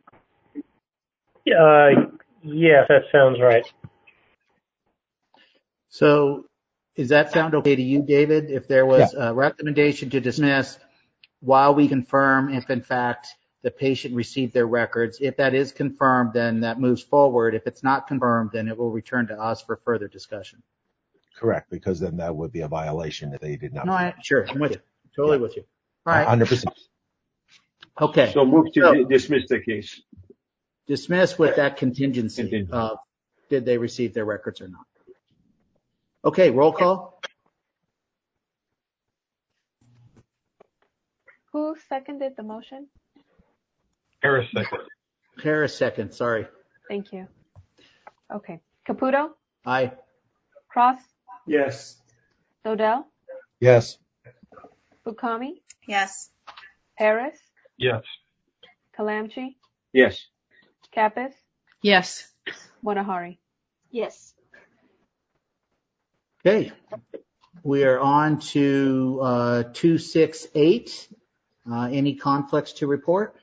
Yes, that sounds right. So does that sound okay to you, David? If there was a recommendation to dismiss while we confirm if in fact the patient received their records, if that is confirmed, then that moves forward. If it's not confirmed, then it will return to us for further discussion. Correct, because then that would be a violation if they did not. No, sure, I'm with you. Totally with you. All right. 100%. Okay. So move to dismiss the case. Dismiss with that contingency of did they receive their records or not. Okay, roll call. Who seconded the motion? Harris second. Harris second, sorry. Thank you. Okay. Caputo? Aye. Cross? Yes. Dodell? Yes. Fukami? Yes. Harris? Yes. Kalamchi? Yes. Kappas? Yes. Monahari? Yes. Okay. We are on to 268. Any conflicts to report?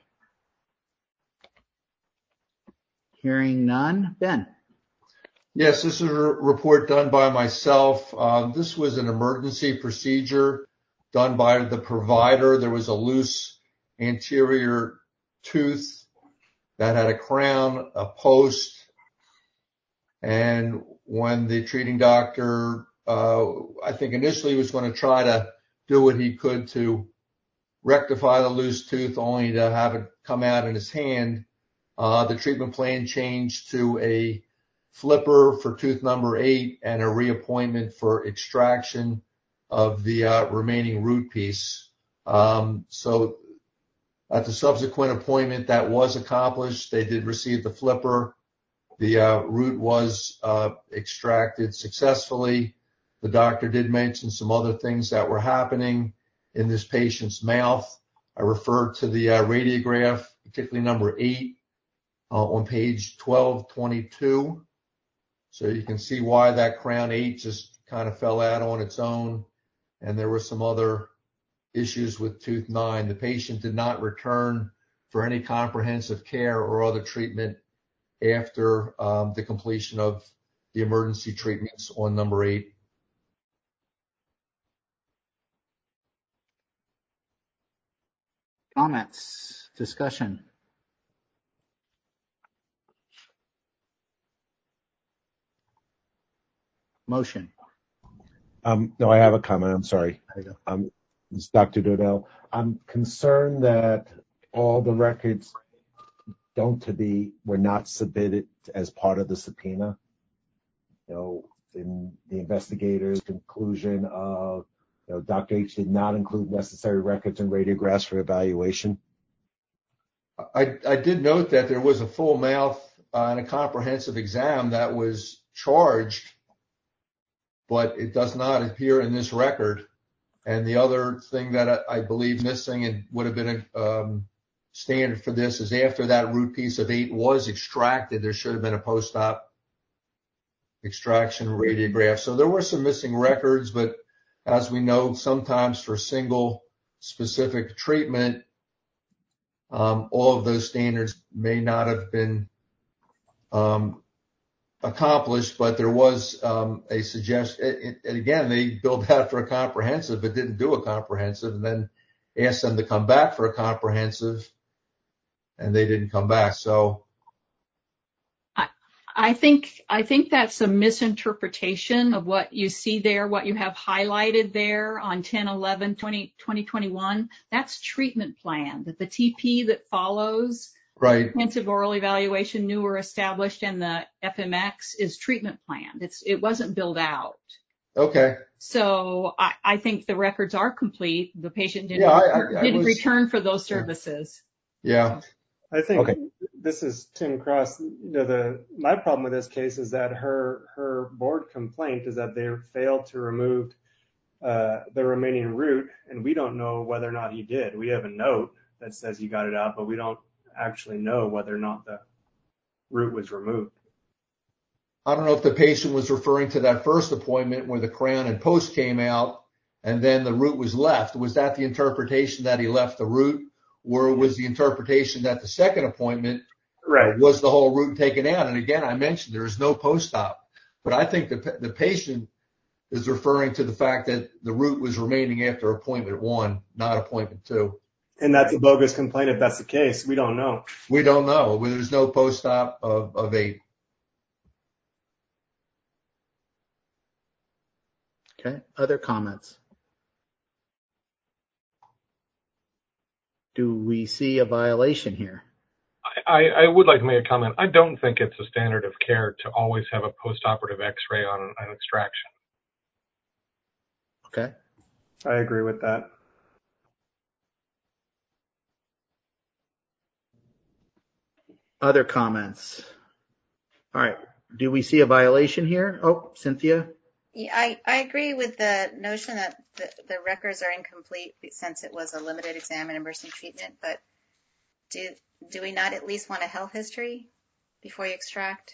Hearing none. Ben? Yes, this is a report done by myself. This was an emergency procedure done by the provider. There was a loose anterior tooth that had a crown, a post, and when the treating doctor I think initially he was going to try to do what he could to rectify the loose tooth, only to have it come out in his hand. The treatment plan changed to a flipper for tooth number 8 and a reappointment for extraction of the remaining root piece. So at the subsequent appointment, that was accomplished. They did receive the flipper. The root was extracted successfully. The doctor did mention some other things that were happening in this patient's mouth. I referred to the radiograph, particularly number 8, on page 1222. So you can see why that crown 8 just kind of fell out on its own. And there were some other issues with tooth 9. The patient did not return for any comprehensive care or other treatment after the completion of the emergency treatments on number 8. Comments, discussion. Motion. No, I have a comment. I'm sorry. It's Dr. Dodell. I'm concerned that all the records were not submitted as part of the subpoena. In the investigator's conclusion of, Dr. H did not include necessary records and radiographs for evaluation. I did note that there was a full mouth and a comprehensive exam that was charged, but it does not appear in this record. And the other thing that I believe missing and would have been a standard for this is after that root piece of 8 was extracted, there should have been a post-op extraction radiograph. So there were some missing records, but as we know, sometimes for single specific treatment, all of those standards may not have been accomplished, but there was a suggestion. And again, they billed out for a comprehensive, but didn't do a comprehensive, and then asked them to come back for a comprehensive, and they didn't come back. So I think that's a misinterpretation of what you see there, what you have highlighted there on 10/11/2021. That's treatment plan. That the TP that follows, right, comprehensive oral evaluation, new or established, and the FMX is treatment plan. It wasn't billed out. Okay. So I think the records are complete. The patient didn't return for those services. Yeah. I think this is Tim Cross. My problem with this case is that her board complaint is that they failed to remove the remaining root, and we don't know whether or not he did. We have a note that says he got it out, but we don't actually know whether or not the root was removed. I don't know if the patient was referring to that first appointment where the crown and post came out and then the root was left. Was that the interpretation that he left the root, or was the interpretation that the second appointment was the whole root taken out? And again, I mentioned there is no post-op, but I think the patient is referring to the fact that the root was remaining after appointment 1, not appointment 2. And that's a bogus complaint if that's the case. We don't know. We don't know. There's no post-op of 8. Okay. Other comments? Do we see a violation here? I would like to make a comment. I don't think it's a standard of care to always have a post-operative X-ray on an extraction. Okay. I agree with that. Other comments? All right. Do we see a violation here? Oh, Cynthia? Yeah, I agree with the notion that the records are incomplete since it was a limited exam and emergency treatment, but do we not at least want a health history before you extract?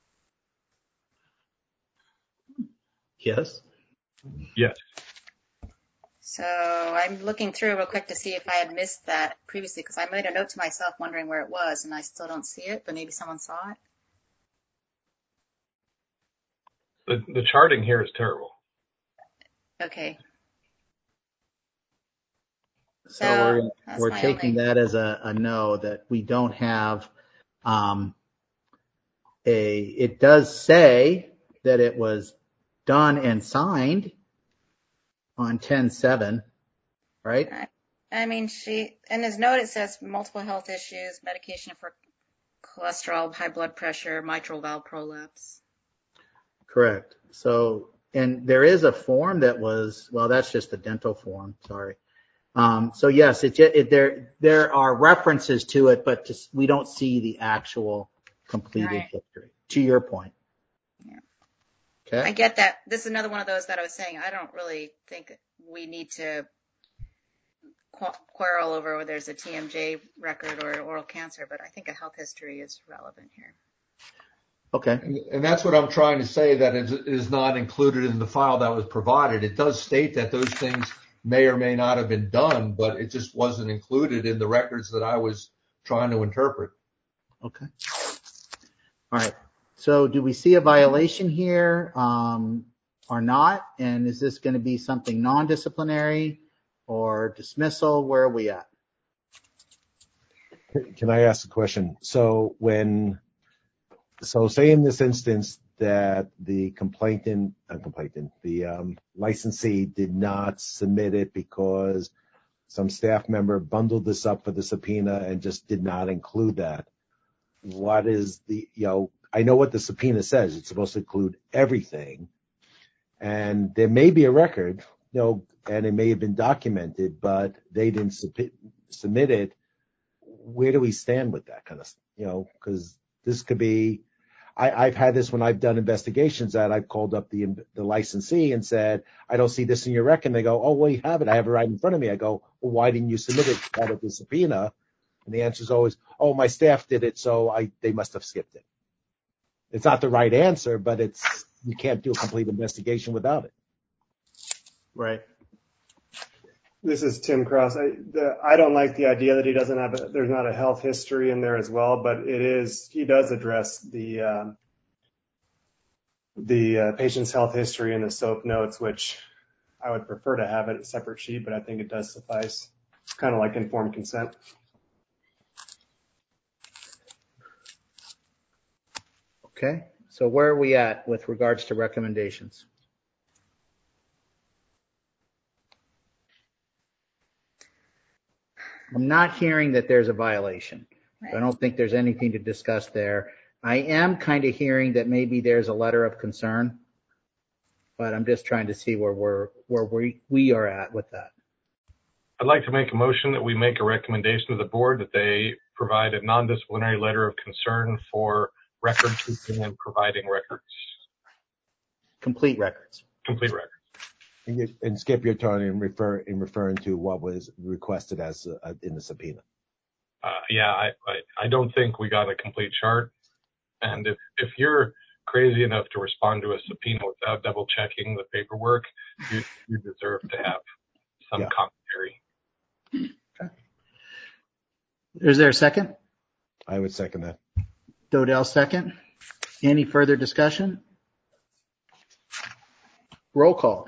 Yes. Yes. So I'm looking through real quick to see if I had missed that previously, because I made a note to myself wondering where it was, and I still don't see it, but maybe someone saw it. The charting here is terrible. Okay. So we're taking that as a no, that we don't have it does say that it was done and signed on 10/7, right? I mean, in his note, it says multiple health issues, medication for cholesterol, high blood pressure, mitral valve prolapse. Correct. So, and there is a form that was, well, that's just the dental form. Sorry. So yes, there are references to it, but we don't see the actual completed history. To your point. Yeah. Okay. I get that. This is another one of those that I was saying. I don't really think we need to quarrel over whether there's a TMJ record or oral cancer, but I think a health history is relevant here. Okay. And that's what I'm trying to say, that it is not included in the file that was provided. It does state that those things may or may not have been done, but it just wasn't included in the records that I was trying to interpret. Okay. All right. So do we see a violation here or not? And is this going to be something non-disciplinary or dismissal? Where are we at? Can I ask a question? So say in this instance that the licensee did not submit it because some staff member bundled this up for the subpoena and just did not include that. What is I know what the subpoena says. It's supposed to include everything. And there may be a record, and it may have been documented, but they didn't submit it. Where do we stand with that kind of, because this could be, I've had this when I've done investigations that I've called up the licensee and said, I don't see this in your record. And they go, oh, well, you have it. I have it right in front of me. I go, well, why didn't you submit it out of the subpoena? And the answer is always, oh, my staff did it, so they must have skipped it. It's not the right answer, but you can't do a complete investigation without it. Right. This is Tim Cross. I don't like the idea that he doesn't have there's not a health history in there as well, but he does address the patient's health history in the SOAP notes, which I would prefer to have it a separate sheet, but I think it does suffice. It's kind of like informed consent. Okay. So where are we at with regards to recommendations? I'm not hearing that there's a violation. Right. I don't think there's anything to discuss there. I am kind of hearing that maybe there's a letter of concern, but I'm just trying to see where we are at with that. I'd like to make a motion that we make a recommendation to the board that they provide a non-disciplinary letter of concern for record keeping and providing records. Complete records. Complete records. And skip your turn in referring to what was requested as in the subpoena. I don't think we got a complete chart. And if you're crazy enough to respond to a subpoena without double checking the paperwork, you deserve to have some commentary. Okay. Is there a second? I would second that. Dodell second. Any further discussion? Roll call.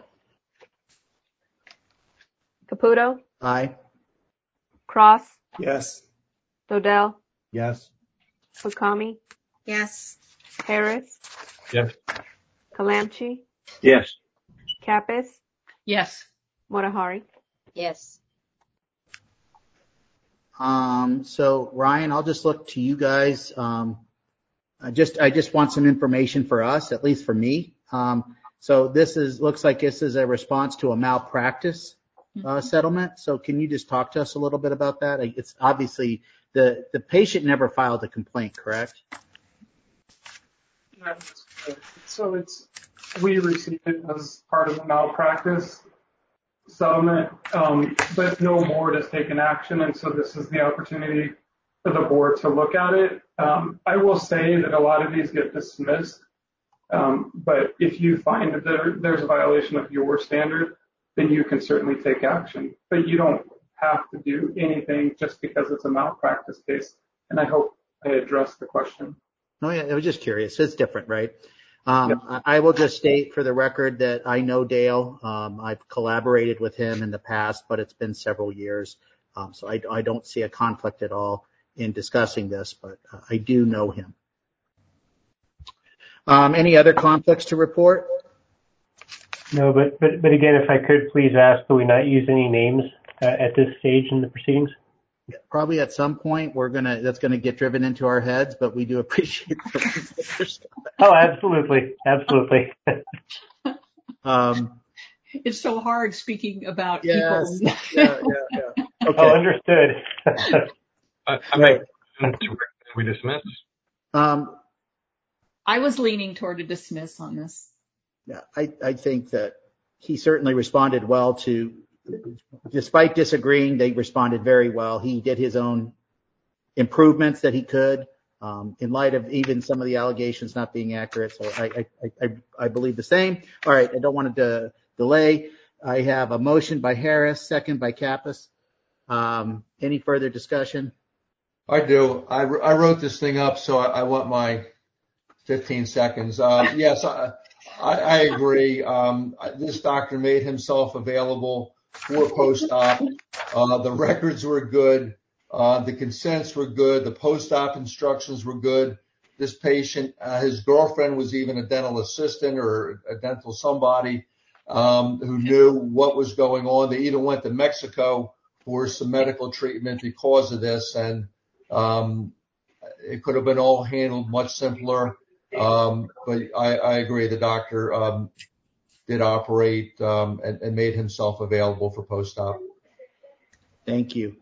Caputo? Aye. Cross? Yes. Dodell? Yes. Fukami? Yes. Harris? Yes. Kalamchi? Yes. Kappas? Yes. Motahari? Yes. So Ryan, I'll just look to you guys. I just want some information for us, at least for me. So looks like this is a response to a malpractice settlement. So can you just talk to us a little bit about that? It's obviously the patient never filed a complaint, correct? That's good. So we received it as part of the malpractice settlement, but no board has taken action, and so this is the opportunity for the board to look at it. I will say that a lot of these get dismissed, but if you find that there's a violation of your standard, then you can certainly take action. But you don't have to do anything just because it's a malpractice case, and I hope I addressed the question. Oh yeah, I was just curious. It's different, right? Yep. I will just state for the record that I know Dale. I've collaborated with him in the past, but it's been several years. So I don't see a conflict at all in discussing this, but I do know him. Any other conflicts to report? No, but again, if I could please ask that we not use any names at this stage in the proceedings. Probably at some point that's gonna get driven into our heads, but we do appreciate the ones that are still there. Oh, absolutely. It's so hard speaking about yes. people. Yeah. Okay. Oh, understood. I make we dismiss. I was leaning toward a dismiss on this. Yeah, I think that he certainly responded well to, despite disagreeing, they responded very well. He did his own improvements that he could, in light of even some of the allegations not being accurate. So I believe the same. All right, I don't want to delay. I have a motion by Harris, second by Kappas. Any further discussion? I do. I wrote this thing up, so I want my 15 seconds. Yes, I agree. This doctor made himself available for post-op. The records were good. The consents were good. The post-op instructions were good. This patient, his girlfriend was even a dental assistant or a dental somebody who knew what was going on. They even went to Mexico for some medical treatment because of this, and it could have been all handled much simpler. But I agree. The doctor did operate and made himself available for post-op. Thank you.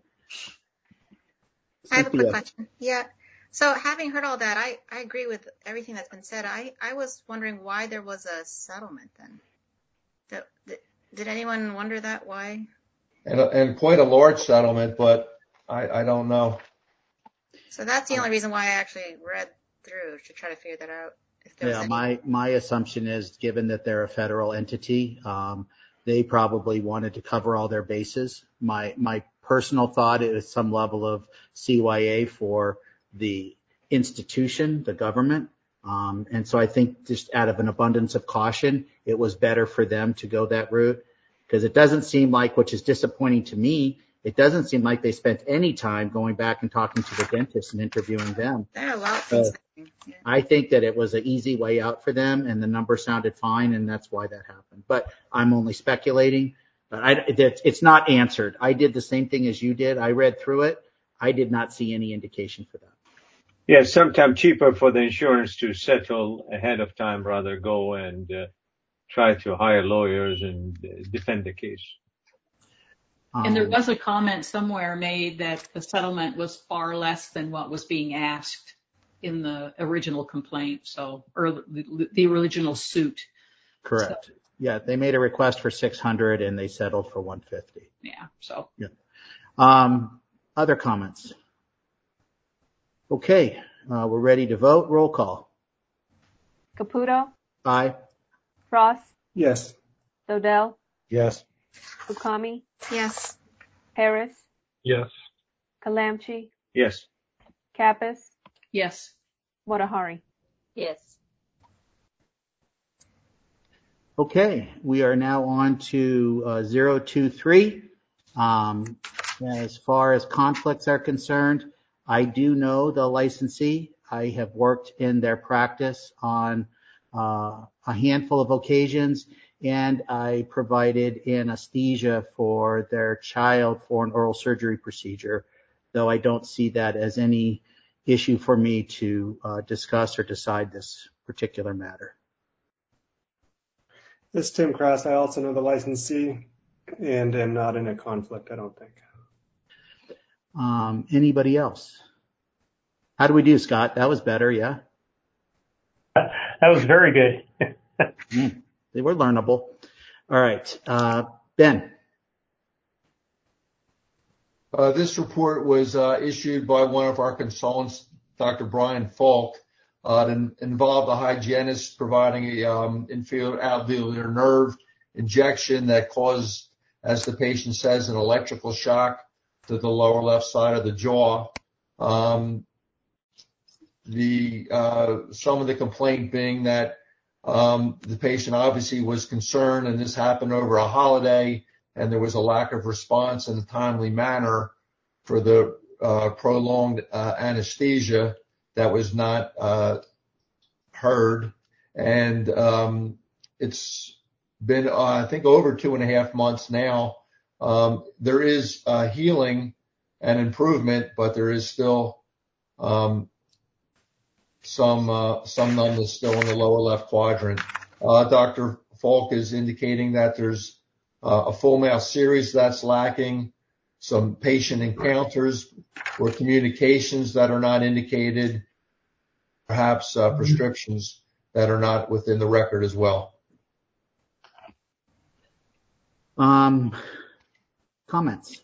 I have a quick question. Yeah. So having heard all that, I agree with everything that's been said. I was wondering why there was a settlement then. Did anyone wonder that? Why? And quite a large settlement, but I don't know. So that's the only reason why I actually read through to try to figure that out. Yeah, my assumption is, given that they're a federal entity, they probably wanted to cover all their bases. My personal thought is some level of CYA for the institution, the government. And so I think just out of an abundance of caution, it was better for them to go that route, because it doesn't seem like, which is disappointing to me, it doesn't seem like they spent any time going back and talking to the dentist and interviewing them. There are a lot of things. Yeah. I think that it was an easy way out for them, and the number sounded fine, and that's why that happened. But I'm only speculating. But it's not answered. I did the same thing as you did. I read through it. I did not see any indication for that. Yeah, sometimes cheaper for the insurance to settle ahead of time, rather go and try to hire lawyers and defend the case. And there was a comment somewhere made that the settlement was far less than what was being asked in the original complaint, or the original suit. Correct. So, yeah, they made a request for $600 and they settled for $150. Yeah. So. Yeah. Other comments? Okay, we're ready to vote. Roll call. Caputo. Aye. Frost. Yes. Dodell. Yes. Fukami. Yes. Harris. Yes. Kalamchi. Yes. Kappas. Yes. Motahari. Yes. Okay, we are now on to 023. As far as conflicts are concerned, I do know the licensee. I have worked in their practice on a handful of occasions, and I provided anesthesia for their child for an oral surgery procedure, though I don't see that as any issue for me to discuss or decide this particular matter. This is Tim Cross. I also know the licensee and am not in a conflict, I don't think. Anybody else? How do we do, Scott? That was better, yeah? That was very good. They were learnable. All right. Ben. This report was issued by one of our consultants, Dr. Brian Falk. It involved a hygienist providing a inferior alveolar nerve injection that caused, as the patient says, an electrical shock to the lower left side of the jaw. Some of the complaint being that the patient obviously was concerned, and this happened over a holiday, and there was a lack of response in a timely manner for the prolonged anesthesia that was not heard. And it's been, I think, over 2.5 months now. There is healing and improvement, but there is still some numbness still in the lower left quadrant. Dr. Falk is indicating that there's a full mouth series that's lacking, some patient encounters or communications that are not indicated, perhaps prescriptions that are not within the record as well. Comments?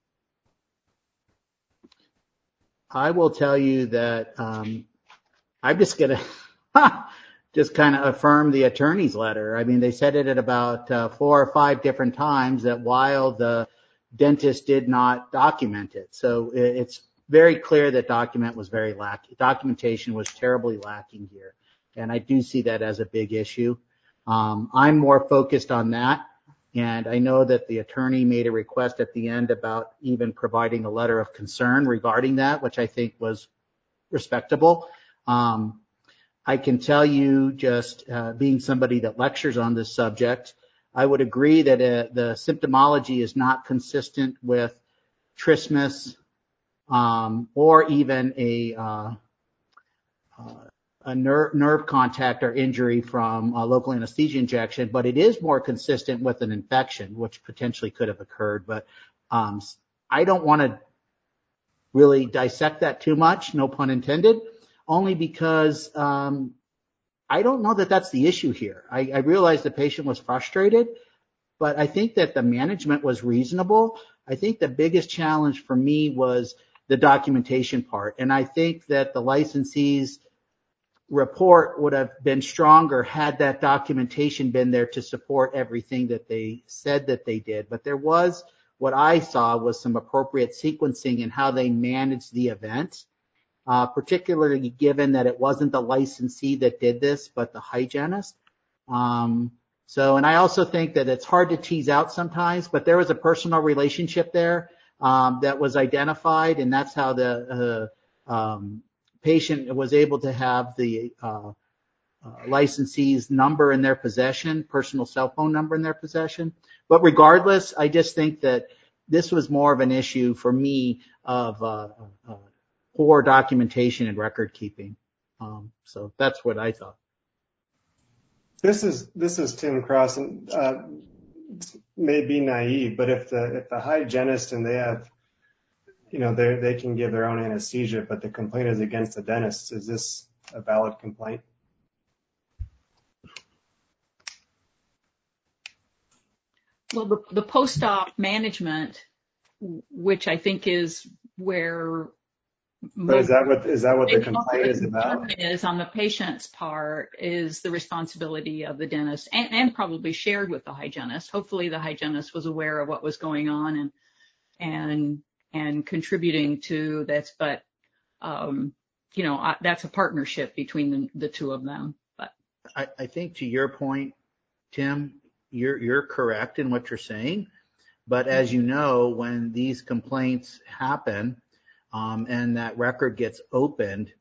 I will tell you that I'm just going to just kind of affirm the attorney's letter. I mean, they said it at about 4 or 5 different times that while the dentist did not document it. So it's very clear that documentation was terribly lacking here. And I do see that as a big issue. I'm more focused on that. And I know that the attorney made a request at the end about even providing a letter of concern regarding that, which I think was respectable. I can tell you, just being somebody that lectures on this subject, I would agree that the symptomology is not consistent with trismus or even a nerve contact or injury from a local anesthesia injection, but it is more consistent with an infection, which potentially could have occurred. But I don't want to really dissect that too much, no pun intended, only because I don't know that that's the issue here. I realize the patient was frustrated, but I think that the management was reasonable. I think the biggest challenge for me was the documentation part, and I think that the licensee's report would have been stronger had that documentation been there to support everything that they said that they did. But there was, what I saw was some appropriate sequencing in how they managed the event, particularly given that it wasn't the licensee that did this, but the hygienist. And I also think that it's hard to tease out sometimes, but there was a personal relationship there that was identified, and that's how the patient was able to have the licensee's number in their possession, personal cell phone number in their possession. But regardless, I just think that this was more of an issue for me of poor documentation and record keeping. So that's what I thought. This is Tim Cross, and may be naive, but if the hygienist and they have, they can give their own anesthesia, but the complaint is against the dentist, is this a valid complaint? Well, the post-op management, which I think is where but is that what the complaint is about? Is on the patient's part is the responsibility of the dentist and probably shared with the hygienist. Hopefully the hygienist was aware of what was going on and contributing to this, but that's a partnership between the two of them. But I think to your point, Tim, you're correct in what you're saying, but as you know, when these complaints happen, and that record gets opened,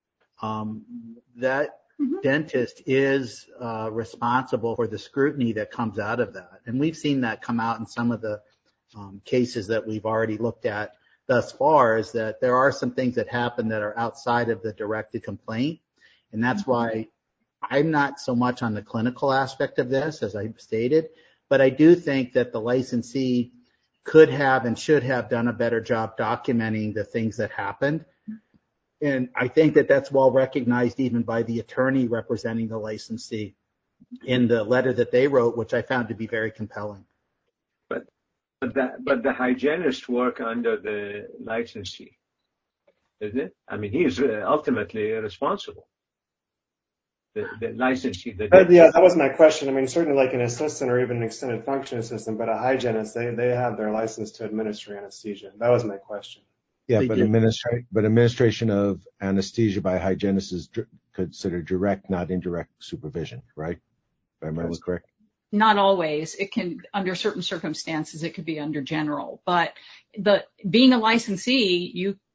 that dentist is responsible for the scrutiny that comes out of that. And we've seen that come out in some of the cases that we've already looked at thus far, is that there are some things that happen that are outside of the directed complaint. And that's why I'm not so much on the clinical aspect of this, as I stated, but I do think that the licensee could have and should have done a better job documenting the things that happened. And I think that that's well recognized even by the attorney representing the licensee in the letter that they wrote, which I found to be very compelling. But the hygienist work under the licensee, isn't it? I mean, he is ultimately responsible. The licensee. Yeah, that was my question. I mean, certainly like an assistant or even an extended function assistant, but a hygienist, they have their license to administer anesthesia. That was my question. Yeah, but administration of anesthesia by a hygienist is considered direct, not indirect supervision, right? If I remember correct. Not always. It can, under certain circumstances, it could be under general. But being a licensee,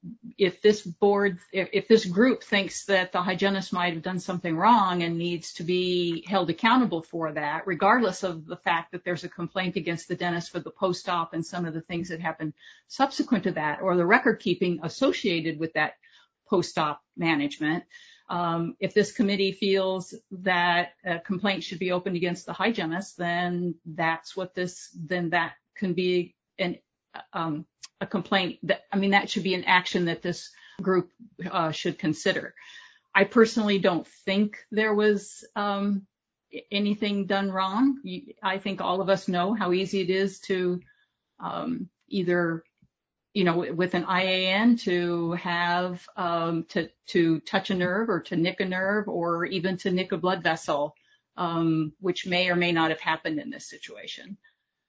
if this board, if this group thinks that the hygienist might have done something wrong and needs to be held accountable for that, regardless of the fact that there's a complaint against the dentist for the post-op and some of the things that happened subsequent to that, or the record keeping associated with that post-op management, if this committee feels that a complaint should be opened against the hygienist, then that's what then that can be a complaint. That should be an action that this group should consider. I personally don't think there was anything done wrong. I think all of us know how easy it is to either, with an IAN to have to touch a nerve or to nick a nerve or even to nick a blood vessel, which may or may not have happened in this situation.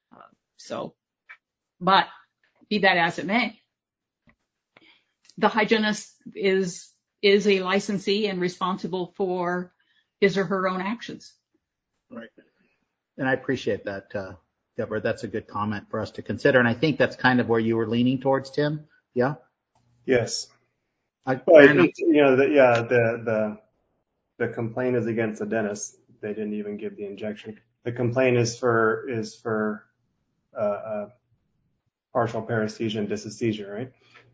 But be that as it may, the hygienist is a licensee and responsible for his or her own actions. Right. And I appreciate that, Deborah. That's a good comment for us to consider. And I think that's kind of where you were leaning towards, Tim. Yeah? Yes. The complaint is against the dentist. They didn't even give the injection. The complaint is for partial paresthesia and dysesthesia, right?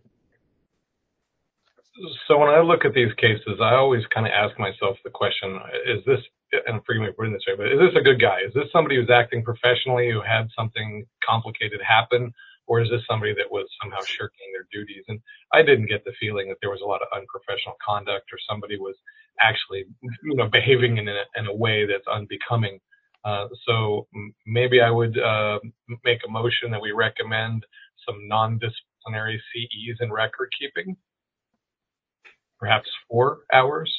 So when I look at these cases, I always kind of ask myself the question, is this, and forgive me for putting this way, but is this a good guy? Is this somebody who's acting professionally, who had something complicated happen, or is this somebody that was somehow shirking their duties? And I didn't get the feeling that there was a lot of unprofessional conduct or somebody was actually, behaving in a way that's unbecoming. So maybe I would make a motion that we recommend some non-disciplinary CEs in record keeping, perhaps 4 hours.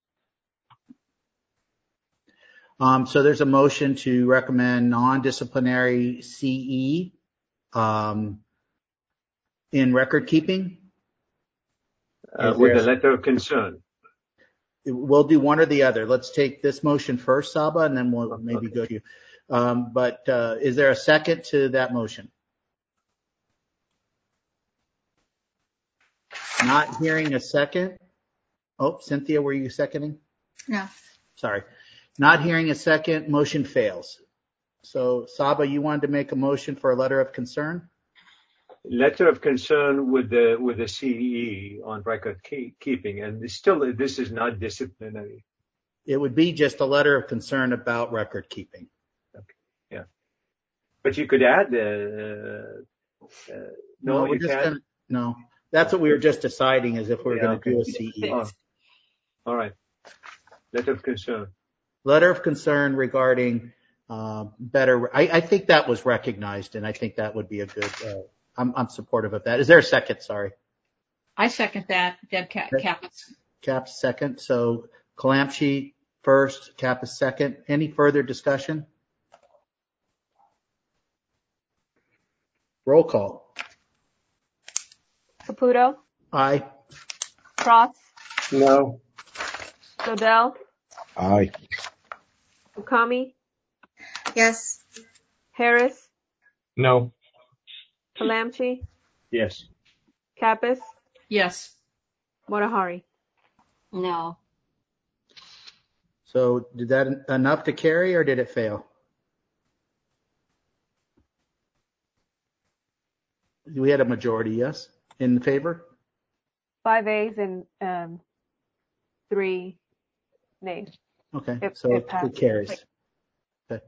So there's a motion to recommend non-disciplinary CE in record keeping. With a letter of concern. We'll do one or the other. Let's take this motion first, Saba, and then we'll maybe go to you. But is there a second to that motion? Not hearing a second. Oh, Cynthia, were you seconding? No. Sorry. Not hearing a second, motion fails. So, Saba, you wanted to make a motion for a letter of concern? Letter of concern with the CE on record keeping, and still this is not disciplinary. It would be just a letter of concern about record keeping. Okay. Yeah, but you could add no. We're just gonna, no. That's what we were just deciding, is if we're going to do a CE. All right. Letter of concern. Letter of concern regarding better. I think that was recognized, and I think that would be a good. I'm supportive of that. Is there a second? Sorry. I second that. Deb Kappas. Kappas second. So Kalamchi first, Kappas second. Any further discussion? Roll call. Caputo. Aye. Cross. No. Dodell. Aye. Ukami. Yes. Harris. No. Kalamchi. Yes. Kappas. Yes. Motahari. No. So did that enough to carry, or did it fail? We had a majority, yes, in favor? 5 ayes and 3 nays. Okay, so it carries. Okay.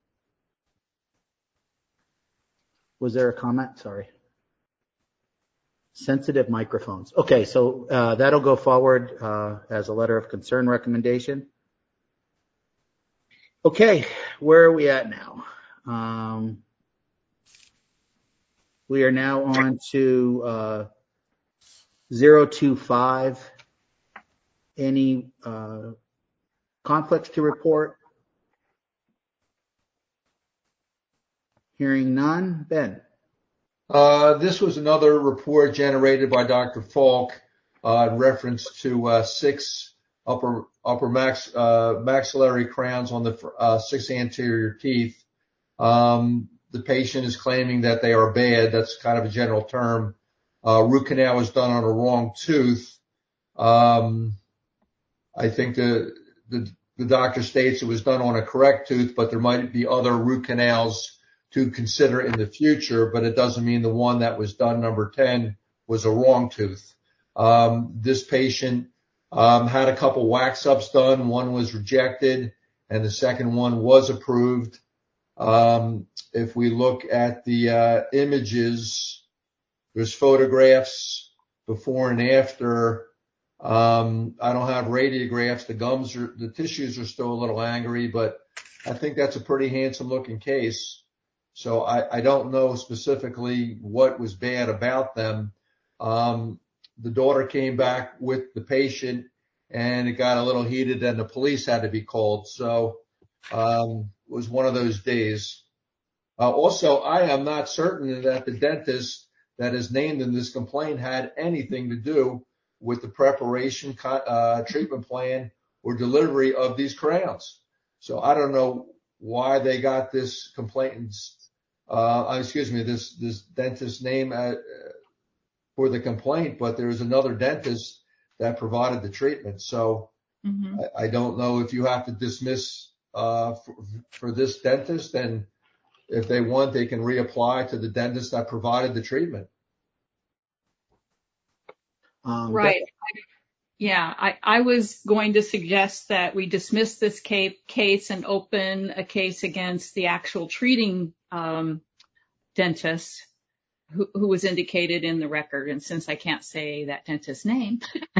Was there a comment? Sorry. Sensitive microphones. Okay, so that'll go forward as a letter of concern recommendation. Okay, where are we at now? We are now on to 025. Any conflicts to report? Hearing none. Ben. This was another report generated by Dr. Falk in reference to 6 upper maxillary crowns on the 6 anterior teeth. The patient is claiming that they are bad. That's kind of a general term. root canal was done on a wrong tooth. I think the doctor states it was done on a correct tooth, but there might be other root canals to consider in the future, but it doesn't mean the one that was done, number 10, was a wrong tooth. This patient had a couple wax ups done. One was rejected and the second one was approved. If we look at the images, there's photographs before and after. I don't have radiographs. The tissues are still a little angry, but I think that's a pretty handsome looking case. So I don't know specifically what was bad about them. The daughter came back with the patient and it got a little heated and the police had to be called. So, it was one of those days. Also, I am not certain that the dentist that is named in this complaint had anything to do with the preparation, treatment plan or delivery of these crowns. So I don't know why they got this complainant's, this dentist's name for the complaint, but there's another dentist that provided the treatment. So I don't know if you have to dismiss for this dentist, and if they want, they can reapply to the dentist that provided the treatment. Right. I was going to suggest that we dismiss this case and open a case against the actual treating dentist who was indicated in the record. And since I can't say that dentist's name.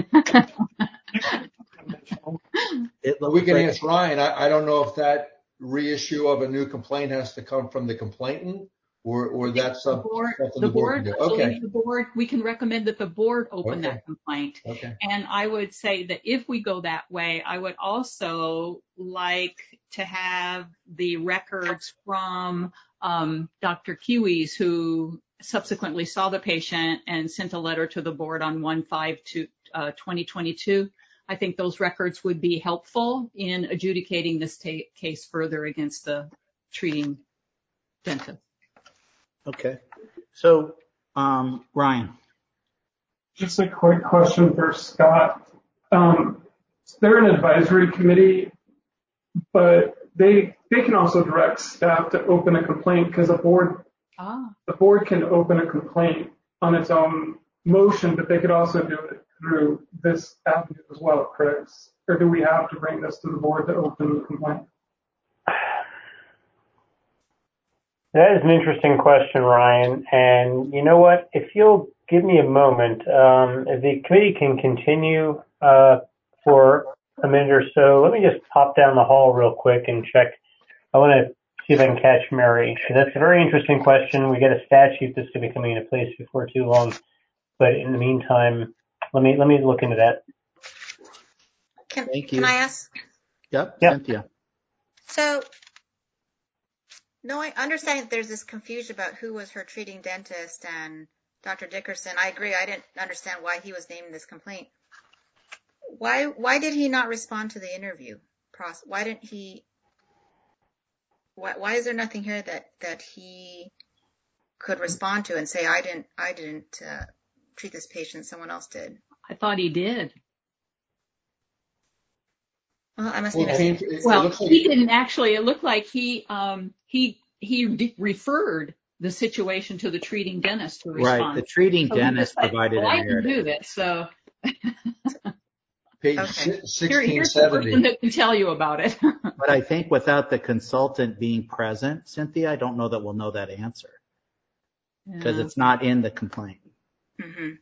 We can ask Ryan. I don't know if that reissue of a new complaint has to come from the complainant or that's something the board can do. Okay. The board, we can recommend that the board open that complaint. Okay. And I would say that if we go that way, I would also like to have the records from Dr. Kiwis, who subsequently saw the patient and sent a letter to the board on 1/5/2022. I think those records would be helpful in adjudicating this case further against the treating dentist. Okay. So, Ryan. Just a quick question for Scott. They're an advisory committee, but they can also direct staff to open a complaint because the board can open a complaint on its own motion, but they could also do it through this avenue as well, correct? Or do we have to bring this to the board to open the complaint? That is an interesting question, Ryan. And you know what? If you'll give me a moment, the committee can continue for a minute or so. Let me just pop down the hall real quick and check. I want to see if I can catch Mary. That's a very interesting question. We get a statute that's going to be coming into place before too long. But in the meantime, let me look into that. Thank you. Can I ask? Yep. Cynthia. So, no, I understand that there's this confusion about who was her treating dentist and Dr. Dickerson. I agree. I didn't understand why he was named in this complaint. Why did he not respond to the interview process? Why didn't he? Why is there nothing here that he could respond to and say, I didn't treat this patient, someone else did? I thought he did. Well, I must he didn't actually. It looked like he referred the situation to the treating dentist to respond. Right, the treating dentist provided I can do this, so. Page 1670. Here's the person that can tell you about it. But I think without the consultant being present, Cynthia, I don't know that we'll know that answer because it's not in the complaint. Mm-hmm.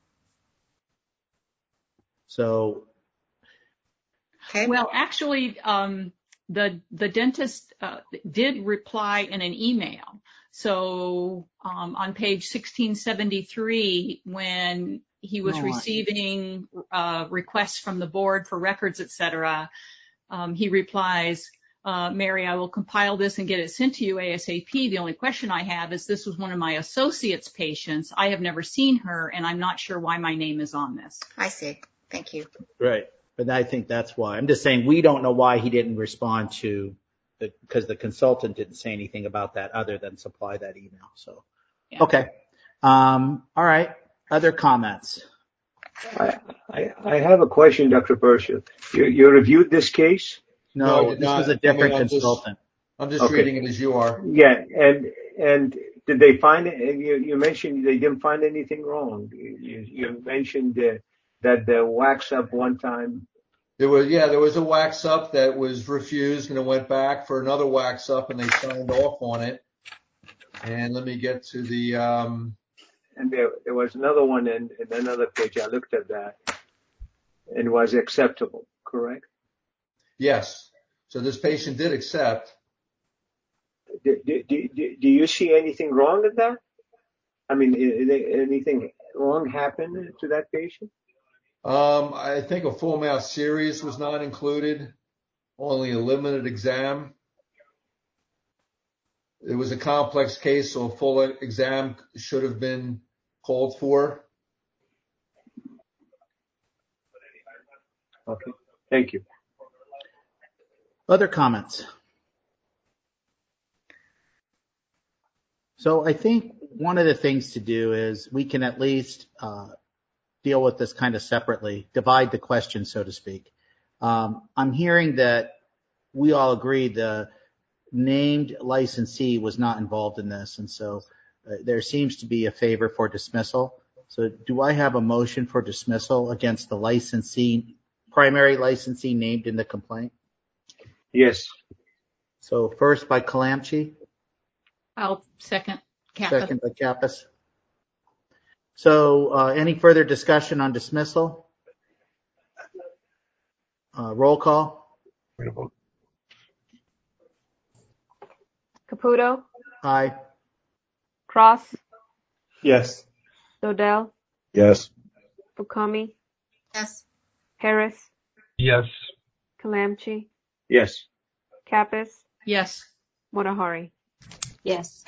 So. Okay. Well, actually, the dentist did reply in an email. So on page 1673, when he was receiving requests from the board for records, et cetera, he replies, Mary, I will compile this and get it sent to you ASAP. The only question I have is this was one of my associate's patients. I have never seen her, and I'm not sure why my name is on this. I see. Thank you. Right. But I think that's why. I'm just saying we don't know why he didn't respond to because the consultant didn't say anything about that other than supply that email. So, okay. All right. Other comments? I have a question, Dr. Burchell. You reviewed this case? No, I did this not. was a different consultant. I'm just reading it as you are. Yeah, and did they find it? You mentioned they didn't find anything wrong. You mentioned that the wax up one time. There was a wax up that was refused, and it went back for another wax up, and they signed off on it. And let me get to the. And there was another one in another page. I looked at that, and was acceptable. Correct? Yes. So this patient did accept. Do you see anything wrong with that? I mean, anything wrong happened to that patient? I think a full mouth series was not included, only a limited exam. It was a complex case, so a full exam should have been called for. Okay, thank you. Other comments? So I think one of the things to do is we can at least deal with this kind of separately, divide the question, so to speak. I'm hearing that we all agree the named licensee was not involved in this, and so there seems to be a favor for dismissal. So do I have a motion for dismissal against the licensee, primary licensee named in the complaint? Yes. So first by Kalamchi. I'll second Kappas. Second by Kappas. So any further discussion on dismissal? Roll call. Caputo, Aye. Cross, Yes. Dodell, Yes. Fukami, Yes. Harris, Yes. Kalamchi, Yes. Kappas, Yes. Motahari. Yes.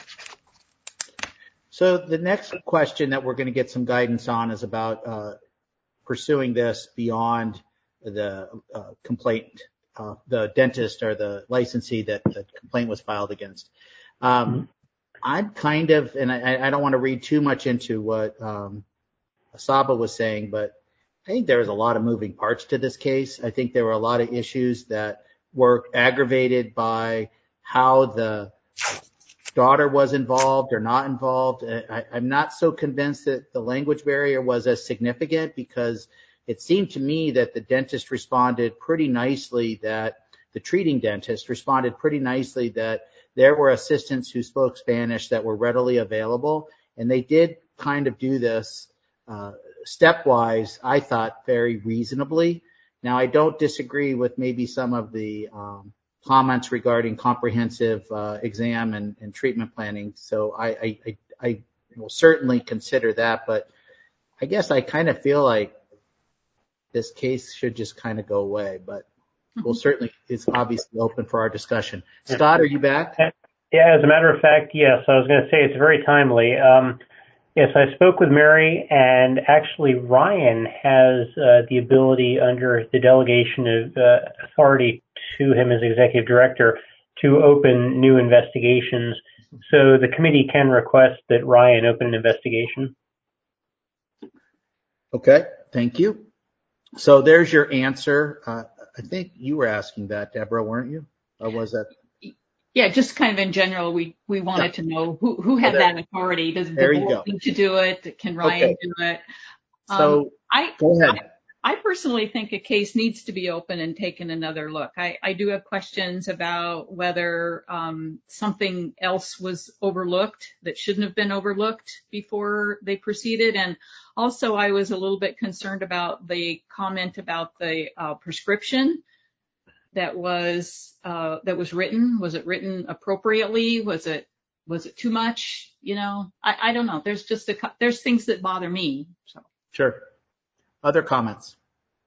So the next question that we're going to get some guidance on is about pursuing this beyond the complaint, the dentist or the licensee that the complaint was filed against. I'm kind of, and I don't want to read too much into what Asaba was saying, but I think there was a lot of moving parts to this case. I think there were a lot of issues that were aggravated by how the daughter was involved or not involved. I'm not so convinced that the language barrier was as significant, because it seemed to me that the dentist responded pretty nicely, that the treating dentist responded pretty nicely that there were assistants who spoke Spanish that were readily available. And they did kind of do this stepwise, I thought, very reasonably. Now, I don't disagree with maybe some of the comments regarding comprehensive exam and treatment planning. So I will certainly consider that, but I guess I kind of feel like this case should just kind of go away, but we'll certainly, it's obviously open for our discussion. Scott, are you back? Yeah, as a matter of fact, yes. I was going to say it's very timely. Yes, I spoke with Mary, and actually Ryan has the ability under the delegation of authority to him as executive director to open new investigations. So the committee can request that Ryan open an investigation. Okay, thank you. So there's your answer. I think you were asking that, Deborah, weren't you? Or was that? Yeah, just kind of in general, we wanted to know who had that authority. Does the board need to do it? Can Ryan do it? So go ahead. I personally think a case needs to be open and taken another look. I do have questions about whether something else was overlooked that shouldn't have been overlooked before they proceeded. And also, I was a little bit concerned about the comment about the prescription that was written. Was it written appropriately? Was it too much? You know, I don't know. There's just there's things that bother me. So. Sure. Other comments?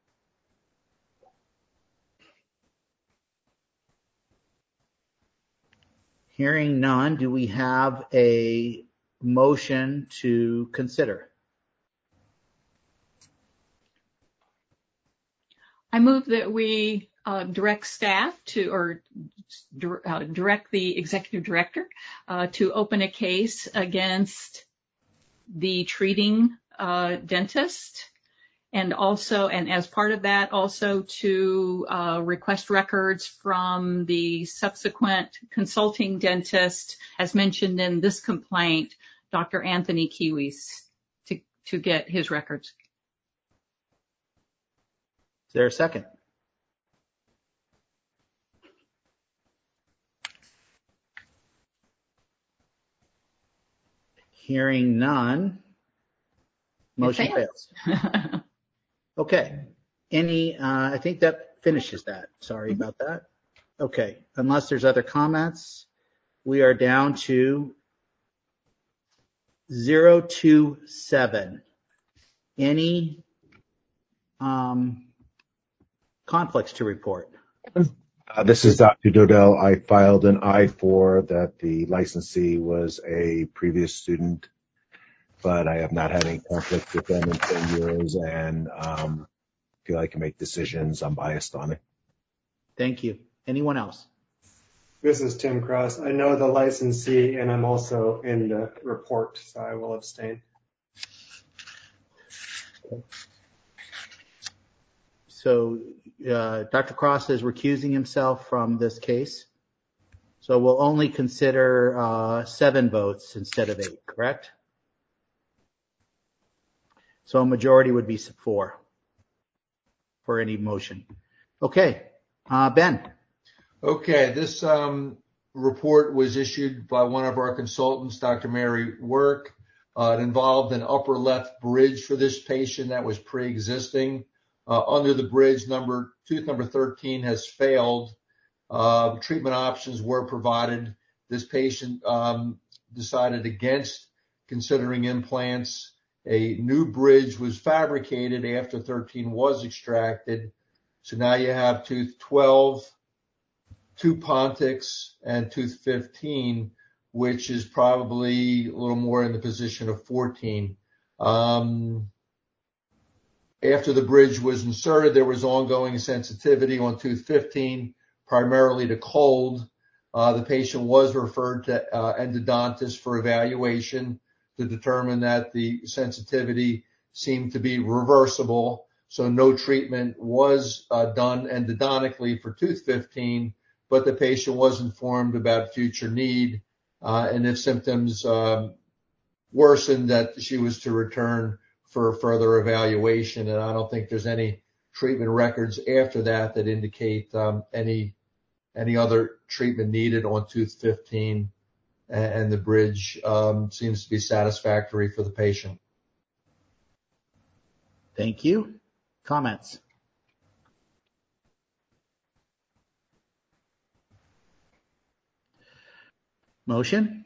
Hearing none, do we have a motion to consider? I move that we direct staff to, or direct the executive director to open a case against the treating dentist, and as part of that, also to request records from the subsequent consulting dentist, as mentioned in this complaint, Dr. Anthony Kiwis, to get his records. Is there a second? Hearing none, motion fails. Okay. I think that finishes that. Sorry about that. Okay. Unless there's other comments, we are down to 027. Any conflicts to report? This is Dr. Dodell. I filed an I-4 that the licensee was a previous student, but I have not had any conflict with them in 10 years and feel I can make decisions. I'm biased on it. Thank you. Anyone else? This is Tim Cross. I know the licensee, and I'm also in the report, so I will abstain. So Dr. Cross is recusing himself from this case. So we'll only consider 7 votes instead of 8, correct? So a majority would be 4 for any motion. Okay. Ben. Okay. This report was issued by one of our consultants, Dr. Mary Work. It involved an upper left bridge for this patient that was pre-existing. Under the bridge, tooth number 13 has failed. Treatment options were provided. This patient decided against considering implants. A new bridge was fabricated after 13 was extracted. So now you have tooth 12, 2 Pontics, and tooth 15, which is probably a little more in the position of 14. After the bridge was inserted, there was ongoing sensitivity on tooth 15, primarily to cold. The patient was referred to endodontist for evaluation to determine that the sensitivity seemed to be reversible. So no treatment was done endodontically for tooth 15, but the patient was informed about future need, and if symptoms worsened, that she was to return for further evaluation. And I don't think there's any treatment records after that that indicate any other treatment needed on tooth 15, and the bridge seems to be satisfactory for the patient. Thank you. Comments? Motion?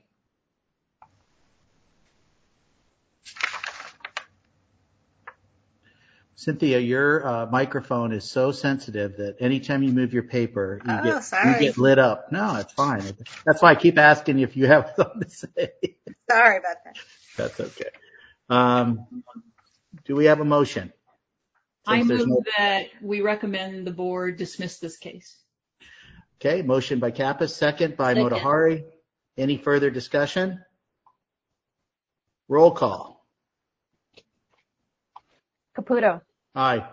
Cynthia, your microphone is so sensitive that anytime you move your paper, you get lit up. No, it's fine. That's why I keep asking you if you have something to say. Sorry about that. That's okay. Do we have a motion? I move that we recommend the board dismiss this case. Okay, motion by Kappas, second by Motahari. Any further discussion? Roll call. Caputo. Aye.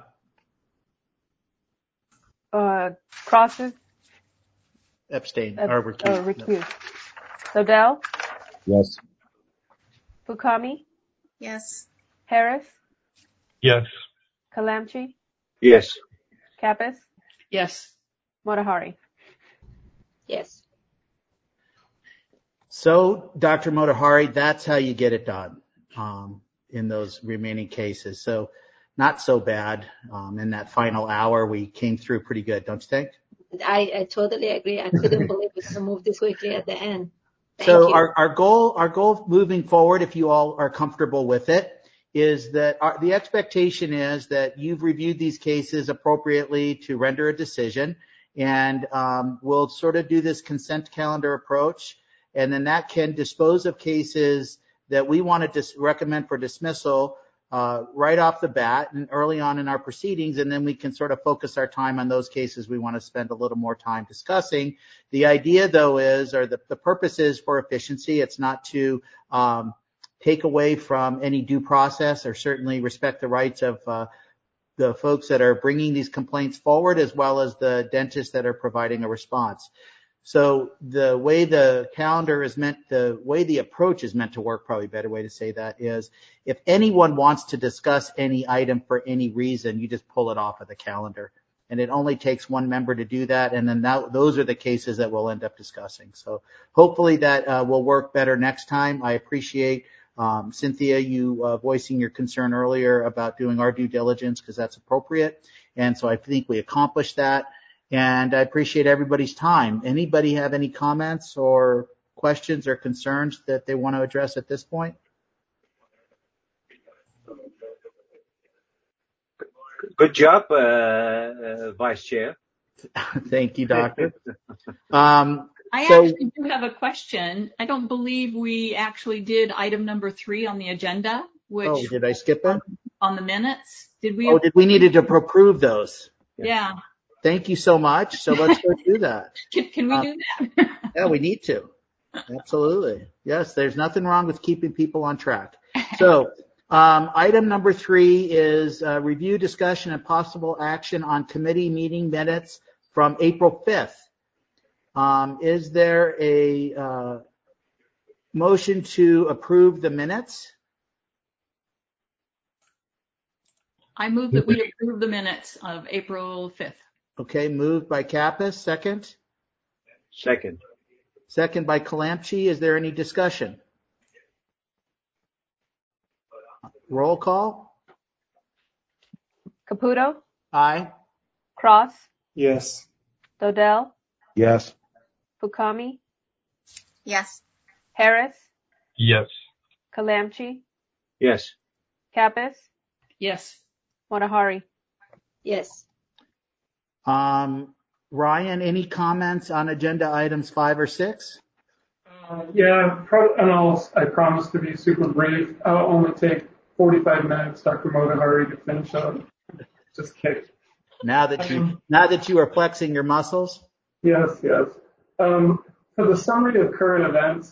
Crosses. Abstain. Or recuse. Recuse. Dodell. Yes. Fukami. Yes. Harris. Yes. Kalamchi. Yes. Kappas. Yes. Motahari. Yes. So, Dr. Motahari, that's how you get it done in those remaining cases. So, not so bad. In that final hour, we came through pretty good, don't you think? I totally agree. I couldn't believe we could move this quickly at the end. Thank you. Our goal moving forward, if you all are comfortable with it, is that the expectation is that you've reviewed these cases appropriately to render a decision, and we'll sort of do this consent calendar approach, and then that can dispose of cases that we want to recommend for dismissal right off the bat and early on in our proceedings, and then we can sort of focus our time on those cases we want to spend a little more time discussing. The idea, though, is, or the purpose is for efficiency. It's not to take away from any due process or certainly respect the rights of the folks that are bringing these complaints forward, as well as the dentists that are providing a response. So the way the calendar is meant, the way the approach is meant to work, probably a better way to say that is, if anyone wants to discuss any item for any reason, you just pull it off of the calendar. And it only takes one member to do that, and then those are the cases that we'll end up discussing. So hopefully that will work better next time. I appreciate Cynthia, you voicing your concern earlier about doing our due diligence, because that's appropriate. And so I think we accomplished that. And I appreciate everybody's time. Anybody have any comments or questions or concerns that they want to address at this point? Good job, Vice Chair. Thank you, Doctor. I actually do have a question. I don't believe we actually did item number 3 on the agenda, which did I skip it? On the minutes. Did we? Did we needed to approve those? Yeah. Thank you so much. So let's go do that. Can we do that? Yeah, we need to. Absolutely. Yes, there's nothing wrong with keeping people on track. So item number 3 is review, discussion, and possible action on committee meeting minutes from April 5th. Is there a motion to approve the minutes? I move that we approve the minutes of April 5th. Okay, moved by Kappas. Second? Second. Second by Kalamchi. Is there any discussion? Roll call. Caputo? Aye. Cross? Yes. Dodell? Yes. Fukami? Yes. Harris? Yes. Kalamchi? Yes. Kappas? Yes. Motahari? Yes. Ryan, any comments on agenda items 5 or 6? Yeah, and I promise to be super brief. I'll only take 45 minutes, Dr. Motahari, to finish up. Just kidding. Now that you are flexing your muscles? Yes. For the summary of current events,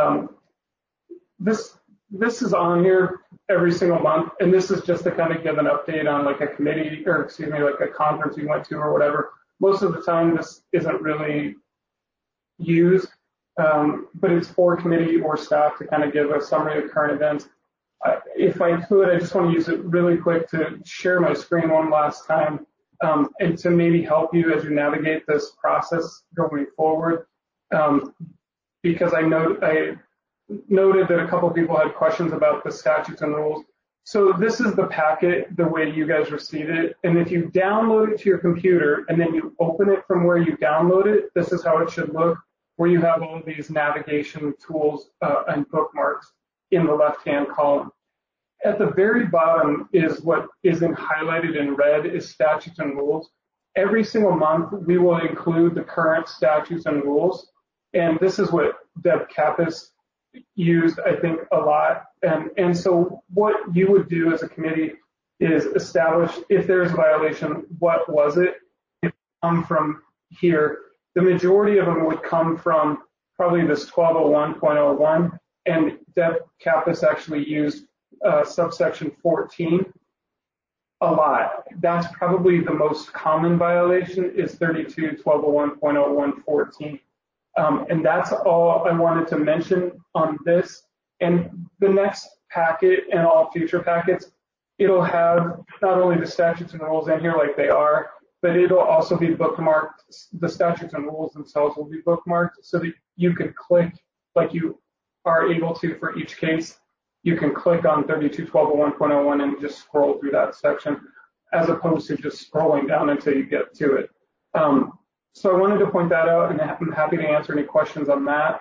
this is on here every single month, and this is just to kind of give an update on like a committee, or excuse me, like a conference you went to or whatever. Most of the time, this isn't really used, but it's for committee or staff to kind of give a summary of current events. If I could, I just want to use it really quick to share my screen one last time, and to maybe help you as you navigate this process going forward, because I noted that a couple of people had questions about the statutes and rules. So this is the packet, the way you guys received it. And if you download it to your computer and then you open it from where you download it, this is how it should look, where you have all of these navigation tools and bookmarks in the left-hand column. At the very bottom is what isn't highlighted in red is statutes and rules. Every single month, we will include the current statutes and rules. And this is what Deb Kappas used, I think, a lot. And so what you would do as a committee is establish, if there's a violation, what was it? It would come from here. The majority of them would come from probably this 1201.01, and Deb Kappas actually used subsection 14 a lot. That's probably the most common violation is 32.1201.01.14. And that's all I wanted to mention on this. And the next packet and all future packets, it'll have not only the statutes and rules in here like they are, but it'll also be bookmarked. The statutes and rules themselves will be bookmarked so that you can click like you are able to for each case. You can click on 32.1201.01 and just scroll through that section as opposed to just scrolling down until you get to it. So I wanted to point that out, and I'm happy to answer any questions on that.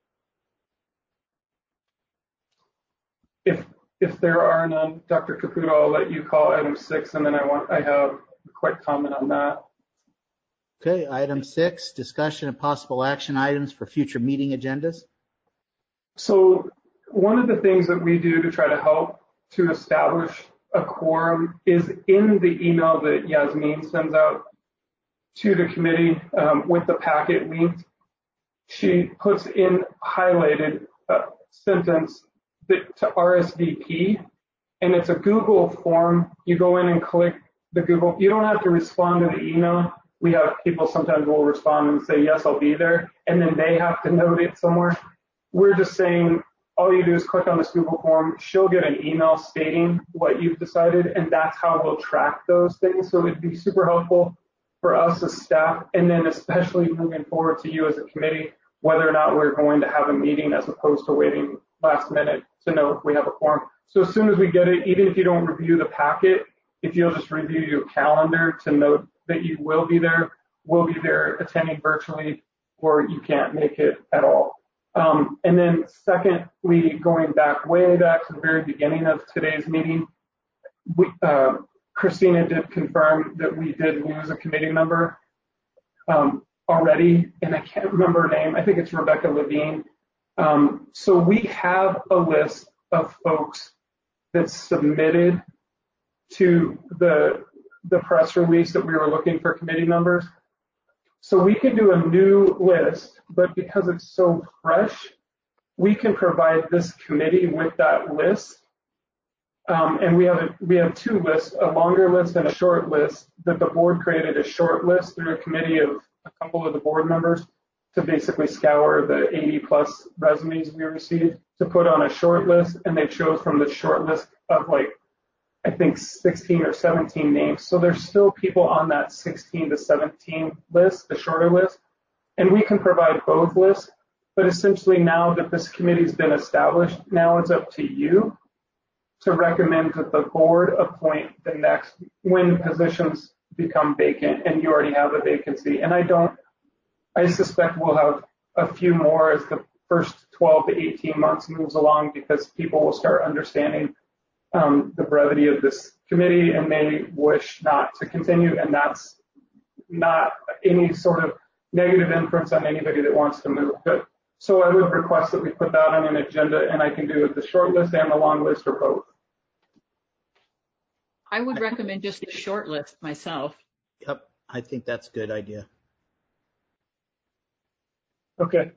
If there are none, Dr. Caputo, I'll let you call item 6, and then I have a quick comment on that. Okay, item 6, discussion of possible action items for future meeting agendas. So one of the things that we do to try to help to establish a quorum is in the email that Yasmin sends out to the committee with the packet linked. She puts in highlighted sentence to RSVP, and it's a Google form. You go in and click the Google. You don't have to respond to the email. We have people sometimes will respond and say, yes, I'll be there, and then they have to note it somewhere. We're just saying all you do is click on this Google form. She'll get an email stating what you've decided, and that's how we'll track those things. So it'd be super helpful for us as staff, and then especially moving forward to you as a committee, whether or not we're going to have a meeting as opposed to waiting last minute to know if we have a quorum. So as soon as we get it, even if you don't review the packet, if you'll just review your calendar to note that you will be there, we'll be there attending virtually, or you can't make it at all. And then secondly, going way back to the very beginning of today's meeting, Christina did confirm that we did lose a committee member already, and I can't remember her name. I think it's Rebecca Levine. So we have a list of folks that submitted to the press release that we were looking for committee members. So we can do a new list, but because it's so fresh, we can provide this committee with that list. And we have two lists, a longer list and a short list, that the board created a short list through a committee of a couple of the board members to basically scour the 80 plus resumes we received to put on a short list, and they chose from the short list of I think 16 or 17 names. So there's still people on that 16 to 17 list, the shorter list, and we can provide both lists. But essentially now that this committee's been established, now it's up to you to recommend that the board appoint the next when positions become vacant and you already have a vacancy. And I suspect we'll have a few more as the first 12 to 18 months moves along, because people will start understanding the brevity of this committee and may wish not to continue. And that's not any sort of negative inference on anybody that wants to move. But so I would request that we put that on an agenda, and I can do the short list and the long list, or both. I would recommend just a short list myself. Yep, I think that's a good idea. Okay.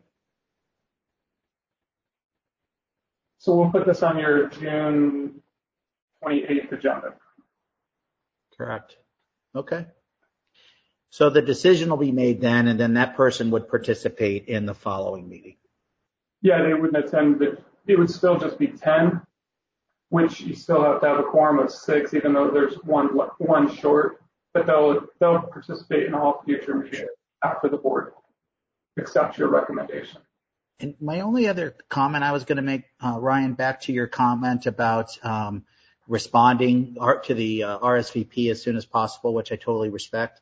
So we'll put this on your June 28th agenda. Correct. Okay. So the decision will be made then, and then that person would participate in the following meeting. Yeah, they wouldn't attend. It would still just be 10, which you still have to have a quorum of 6, even though there's one short. But they'll participate in all future meetings after the board accepts your recommendation. And my only other comment I was going to make, Ryan, back to your comment about responding to the RSVP as soon as possible, which I totally respect.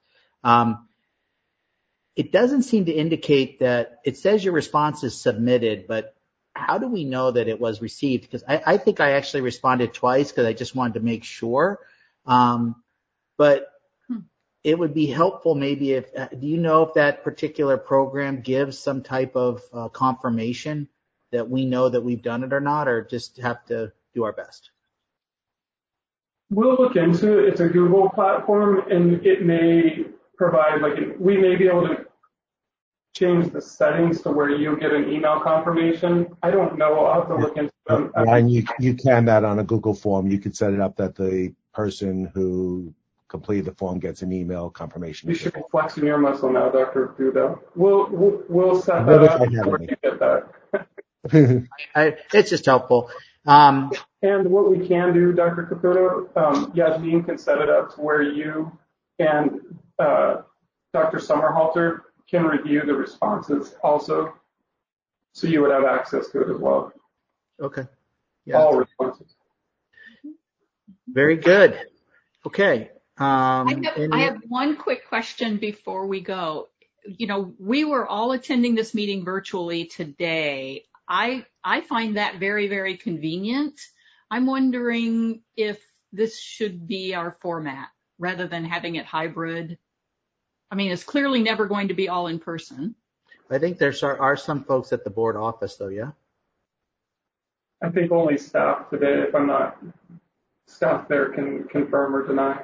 It doesn't seem to indicate that it says your response is submitted, but how do we know that it was received? Because I think I actually responded twice because I just wanted to make sure. But it would be helpful maybe if, do you know if that particular program gives some type of confirmation that we know that we've done it or not, or just have to do our best? We'll look into it. It's a Google platform, and it may provide, we may be able to change the settings to where you get an email confirmation. I don't know. I'll have to look into them. Ryan, you can that on a Google form. You can set it up that the person who completed the form gets an email confirmation. You should be flexing your muscle now, Dr. Duda. We'll set that up before you get that. It's just helpful. And what we can do, Dr. Caputo, Yasmin can set it up to where you and Dr. Sommerhalter can review the responses also, so you would have access to it as well. Okay. Yeah. All responses. Very good. Okay. I have one quick question before we go. We were all attending this meeting virtually today. I find that very, very convenient. I'm wondering if this should be our format rather than having it hybrid. I mean, it's clearly never going to be all in person. I think there are some folks at the board office, though, yeah? I think only staff today, if I'm not, staff there can confirm or deny.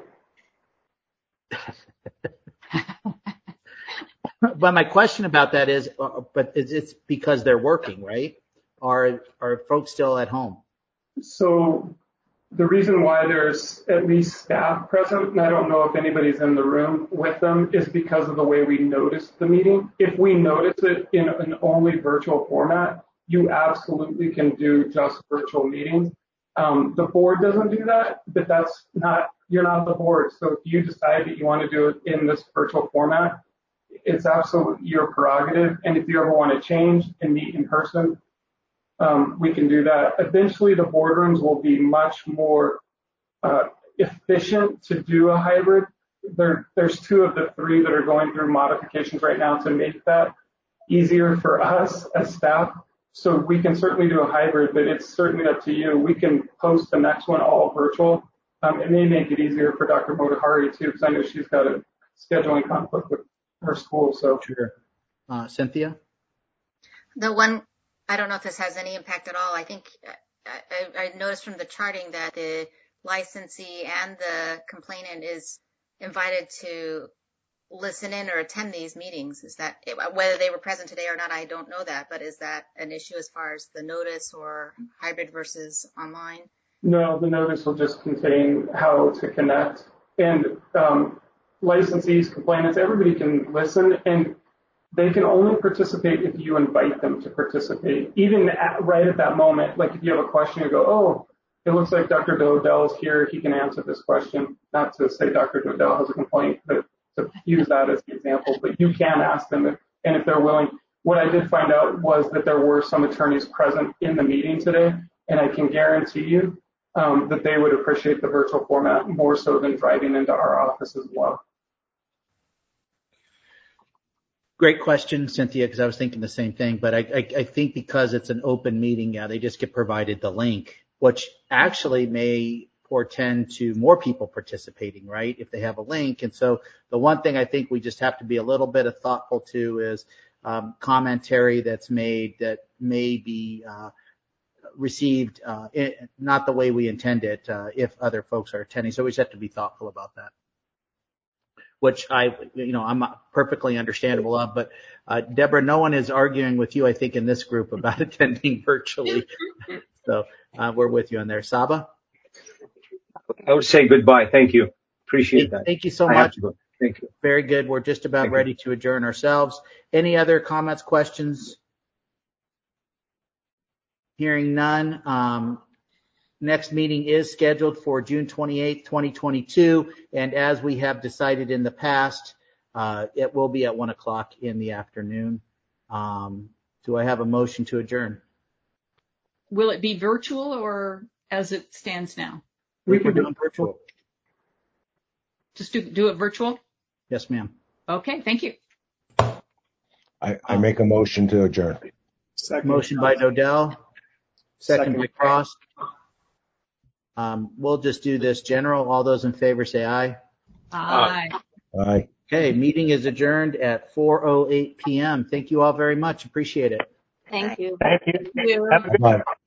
But my question about that is, but it's because they're working, right? Are folks still at home? So the reason why there's at least staff present, and I don't know if anybody's in the room with them, is because of the way we notice the meeting. If we notice it in an only virtual format, you absolutely can do just virtual meetings. The board doesn't do that, but you're not the board. So if you decide that you want to do it in this virtual format, it's absolutely your prerogative. And if you ever want to change and meet in person, we can do that. Eventually, the boardrooms will be much more efficient to do a hybrid. There's 2 of the 3 that are going through modifications right now to make that easier for us as staff. So we can certainly do a hybrid, but it's certainly up to you. We can post the next one all virtual. It may make it easier for Dr. Motahari too, because I know she's got a scheduling conflict with her school. So sure. Cynthia? I don't know if this has any impact at all. I think I noticed from the charting that the licensee and the complainant is invited to listen in or attend these meetings. Is that, whether they were present today or not, I don't know that, but is that an issue as far as the notice or hybrid versus online? No, the notice will just contain how to connect. And licensees, complainants, everybody can listen, and they can only participate if you invite them to participate. Even right at that moment, like if you have a question, you go, oh, it looks like Dr. Dodell's here. He can answer this question. Not to say Dr. Dodell has a complaint, but to use that as an example. But you can ask them, and if they're willing. What I did find out was that there were some attorneys present in the meeting today, and I can guarantee you that they would appreciate the virtual format more so than driving into our office as well. Great question, Cynthia, because I was thinking the same thing. But I think because it's an open meeting, they just get provided the link, which actually may portend to more people participating, right, if they have a link. And so the one thing I think we just have to be a little bit thoughtful to is commentary that's made that may be received not the way we intend it if other folks are attending. So we just have to be thoughtful about that, which I'm perfectly understandable of. But Deborah, no one is arguing with you, I think, in this group about attending virtually. So we're with you on there. Saba? I would say goodbye. Thank you. Appreciate that. Thank you so much. Thank you. Very good. We're just about ready to adjourn ourselves. Any other comments, questions? Hearing none. Next meeting is scheduled for June 28th, 2022. And as we have decided in the past, it will be at 1 o'clock in the afternoon. Do I have a motion to adjourn? Will it be virtual or as it stands now? We can do it virtual. Just do it virtual? Yes, ma'am. Okay, thank you. I make a motion to adjourn. Second. Motion by Dodell. Second by Cross. We'll just do this general. All those in favor say aye. Aye. Aye. Okay, meeting is adjourned at 4:08 p.m. Thank you all very much. Appreciate it. Thank you. Thank you. Thank you. Have a good Bye.